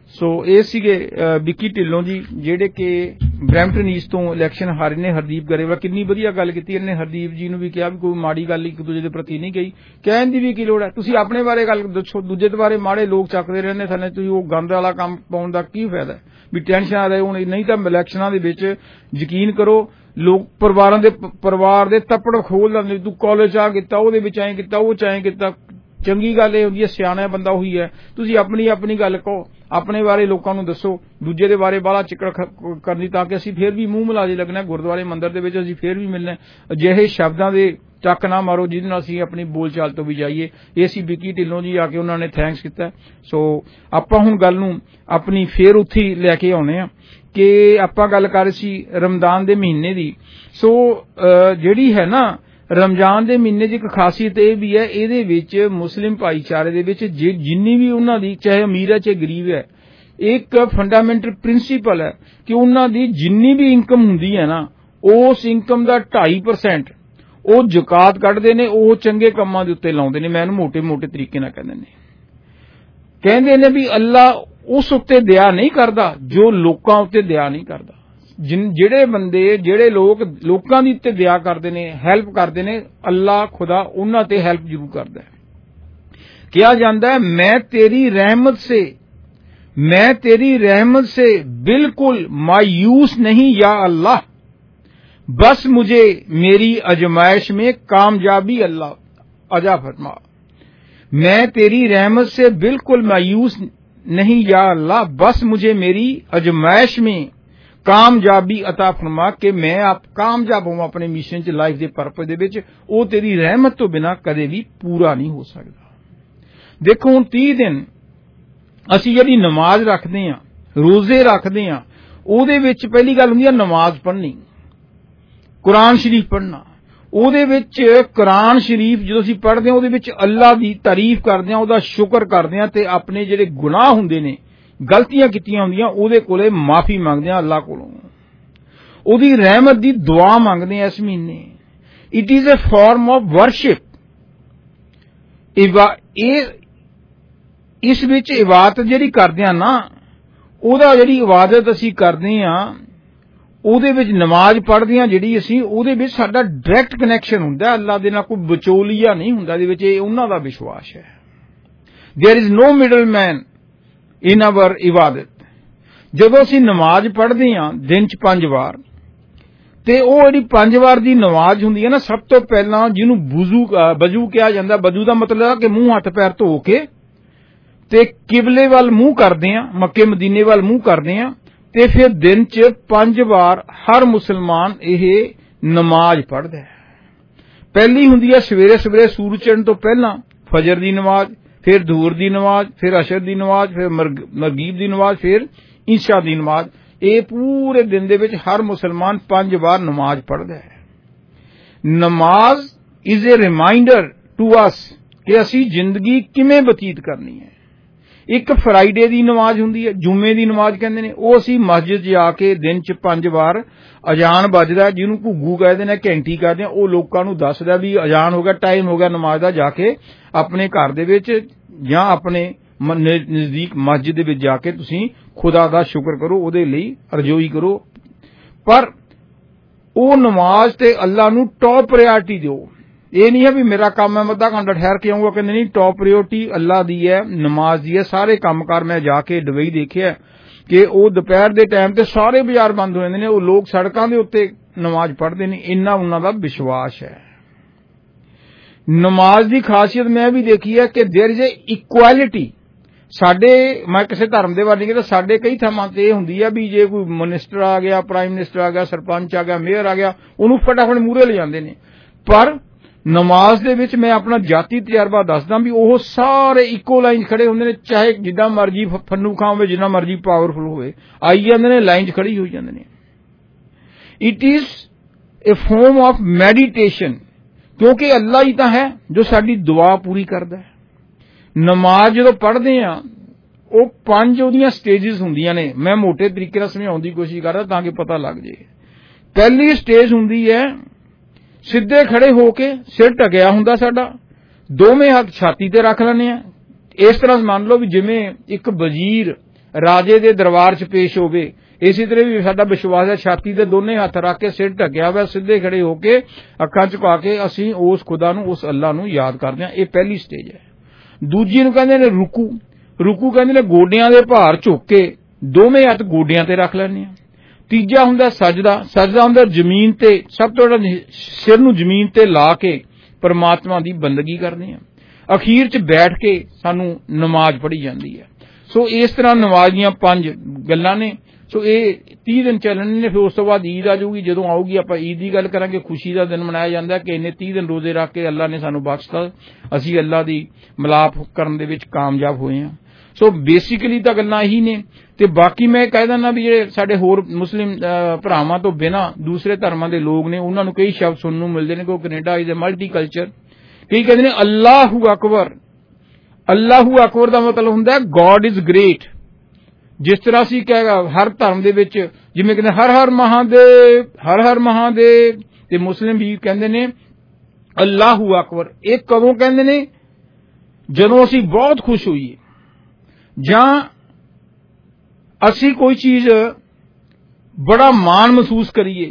ਸੋ ਇਹ ਸੀਗੇ ਵਿੱਕੀ ਢਿੱਲੋਂ ਜੀ, ਜਿਹੜੇ ਕਿ ਬਰੈਂਪਟਨ ਈਸਟ ਤੋਂ ਇਲੈਕਸ਼ਨ ਹਾਰੇ ਨੇ। ਹਰਦੀਪ ਗਰੇਵਾਲ ਕਿੰਨੀ ਵਧੀਆ ਗੱਲ ਕੀਤੀ ਇਹਨੇ। ਹਰਦੀਪ ਜੀ ਨੂੰ ਵੀ ਕਿਹਾ ਵੀ ਕੋਈ ਮਾੜੀ ਗੱਲ ਇੱਕ ਦੂਜੇ ਦੇ ਪ੍ਰਤੀ ਨਹੀਂ ਗਈ, ਕਹਿਣ ਦੀ ਵੀ ਕੀ ਲੋੜ ਹੈ। ਤੁਸੀਂ ਆਪਣੇ ਬਾਰੇ ਗੱਲ ਦੱਸੋ, ਦੂਜੇ ਦੇ ਬਾਰੇ ਮਾੜੇ ਲੋਕ ਚੱਕਦੇ ਰਹਿੰਦੇ ਥੱਲੇ, ਤੁਸੀਂ ਉਹ ਗੰਦ ਵਾਲਾ ਕੰਮ ਪਾਉਣ ਦਾ ਕੀ ਫਾਇਦਾ ਵੀ ਟੈਨਸ਼ਨ ਆ ਰਹੇ ਹੁਣ। ਨਹੀਂ ਤਾਂ ਇਲੈਕਸ਼ਨਾਂ ਦੇ ਵਿੱਚ ਯਕੀਨ ਕਰੋ ਲੋਕ ਪਰਿਵਾਰ ਦੇ ਤੱਪੜ ਖੋਲ ਦਿੰਦੇ, ਤੂੰ ਕਾਲਜ ਆ ਕੀਤਾ, ਉਹਦੇ ਵਿੱਚ ਐਂ ਕੀਤਾ, ਉਹ ਚ ਐਂ ਕੀਤਾ। ਚੰਗੀ ਗੱਲ ਇਹ ਹੁੰਦੀ ਹੈ ਸਿਆਣਾ ਬੰਦਾ ਉਹੀ ਹੈ। ਤੁਸੀਂ ਆਪਣੀ ਗੱਲ ਕਹੋ, ਆਪਣੇ ਬਾਰੇ ਲੋਕਾਂ ਨੂੰ ਦੱਸੋ, ਦੂਜੇ ਦੇ ਬਾਰੇ ਬਾਹਲਾ ਚਿੱਕੜ ਕਰਨੀ ਤਾਂ ਕਿ ਅਸੀਂ ਫੇਰ ਵੀ ਮੂੰਹ ਮਿਲਾ ਜੇ ਲੱਗਣਾ ਗੁਰਦੁਆਰੇ ਮੰਦਿਰ ਦੇ ਵਿੱਚ, ਅਸੀਂ ਫੇਰ ਵੀ ਮਿਲਣਾ। ਅਜਿਹੇ ਸ਼ਬਦਾਂ ਦੇ ਚੱਕ ਨਾ ਮਾਰੋ ਜਿਹਦੇ ਨਾਲ ਅਸੀਂ ਆਪਣੀ ਬੋਲਚਾਲ ਤੋਂ ਵੀ ਜਾਈਏ। ਇਹ ਸੀ ਵਿੱਕੀ ਢਿੱਲੋਂ ਜੀ, ਆ ਕੇ ਉਹਨਾਂ ਨੇ ਥੈਂਕਸ ਕੀਤਾ। ਸੋ ਆਪਾਂ ਹੁਣ ਗੱਲ ਨੂੰ ਆਪਣੀ ਫੇਰ ਉੱਥੇ ਹੀ ਲੈ ਕੇ ਆਉਣੇ ਆ ਕਿ ਆਪਾਂ ਗੱਲ ਕਰ ਰਹੇ ਸੀ ਰਮਜ਼ਾਨ ਦੇ ਮਹੀਨੇ ਦੀ। ਸੋ ਜਿਹੜੀ ਹੈ ਨਾ ਰਮਜ਼ਾਨ ਦੇ ਮਹੀਨੇ 'ਚ ਇੱਕ ਖਾਸੀਅਤ ਇਹ ਵੀ ਹੈ, ਇਹਦੇ ਵਿੱਚ ਮੁਸਲਿਮ ਭਾਈਚਾਰੇ ਦੇ ਵਿੱਚ ਜਿੰਨੀ ਵੀ ਉਹਨਾਂ ਦੀ ਚਾਹੇ ਅਮੀਰ ਹੈ ਚਾਹੇ ਗਰੀਬ ਹੈ, ਇੱਕ ਫੰਡਾਮੈਂਟਲ ਪ੍ਰਿੰਸੀਪਲ ਹੈ ਕਿ ਉਹਨਾਂ ਦੀ ਜਿੰਨੀ ਵੀ ਇਨਕਮ ਹੁੰਦੀ ਹੈ ਨਾ, ਉਸ ਇਨਕਮ ਦਾ 2.5% ਉਹ ਜ਼ਕਾਤ ਕੱਢਦੇ ਨੇ, ਉਹ ਚੰਗੇ ਕੰਮਾਂ ਦੇ ਉੱਤੇ ਲਾਉਂਦੇ ਨੇ। ਮੈਂ ਇਹਨੂੰ ਮੋਟੇ ਤਰੀਕੇ ਨਾਲ ਕਹਿੰਦੇ ਨੇ ਵੀ ਅੱਲਾ ਉਸ ਉੱਤੇ ਦਇਆ ਨਹੀਂ ਕਰਦਾ ਜੋ ਲੋਕਾਂ ਉੱਤੇ ਦਇਆ ਨਹੀਂ ਕਰਦਾ। ਜਿਹੜੇ ਬੰਦੇ ਜਿਹੜੇ ਲੋਕਾਂ ਦੀ ਉੱਤੇ ਦਇਆ ਕਰਦੇ ਨੇ, ਹੈਲਪ ਕਰਦੇ ਨੇ, ਅੱਲਾ ਖੁਦਾ ਉਹਨਾਂ ਤੇ ਹੈਲਪ ਜ਼ਰੂਰ ਕਰਦਾ ਹੈ। ਕਿਹਾ ਜਾਂਦਾ ਹੈ ਮੈਂ ਤੇਰੀ ਰਹਿਮਤ ਸੇ ਬਿਲकुल मायूस नहीं या अल्लाह, बस मुझे मेरी अजमाइश में कामयाबी अल्लाह अजा फरमा। मैं तेरी रहमत से बिल्कुल मायूस नहीं या अल्लाह, बस मुझे मेरी अजमाइश में ਕਾਮਯਾਬੀ ਅਤਾ ਫਰਮਾ ਕਿ ਮੈਂ ਆਪ ਕਾਮਯਾਬ ਹੋਵਾਂ ਆਪਣੇ ਮਿਸ਼ਨ 'ਚ, ਲਾਈਫ ਦੇ ਪਰਪਸ ਦੇ ਵਿੱਚ। ਉਹ ਤੇਰੀ ਰਹਿਮਤ ਤੋਂ ਬਿਨਾਂ ਕਦੇ ਵੀ ਪੂਰਾ ਨਹੀਂ ਹੋ ਸਕਦਾ। ਦੇਖੋ ਹੁਣ 30 ਦਿਨ ਅਸੀਂ ਜਿਹੜੀ ਨਮਾਜ਼ ਰੱਖਦੇ ਹਾਂ, ਰੋਜ਼ੇ ਰੱਖਦੇ ਹਾਂ, ਉਹਦੇ ਵਿੱਚ ਪਹਿਲੀ ਗੱਲ ਹੁੰਦੀ ਹੈ ਨਮਾਜ਼ ਪੜ੍ਹਨੀ, ਕੁਰਾਨ ਸ਼ਰੀਫ ਪੜ੍ਹਨਾ। ਉਹਦੇ ਵਿੱਚ ਕੁਰਾਨ ਸ਼ਰੀਫ ਜਦੋਂ ਅਸੀਂ ਪੜ੍ਹਦੇ ਹਾਂ ਉਹਦੇ ਵਿੱਚ ਅੱਲਾ ਦੀ ਤਾਰੀਫ ਕਰਦੇ ਹਾਂ, ਉਹਦਾ ਸ਼ੁਕਰ ਕਰਦੇ ਹਾਂ ਤੇ ਆਪਣੇ ਜਿਹੜੇ ਗੁਨਾਹ ਹੁੰਦੇ ਨੇ, ਗਲਤੀਆਂ ਕੀਤੀਆਂ ਹੁੰਦੀਆਂ, ਉਹਦੇ ਕੋਲੇ ਮਾਫੀ ਮੰਗਦੇ ਆ ਅੱਲਾ ਕੋਲੋਂ, ਉਹਦੀ ਰਹਿਮਤ ਦੀ ਦੁਆ ਮੰਗਦੇ ਆ ਇਸ ਮਹੀਨੇ। It is a form of worship. ਇਸ ਵਿੱਚ ਇਬਾਦਤ ਜਿਹੜੀ ਕਰਦੇ ਆ ਨਾ, ਉਹਦਾ ਜਿਹੜੀ ਇਬਾਦਤ ਅਸੀਂ ਕਰਦੇ ਆ, ਉਹਦੇ ਵਿੱਚ ਨਮਾਜ਼ ਪੜ੍ਹਦੇ ਆ ਜਿਹੜੀ ਅਸੀਂ, ਉਹਦੇ ਵਿੱਚ ਸਾਡਾ ਡਾਇਰੈਕਟ ਕਨੈਕਸ਼ਨ ਹੁੰਦਾ ਅੱਲਾ ਦੇ ਨਾਲ, ਕੋਈ ਵਿਚੋਲੀਆ ਨਹੀਂ ਹੁੰਦਾ ਇਹਦੇ ਵਿੱਚ। ਇਹ ਉਹਨਾਂ ਦਾ ਵਿਸ਼ਵਾਸ ਹੈ। There is no middle man in our ਇਬਾਦਤ। ਜਦੋਂ ਅਸੀਂ ਨਮਾਜ਼ ਪੜ੍ਹਦੇ ਹਾਂ ਦਿਨ 'ਚ 5 ਵਾਰ, ਤੇ ਉਹ ਜਿਹੜੀ 5 ਵਾਰ ਦੀ ਨਮਾਜ਼ ਹੁੰਦੀ ਹੈ ਨਾ, ਸਭ ਤੋਂ ਪਹਿਲਾਂ ਜਿਹਨੂੰ ਵਜ਼ੂ ਕਿਹਾ ਜਾਂਦਾ, ਵਜ਼ੂ ਦਾ ਮਤਲਬ ਹੈ ਕਿ ਮੂੰਹ ਹੱਥ ਪੈਰ ਧੋ ਕੇ ਤੇ ਕਿਬਲੇ ਵੱਲ ਮੂੰਹ ਕਰਦੇ ਆ, ਮੱਕੇ ਮਦੀਨੇ ਵੱਲ ਮੂੰਹ ਕਰਦੇ ਆ, ਤੇ ਫਿਰ ਦਿਨ 'ਚ 5 ਵਾਰ ਹਰ ਮੁਸਲਮਾਨ ਇਹ ਨਮਾਜ਼ ਪੜ੍ਹਦਾ ਹੈ। ਪਹਿਲੀ ਹੁੰਦੀ ਹੈ ਸਵੇਰੇ ਸੂਰਜ ਚੜ੍ਹਨ ਤੋਂ ਪਹਿਲਾਂ ਫਜਰ ਦੀ ਨਮਾਜ਼, ਫਿਰ ਦੂਰ ਦੀ ਨਮਾਜ਼, ਫਿਰ ਅਸ਼ਰ ਦੀ ਨਮਾਜ਼, ਫਿਰ ਮਗਰੀਬ ਦੀ ਨਮਾਜ਼, ਫਿਰ ਈਸ਼ਾ ਦੀ ਨਮਾਜ਼। ਇਹ ਪੂਰੇ ਦਿਨ ਦੇ ਵਿੱਚ ਹਰ ਮੁਸਲਮਾਨ 5 ਵਾਰ ਨਮਾਜ਼ ਪੜ੍ਹਦਾ ਹੈ। ਨਮਾਜ਼ is a reminder to us ਕਿ ਅਸੀਂ ਜ਼ਿੰਦਗੀ ਕਿਵੇਂ ਬਤੀਤ ਕਰਨੀ ਹੈ। ਇੱਕ ਫਰਾਈਡੇ ਦੀ ਨਮਾਜ਼ ਹੁੰਦੀ ਹੈ, ਜੁਮੇ ਦੀ ਨਮਾਜ਼ ਕਹਿੰਦੇ ਨੇ, ਉਹ ਅਸੀਂ ਮਸਜਿਦ ਜਾ ਕੇ ਦਿਨ 'ਚ 5 ਵਾਰ ਅਜ਼ਾਨ ਵੱਜਦਾ, ਜਿਹਨੂੰ ਘੁੱਗੂ ਕਹਿੰਦੇ ਨੇ, ਘੰਟੀ ਕਰਦੇ ਆ, ਉਹ ਲੋਕਾਂ ਨੂੰ ਦੱਸਦਾ ਵੀ ਅਜ਼ਾਨ ਹੋ ਗਿਆ, ਟਾਈਮ ਹੋ ਗਿਆ ਨਮਾਜ਼ ਦਾ। ਜਾ ਕੇ ਆਪਣੇ ਘਰ ਦੇ ਵਿੱਚ ਜਾਂ ਆਪਣੇ ਨਜ਼ਦੀਕ ਮਸਜਿਦ ਦੇ ਵਿੱਚ ਜਾ ਕੇ ਤੁਸੀਂ ਖੁਦਾ ਦਾ ਸ਼ੁਕਰ ਕਰੋ, ਉਹਦੇ ਲਈ ਅਰਜ਼ੋਈ ਕਰੋ। ਪਰ ਉਹ ਨਮਾਜ਼ ਤੇ ਅੱਲਾ ਨੂੰ ਟੌਪ ਪ੍ਰਾਇੋਰਟੀ ਦਿਓ। ਇਹ ਨਹੀਂ ਹੈ ਵੀ ਮੇਰਾ ਕੰਮ ਹੈ ਮੈਂ ਅੱਧਾ ਘੰਟਾ ਠਹਿਰ ਕੇ ਆਊਂਗਾ, ਕਹਿੰਦੇ ਨਹੀਂ, ਟੌਪ ਪ੍ਰਾਇੋਰਟੀ ਅੱਲਾ ਦੀ ਹੈ, ਨਮਾਜ਼ ਦੀ ਹੈ। ਸਾਰੇ ਕੰਮਕਾਰ ਮੈਂ ਜਾ ਕੇ ਦੁਬਈ ਦੇਖਿਆ ਕਿ ਉਹ ਦੁਪਹਿਰ ਦੇ ਟਾਈਮ ਤੇ ਸਾਰੇ ਬਾਜ਼ਾਰ ਬੰਦ ਹੋ ਜਾਂਦੇ ਨੇ, ਉਹ ਲੋਕ ਸੜਕਾਂ ਦੇ ਉੱਤੇ ਨਮਾਜ਼ ਪੜ੍ਹਦੇ ਨੇ, ਇੰਨਾ ਉਹਨਾਂ ਦਾ ਵਿਸ਼ਵਾਸ ਹੈ। ਨਮਾਜ਼ ਦੀ ਖਾਸੀਅਤ ਮੈਂ ਵੀ ਦੇਖੀ ਹੈ ਕਿ ਦੇयर इज ਇਕੁਐਲਿਟੀ। ਸਾਡੇ, ਮੈਂ ਕਿਸੇ ਧਰਮ ਦੇ ਬਾਰੇ ਨਹੀਂ ਕਹਿੰਦਾ, ਸਾਡੇ ਕਈ ਥਾਵਾਂ ਤੇ ਇਹ ਹੁੰਦੀ ਹੈ ਵੀ ਜੇ ਕੋਈ ਮਿਨਿਸਟਰ ਆ ਗਿਆ, ਪ੍ਰਾਈਮ ਮਿਨਿਸਟਰ ਆ ਗਿਆ, ਸਰਪੰਚ ਆ ਗਿਆ, ਮੇਅਰ ਆ ਗਿਆ, ਉਹਨੂੰ ਫਟਾਫਟ ਮੂਹਰੇ ਲੈ ਜਾਂਦੇ ਨੇ। ਪਰ ਨਮਾਜ਼ ਦੇ ਵਿੱਚ ਮੈਂ ਆਪਣਾ ਜਾਤੀ ਤਜਰਬਾ ਦੱਸਦਾ ਵੀ ਉਹ ਸਾਰੇ ਇੱਕੋ ਲਾਈਨ 'ਚ ਖੜੇ ਹੁੰਦੇ ਨੇ, ਚਾਹੇ ਜਿੱਦਾਂ ਮਰਜ਼ੀ ਫੰਨੂ ਖਾਂ ਹੋਵੇ, ਜਿੰਨਾ ਮਰਜ਼ੀ ਪਾਵਰਫੁਲ ਹੋਵੇ, ਆਈ ਜਾਂਦੇ ਨੇ, ਲਾਈਨ 'ਚ ਖੜੀ ਹੋਈ ਜਾਂਦੇ ਨੇ। It is a form of meditation, ਕਿਉਂਕਿ ਅੱਲਾ ਹੀ ਤਾਂ ਹੈ ਜੋ ਸਾਡੀ ਦੁਆ ਪੂਰੀ ਕਰਦਾ ਹੈ। ਨਮਾਜ਼ ਜਦੋਂ ਪੜ੍ਹਦੇ ਆ, ਉਹ 5 ਉਹਦੀਆਂ ਸਟੇਜਿਸ ਹੁੰਦੀਆਂ ਨੇ। ਮੈਂ ਮੋਟੇ ਤਰੀਕੇ ਨਾਲ ਸਮਝਾਉਣ ਦੀ ਕੋਸ਼ਿਸ਼ ਕਰਦਾ ਤਾਂ ਕਿ ਪਤਾ ਲੱਗ ਜੇ। ਪਹਿਲੀ ਸਟੇਜ ਹੁੰਦੀ ਹੈ ਸਿੱਧੇ ਖੜੇ ਹੋ ਕੇ, ਸਿਰ ਢਕਿਆ ਹੁੰਦਾ ਸਾਡਾ, ਦੋਵੇਂ ਹੱਥ ਛਾਤੀ ਤੇ ਰੱਖ ਲੈਣੇ ਆ। ਇਸ ਤਰ੍ਹਾਂ ਮੰਨ ਲਓ ਵੀ ਜਿਵੇਂ ਇੱਕ ਵਜ਼ੀਰ ਰਾਜੇ ਦੇ ਦਰਬਾਰ 'ਚ ਪੇਸ਼ ਹੋਵੇ। ਇਸੇ ਤਰ੍ਹਾਂ ਵੀ ਸਾਡਾ ਵਿਸ਼ਵਾਸ ਹੈ, ਛਾਤੀ ਤੇ ਦੋਨੇ ਹੱਥ ਰੱਖ ਕੇ ਸਿਰ ਢੱਕਿਆ ਹੋਇਆ ਸਿੱਧੇ ਖੜੇ ਹੋ ਕੇ ਅੱਖਾਂ ਝੁਕਾ ਕੇ ਅਸੀਂ ਉਸ ਖੁਦਾ ਨੂੰ, ਉਸ ਅੱਲਾ ਨੂੰ ਯਾਦ ਕਰਦੇ ਹਾਂ। ਇਹ ਪਹਿਲੀ ਸਟੇਜ ਹੈ। ਦੂਜੀ ਨੂੰ ਕਹਿੰਦੇ ਨੇ ਰੁਕੂ। ਰੁਕੂ ਕਹਿੰਦੇ ਨੇ ਗੋਡਿਆਂ ਦੇ ਭਾਰ ਝੁੱਕ ਕੇ ਦੋਵੇਂ ਹੱਥ ਗੋਡਿਆਂ ਤੇ ਰੱਖ ਲੈਂਦੇ ਆ। ਤੀਜਾ ਹੁੰਦਾ ਸਜਦਾ। ਸਜਦਾ ਹੁੰਦਾ ਜ਼ਮੀਨ ਤੇ, ਸਭ ਤੋਂ ਵੱਡਾ ਸਿਰ ਨੂੰ ਜ਼ਮੀਨ ਤੇ ਲਾ ਕੇ ਪਰਮਾਤਮਾ ਦੀ ਬੰਦਗੀ ਕਰਦੇ ਆ। ਅਖੀਰ 'ਚ ਬੈਠ ਕੇ ਸਾਨੂੰ ਨਮਾਜ਼ ਪੜ੍ਹੀ ਜਾਂਦੀ ਹੈ। ਸੋ ਇਸ ਤਰ੍ਹਾਂ ਨਮਾਜ਼ ਦੀਆਂ 5 ਗੱਲਾਂ ਨੇ। ਸੋ ਇਹ 30 ਦਿਨ ਚੱਲਣੇ ਨੇ। ਫਿਰ ਉਸ ਤੋਂ ਬਾਅਦ ਈਦ ਆ ਜਾਊਗੀ। ਜਦੋਂ ਆਊਗੀ ਆਪਾਂ ਈਦ ਦੀ ਗੱਲ ਕਰਾਂਗੇ। ਖੁਸ਼ੀ ਦਾ ਦਿਨ ਮਨਾਇਆ ਜਾਂਦਾ ਕਿ ਇਹਨੇ 30 ਦਿਨ ਰੋਜ਼ੇ ਰੱਖ ਕੇ ਅੱਲਾ ਨੇ ਸਾਨੂੰ ਬਖਸ਼ਤਾ, ਅਸੀਂ ਅੱਲਾ ਦੀ ਮਿਲਾਪ ਕਰਨ ਦੇ ਵਿੱਚ ਕਾਮਯਾਬ ਹੋਏ ਹਾਂ। ਸੋ ਬੇਸਿਕਲੀ ਤਾਂ ਗੱਲਾਂ ਇਹੀ ਨੇ। ਤੇ ਬਾਕੀ ਮੈਂ ਕਹਿ ਦਿੰਦਾ ਵੀ ਜਿਹੜੇ ਸਾਡੇ ਹੋਰ ਮੁਸਲਿਮ ਭਰਾਵਾਂ ਤੋਂ ਬਿਨਾਂ ਦੂਸਰੇ ਧਰਮਾਂ ਦੇ ਲੋਕ ਨੇ, ਉਹਨਾਂ ਨੂੰ ਕਈ ਸ਼ਬਦ ਸੁਣਨ ਨੂੰ ਮਿਲਦੇ ਨੇ ਕਿ Canada is a multi culture. ਕਈ ਕਹਿੰਦੇ ਨੇ ਅੱਲਾਹੂ ਅਕਬਰ। ਅੱਲਾਹੂ ਅਕਬਰ ਦਾ ਮਤਲਬ ਹੁੰਦਾ ਹੈ ਗॉड ਇਜ਼ ਗ੍ਰੇਟ। ਜਿਸ ਤਰ੍ਹਾਂ ਅਸੀਂ ਕਹੇਗਾ ਹਰ ਧਰਮ ਦੇ ਵਿੱਚ ਜਿਵੇਂ ਕਹਿੰਦੇ ਹਰ ਹਰ ਮਹਾਦੇਵ, ਹਰ ਹਰ ਮਹਾਦੇਵ, ਤੇ ਮੁਸਲਿਮ ਵੀ ਕਹਿੰਦੇ ਨੇ ਅੱਲਾਹੂ ਅਕਬਰ। ਇਹ ਕਦੋਂ ਕਹਿੰਦੇ ਨੇ? ਜਦੋਂ ਅਸੀਂ ਬਹੁਤ ਖੁਸ਼ ਹੋਈਏ ਜਾਂ ਅਸੀਂ ਕੋਈ ਚੀਜ਼ ਬੜਾ ਮਾਣ ਮਹਿਸੂਸ ਕਰੀਏ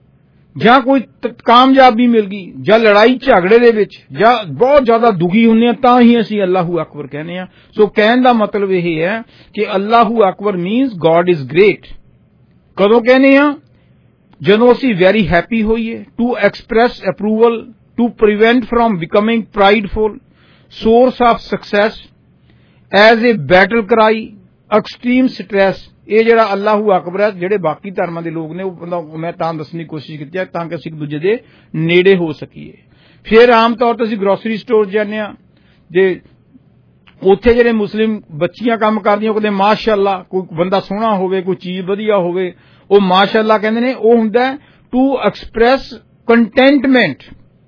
ਜਾਂ ਕੋਈ ਕਾਮਯਾਬੀ ਮਿਲ ਗਈ ਜਾਂ ਲੜਾਈ ਝਗੜੇ ਦੇ ਵਿੱਚ ਜਾਂ ਬਹੁਤ ਜ਼ਿਆਦਾ ਦੁਖੀ ਹੁੰਦੇ ਆ ਤਾਂ ਹੀ ਅਸੀਂ ਅੱਲਾਹੂ ਅਕਬਰ ਕਹਿੰਦੇ ਆ। ਸੋ ਕਹਿਣ ਦਾ ਮਤਲਬ ਇਹ ਹੈ ਕਿ ਅੱਲਾਹੂ ਅਕਬਰ ਮੀਨਸ ਗॉड ਇਜ਼ ਗ੍ਰੇਟ। ਕਦੋਂ ਕਹਿੰਦੇ ਆ? ਜਦੋਂ ਅਸੀਂ ਵੈਰੀ ਹੈਪੀ ਹੋਈਏ, to express approval, to prevent from becoming prideful, source of success, as a battle cry, extreme stress. ਇਹ ਜਿਹੜਾ ਅੱਲਾਹੂ ਅਕਬਰ ਹੈ, ਜਿਹੜੇ ਬਾਕੀ ਧਰਮਾਂ ਦੇ ਲੋਕ ਨੇ ਉਹ ਮੈਂ ਤਾਂ ਦੱਸਣ ਦੀ ਕੋਸ਼ਿਸ਼ ਕੀਤੀ ਹੈ ਤਾਂ ਕਿ ਅਸੀਂ ਇੱਕ ਦੂਜੇ ਦੇ ਨੇੜੇ ਹੋ ਸਕੀਏ। ਫਿਰ ਆਮ ਤੌਰ ਤੇ ਅਸੀਂ ਗਰੋਸਰੀ ਸਟੋਰ ਜਾਂਦੇ ਹਾਂ, ਜੇ ਉੱਥੇ ਜਿਹੜੇ ਮੁਸਲਿਮ ਬੱਚੀਆਂ ਕੰਮ ਕਰਦੀਆਂ ਉਹ ਕਹਿੰਦੇ ਮਾਸ਼ਾਅੱਲਾ। ਕੋਈ ਬੰਦਾ ਸੋਹਣਾ ਹੋਵੇ, ਕੋਈ ਚੀਜ਼ ਵਧੀਆ ਹੋਵੇ, ਉਹ ਮਾਸ਼ਾਅੱਲਾ ਕਹਿੰਦੇ ਨੇ। ਉਹ ਹੁੰਦਾ to express contentment,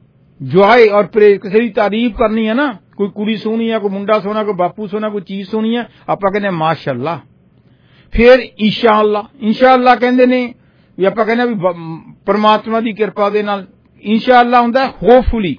joy or praise. ਕਿਸੇ ਦੀ ਤਾਰੀਫ ਕਰਨੀ ਹੈ ਨਾ, ਕੋਈ ਕੁੜੀ ਸੋਹਣੀ ਹੈ, ਕੋਈ ਮੁੰਡਾ ਸੋਹਣਾ, ਕੋਈ ਬਾਪੂ ਸੋਹਣਾ, ਕੋਈ ਚੀਜ਼ ਸੋਹਣੀ ਹੈ, ਆਪਾਂ ਕਹਿੰਦੇ ਮਾਸ਼ਾਅੱਲਾ। ਫਿਰ ਇੰਸ਼ਾਅੱਲਾ। ਇੰਸ਼ਾਅੱਲਾ ਕਹਿੰਦੇ ਨੇ ਵੀ ਆਪਾਂ ਕਹਿੰਦੇ ਵੀ ਪਰਮਾਤਮਾ ਦੀ ਕਿਰਪਾ ਦੇ ਨਾਲ। ਇੰਸ਼ਾਅੱਲਾ ਹੁੰਦਾ ਹੋਪਫੁਲੀ,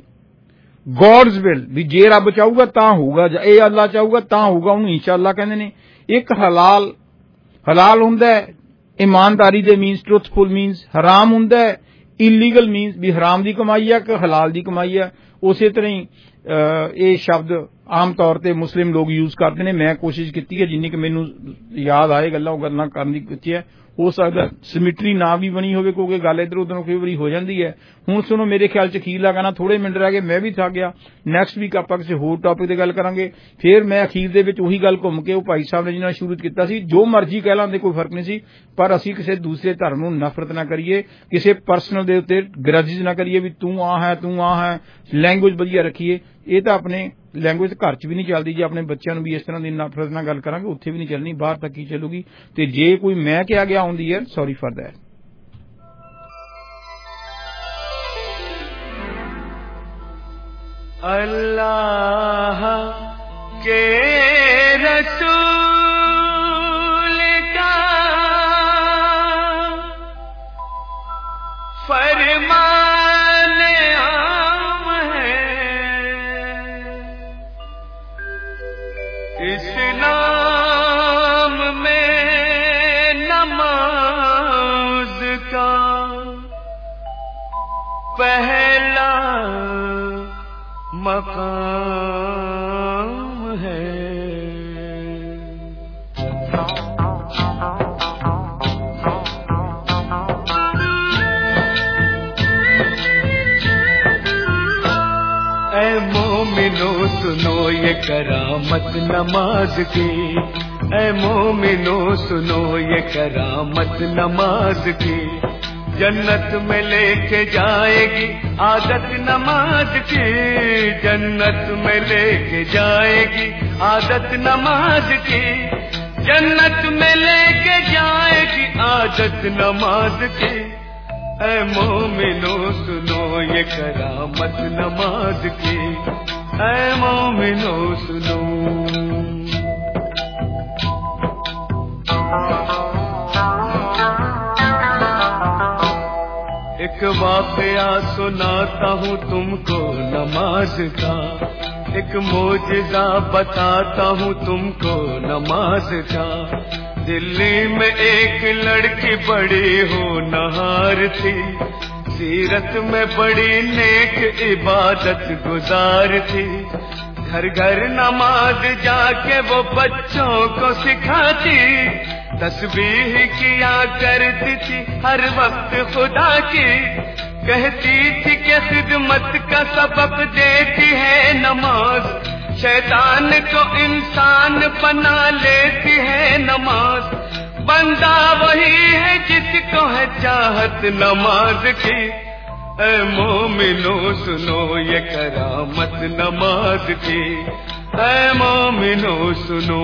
ਗॉड्स ਵਿਲ, ਵੀ ਜੇ ਰੱਬ ਚਾਹੂਗਾ ਤਾਂ ਹੋਊਗਾ, ਜਾਂ ਇਹ ਅੱਲਾ ਚਾਹੂਗਾ ਤਾਂ ਹੋਊਗਾ, ਉਹਨੂੰ ਇੰਸ਼ਾਅੱਲਾ ਕਹਿੰਦੇ ਨੇ। ਇੱਕ ਹਲਾਲ। ਹਲਾਲ ਹੁੰਦਾ ਇਮਾਨਦਾਰੀ ਦੇ ਮੀਨਸ, ਟਰੁਥਫੁਲ ਮੀਨਸ। ਹਰਾਮ ਹੁੰਦਾ ਇਲੀਗਲ ਮੀਨਸ, ਵੀ ਹਰਾਮ ਦੀ ਕਮਾਈ ਹੈ ਕਿ ਹਲਾਲ ਦੀ ਕਮਾਈ ਹੈ। ਉਸੇ ਤਰ੍ਹਾਂ ਹੀ ਇਹ ਸ਼ਬਦ ਆਮ ਤੌਰ ਤੇ ਮੁਸਲਿਮ ਲੋਕ ਯੂਜ਼ ਕਰਦੇ ਨੇ। ਮੈਂ ਕੋਸ਼ਿਸ਼ ਕੀਤੀ ਹੈ ਜਿੰਨੀ ਕਿ ਮੈਨੂੰ ਯਾਦ ਆਏ ਗੱਲਾਂ ਉਹ ਗੱਲਾਂ ਕਰਨ ਦੀ ਕੀਤੀ ਹੈ। ਹੋ ਸਕਦਾ ਸਿਮਿਟਰੀ ਨਾ ਵੀ ਬਣੀ ਹੋਵੇ ਕਿਉਂਕਿ ਗੱਲ ਇੱਧਰ ਉੱਧਰ ਕਈ ਵਾਰੀ ਹੋ ਜਾਂਦੀ ਹੈ। ਹੁਣ ਸੁਣੋ, ਮੇਰੇ ਖਿਆਲ 'ਚ ਅਖੀਰ ਲਗਾਣਾ ਥੋੜੇ ਮਿੰਟ ਰਹਿ ਗਏ, ਮੈਂ ਵੀ ਥੱਕ ਗਿਆ। ਨੈਕਸਟ ਵੀਕ ਆਪਾਂ ਕਿਸੇ ਹੋਰ ਟੌਪਿਕ ਤੇ ਗੱਲ ਕਰਾਂਗੇ। ਫਿਰ ਮੈਂ ਅਖੀਰ ਦੇ ਵਿੱਚ ਉਹੀ ਗੱਲ ਘੁੰਮ ਕੇ ਉਹ ਭਾਈ ਸਾਹਿਬ ਨੇ ਜਿਹਨਾਂ ਸ਼ੁਰੂ ਕੀਤਾ ਸੀ, ਜੋ ਮਰਜ਼ੀ ਕਹਿ ਲਾਂਦੇ ਕੋਈ ਫਰਕ ਨਹੀਂ ਸੀ, ਪਰ ਅਸੀਂ ਕਿਸੇ ਦੂਸਰੇ ਧਰਮ ਨੂੰ ਨਫ਼ਰਤ ਨਾ ਕਰੀਏ, ਕਿਸੇ ਪਰਸਨਲ ਦੇ ਉੱਤੇ ਗਰਜਿਜ਼ ਨਾ ਕਰੀਏ ਵੀ ਤੂੰ ਆ ਹੈ, ਤੂੰ ਆ ਹੈ। ਲੈਂਗੁਏਜ ਵਧੀਆ ਰੱਖੀਏ। ਇਹ ਤਾਂ ਆਪਣੇ ਲੈਂਗੁਏਜ ਘਰ 'ਚ ਵੀ ਨਹੀਂ ਚੱਲਦੀ। ਜੇ ਆਪਣੇ ਬੱਚਿਆਂ ਨੂੰ ਵੀ ਇਸ ਤਰ੍ਹਾਂ ਦੀ ਨਫ਼ਰਤ ਨਾਲ ਗੱਲ ਕਰਾਂਗੇ ਉੱਥੇ ਵੀ ਨਹੀਂ ਚੱਲਣੀ, ਬਾਹਰ ਤੱਕ ਹੀ ਚੱਲੂਗੀ। ਤੇ ਜੇ ਕੋਈ ਮੈਂ ਕਿਹਾ ਗਿਆ on the air, sorry for that. Allah के रसूल का फरमान आम है, इस्लाम में नमाज का पहला मकाम है। ऐ मोमिनो सुनो ये करामत नमाज की, ऐ मोमिनो सुनो ये करामत नमाज की। जन्नत में लेके जाएगी आदत नमाज की, जन्नत में लेके जाएगी आदत नमाज की, जन्नत में लेके जाएगी आदत नमाज की। ऐ मोमिनो सुनो ये करामत नमाज की, ऐ मोमिनो सुनो। एक वाकया सुनाता हूँ तुमको नमाज का, ایک معجزہ بتاتا ہوں تم کو نماز کا. دلی میں ایک لڑکی بڑی ہونہار تھی, سیرت میں بڑی نیک عبادت گزار تھی. گھر گھر نماز جا کے وہ بچوں کو سکھاتی, تسبیح کیا کرتی تھی ہر وقت خدا کی. کہتی تھی کہ خدمت کا سبق دیتی ہے نماز, شیطان کو انسان بنا لیتی ہے نماز. بندہ وہی ہے جس کو ہے چاہت نماز کی. اے مومنو سنو یہ کرامت نماز کی, اے مومنو سنو.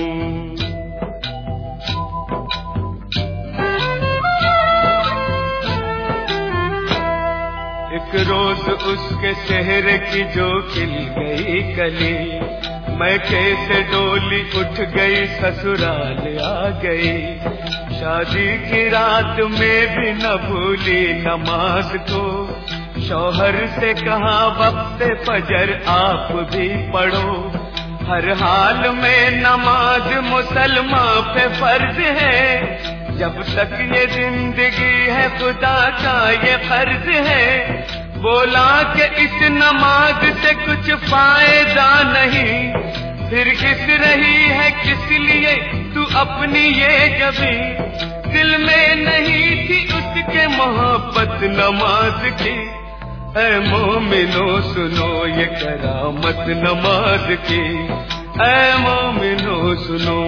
ایک روز اس کے چہرے کی جو کھل گئی کلی, میں کیسے ڈولی اٹھ گئی سسرال آ گئی. شادی کی رات میں بھی نہ بھولی نماز کو, شوہر سے کہا وقت فجر آپ بھی پڑھو. ہر حال میں نماز مسلمان پہ فرض ہے, جب تک یہ زندگی ہے خدا کا یہ فرض ہے. بولا کہ اس نماز سے کچھ فائدہ نہیں, پھر کس رہی ہے کس لیے تو اپنی یہ جبھی. دل میں نہیں تھی اس کے محبت نماز کی. اے مومنو سنو یہ کرامت نماز کی, اے مومنو سنو.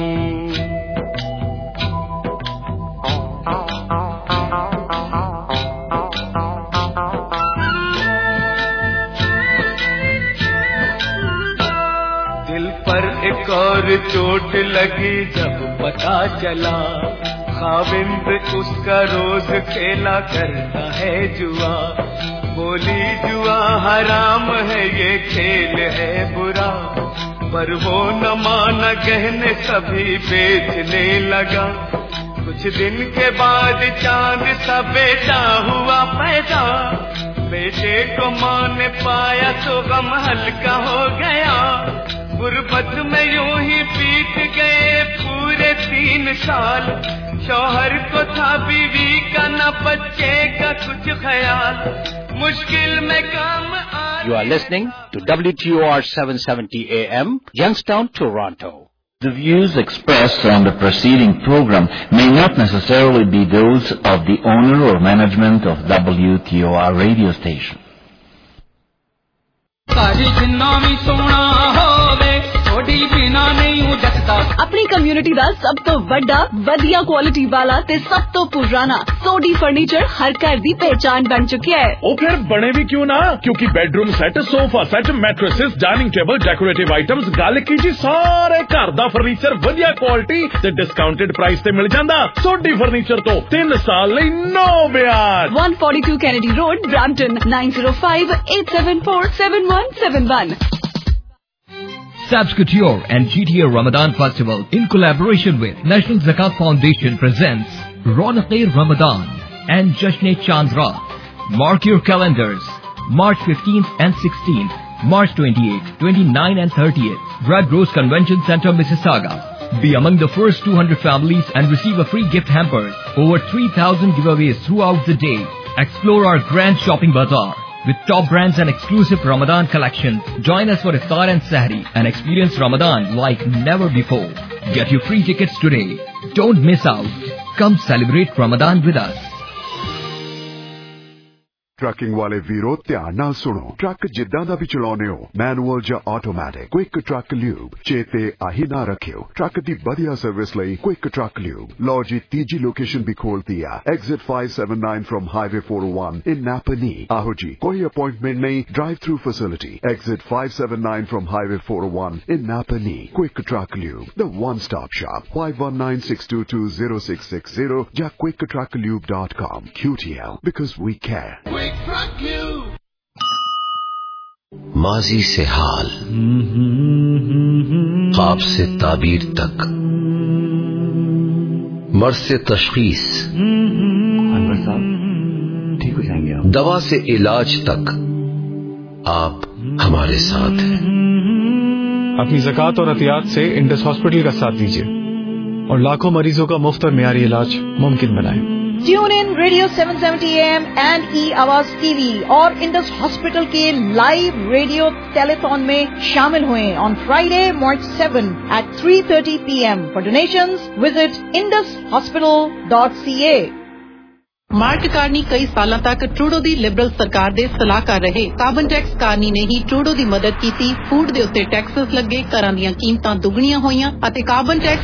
ایک اور چوٹ لگی جب پتا چلا, خاوند اس کا روز کھیلا کرتا ہے جوا. بولی جوا حرام ہے یہ کھیل ہے برا, پر وہ نہ مانا گہنے سبھی بیچنے لگا. کچھ دن کے بعد چاند سا بیٹا ہوا پیدا, بیٹے کو ماں نے پایا تو غم ہلکا ہو گیا. غربت میں یوں ہی بیت گئے پورے 3 سال, شوہر کو تھا بیوی کا نہ بچے کا کچھ خیال. مشکل میں کام آ. You are listening to WTOR 770 AM, Youngstown, Toronto. The views expressed on the preceding program may not necessarily be those of the owner or management of WTOR radio station. اپنی کمیونٹی دا سب تو بڑا ودیا کوالٹی والا تے سب تو پرانا Soddy furniture ہر گھر دی پہچان بن چکیا ہے. او پھر بنے بھی کیوں نہ, کیونکہ bedroom set, sofa set, mattresses, dining table, decorative items, گل کی جی سارے گھر دا فرنیچر ودیا کوالٹی تے ڈسکاؤنٹڈ پرائس تے مل جاندا. سوڈی فرنیچر تو 3 سال لئی نو بیاج. 142 Kennedy road, Brampton, 9058747171. Sabs Couture and GTA Ramadan Festival in collaboration with National Zakat Foundation presents Ronak-e Ramadan and Jashn-e Chandra. Mark your calendars. March 15th and 16th, March 28th, 29th and 30th, Red Rose Convention Center, Mississauga. Be among the first 200 families and receive a free gift hampers. Over 3,000 giveaways throughout the day. Explore our grand shopping bazaar with top brands and exclusive Ramadan collections. Join us for Iftar and Sahri and experience Ramadan like never before. Get your free tickets today. Don't miss out. Come celebrate Ramadan with us. Trucking ਵਾਲੇ ਵੀਰੋ ਧਿਆਨ ਨਾਲ ਸੁਣੋ. Truck ਜਿੱਦਾਂ ਦਾ ਵੀ ਚਲਾਉਨੇ ਹੋ, manual ਜਾਂ automatic, quick truck lube ਚੇਤੇ ਆਹੀ ਨਾ ਰੱਖਿਓ. ਟਰੱਕ ਦੀ ਵਧੀਆ ਸਰਵਿਸ ਲਈ ਕੁਇਕ ਟਰੱਕ ਲਿਊਬ. ਲਓ ਜੀ ਤੀਜੀ ਲੋਕੇਸ਼ਨ ਵੀ ਖੋਲਤੀ ਆ, exit 579 from highway 401 in Napanee. ਆਹੋ ਜੀ, ਕੋਈ ਅਪਾਇੰਟਮੈਂਟ ਨਹੀਂ, drive through facility. Exit 579 from highway 401 in Napanee. Quick truck lube, the one stop shop. 5196220660 ਜਾਂ quicktruckliube.com. QTL, because we care. ماضی سے حال, خواب سے تعبیر تک, مرض سے تشخیص, انور صاحب ٹھیک ہو جائیں گے آپ, دوا سے علاج تک, آپ हमारे साथ है। अपनी ज़कात और अतियात से इंडस हॉस्पिटल का साथ दीजिए और लाखों मरीजों का मुफ्त और मियारी इलाज मुमकिन बनाएं। Tune in radio 770 AM and E Awaaz TV और इंडस हॉस्पिटल के लाइव रेडियो टेलीथॉन में शामिल हुए on Friday March 7 at 3:30 PM. For donations, visit indushospital.ca. Mark Carney ਕਈ ਸਾਲਾਂ ਤੱਕ ਟਰੂਡੋ ਦੀ ਲਿਬਰਲ ਸਰਕਾਰ ਦੇ ਸਲਾਹਕਾਰ ਰਹੇ। ਕਾਰਬਨ ਟੈਕਸ ਕਾਰਨੀ ਨੇ ਹੀ ਟਰੂਡੋ ਦੀ ਮਦਦ ਕੀਤੀ। ਫੂਡ ਦੇ ਉੱਤੇ ਟੈਕਸਸ ਲੱਗੇ, ਘਰਾਂ ਦੀਆਂ ਕੀਮਤਾਂ ਦੁੱਗਣੀਆਂ ਹੋਈਆਂ ਅਤੇ ਕਾਰਬਨ ਟੈਕਸ